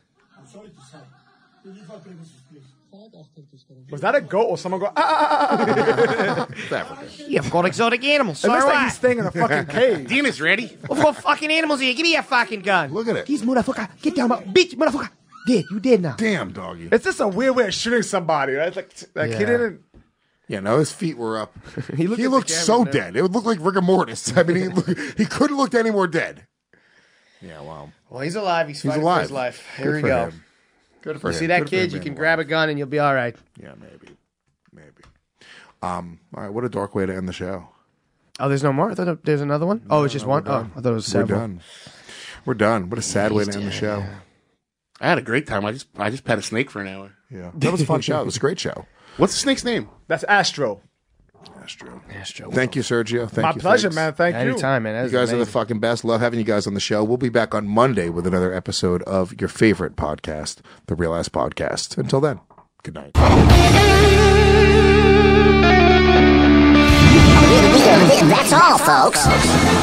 Speaker 2: Was that a goat or someone go? Ah, ah, ah, ah.
Speaker 7: It's Africa.
Speaker 14: You've got exotic animals.
Speaker 2: It
Speaker 14: So
Speaker 2: looks
Speaker 14: do
Speaker 2: like
Speaker 14: I.
Speaker 2: he's staying in a fucking cage.
Speaker 8: Dina's ready.
Speaker 14: What for fucking animals here? Give me your fucking gun.
Speaker 7: Look at it.
Speaker 14: These motherfucker. Get down, bitch, motherfucker. Dead. You dead now.
Speaker 7: Damn, doggy.
Speaker 2: It's just a weird way of shooting somebody, right? It's like, like he
Speaker 14: Yeah.
Speaker 2: didn't.
Speaker 7: Yeah, no, his feet were up.
Speaker 14: He looked,
Speaker 7: He
Speaker 14: at the
Speaker 7: looked
Speaker 14: camera
Speaker 7: so
Speaker 14: now.
Speaker 7: dead. It would look like rigor mortis. I mean, he, look, he couldn't look any more dead. Yeah, wow.
Speaker 14: Well, he's alive. He's,
Speaker 7: He's
Speaker 14: fighting
Speaker 7: alive.
Speaker 14: for his life.
Speaker 7: Good
Speaker 14: Here we
Speaker 7: for
Speaker 14: go.
Speaker 7: him. Good for
Speaker 14: You
Speaker 7: him.
Speaker 14: see that
Speaker 7: Good for him
Speaker 14: kid? You
Speaker 7: being
Speaker 14: can
Speaker 7: alive.
Speaker 14: grab a gun and you'll be all right.
Speaker 7: Yeah, maybe. Maybe. Um, all right, what a dark way to end the show.
Speaker 14: Oh, there's no more? I thought there's another one. Oh, it's just
Speaker 7: no,
Speaker 14: one?
Speaker 7: we're
Speaker 14: Oh,
Speaker 7: done.
Speaker 14: I thought it was
Speaker 7: We're
Speaker 14: several.
Speaker 7: done. We're done. What a sad way to end the show.
Speaker 8: I had a great time. I just I just pet a snake for an hour.
Speaker 7: Yeah, that was a fun show. It was a great show.
Speaker 8: What's the snake's name?
Speaker 2: That's Astro.
Speaker 7: Astro.
Speaker 14: Astro.
Speaker 7: Thank you, Sergio. Thank
Speaker 2: My
Speaker 7: you.
Speaker 2: pleasure,
Speaker 7: thanks.
Speaker 2: man. Thank you.
Speaker 14: Anytime, man. That
Speaker 7: You
Speaker 14: was
Speaker 7: guys are the
Speaker 14: amazing.
Speaker 7: fucking best. Love having you guys on the show. We'll be back on Monday with another episode of your favorite podcast, the Real Ass Podcast. Until then, good night.
Speaker 16: That's all, folks.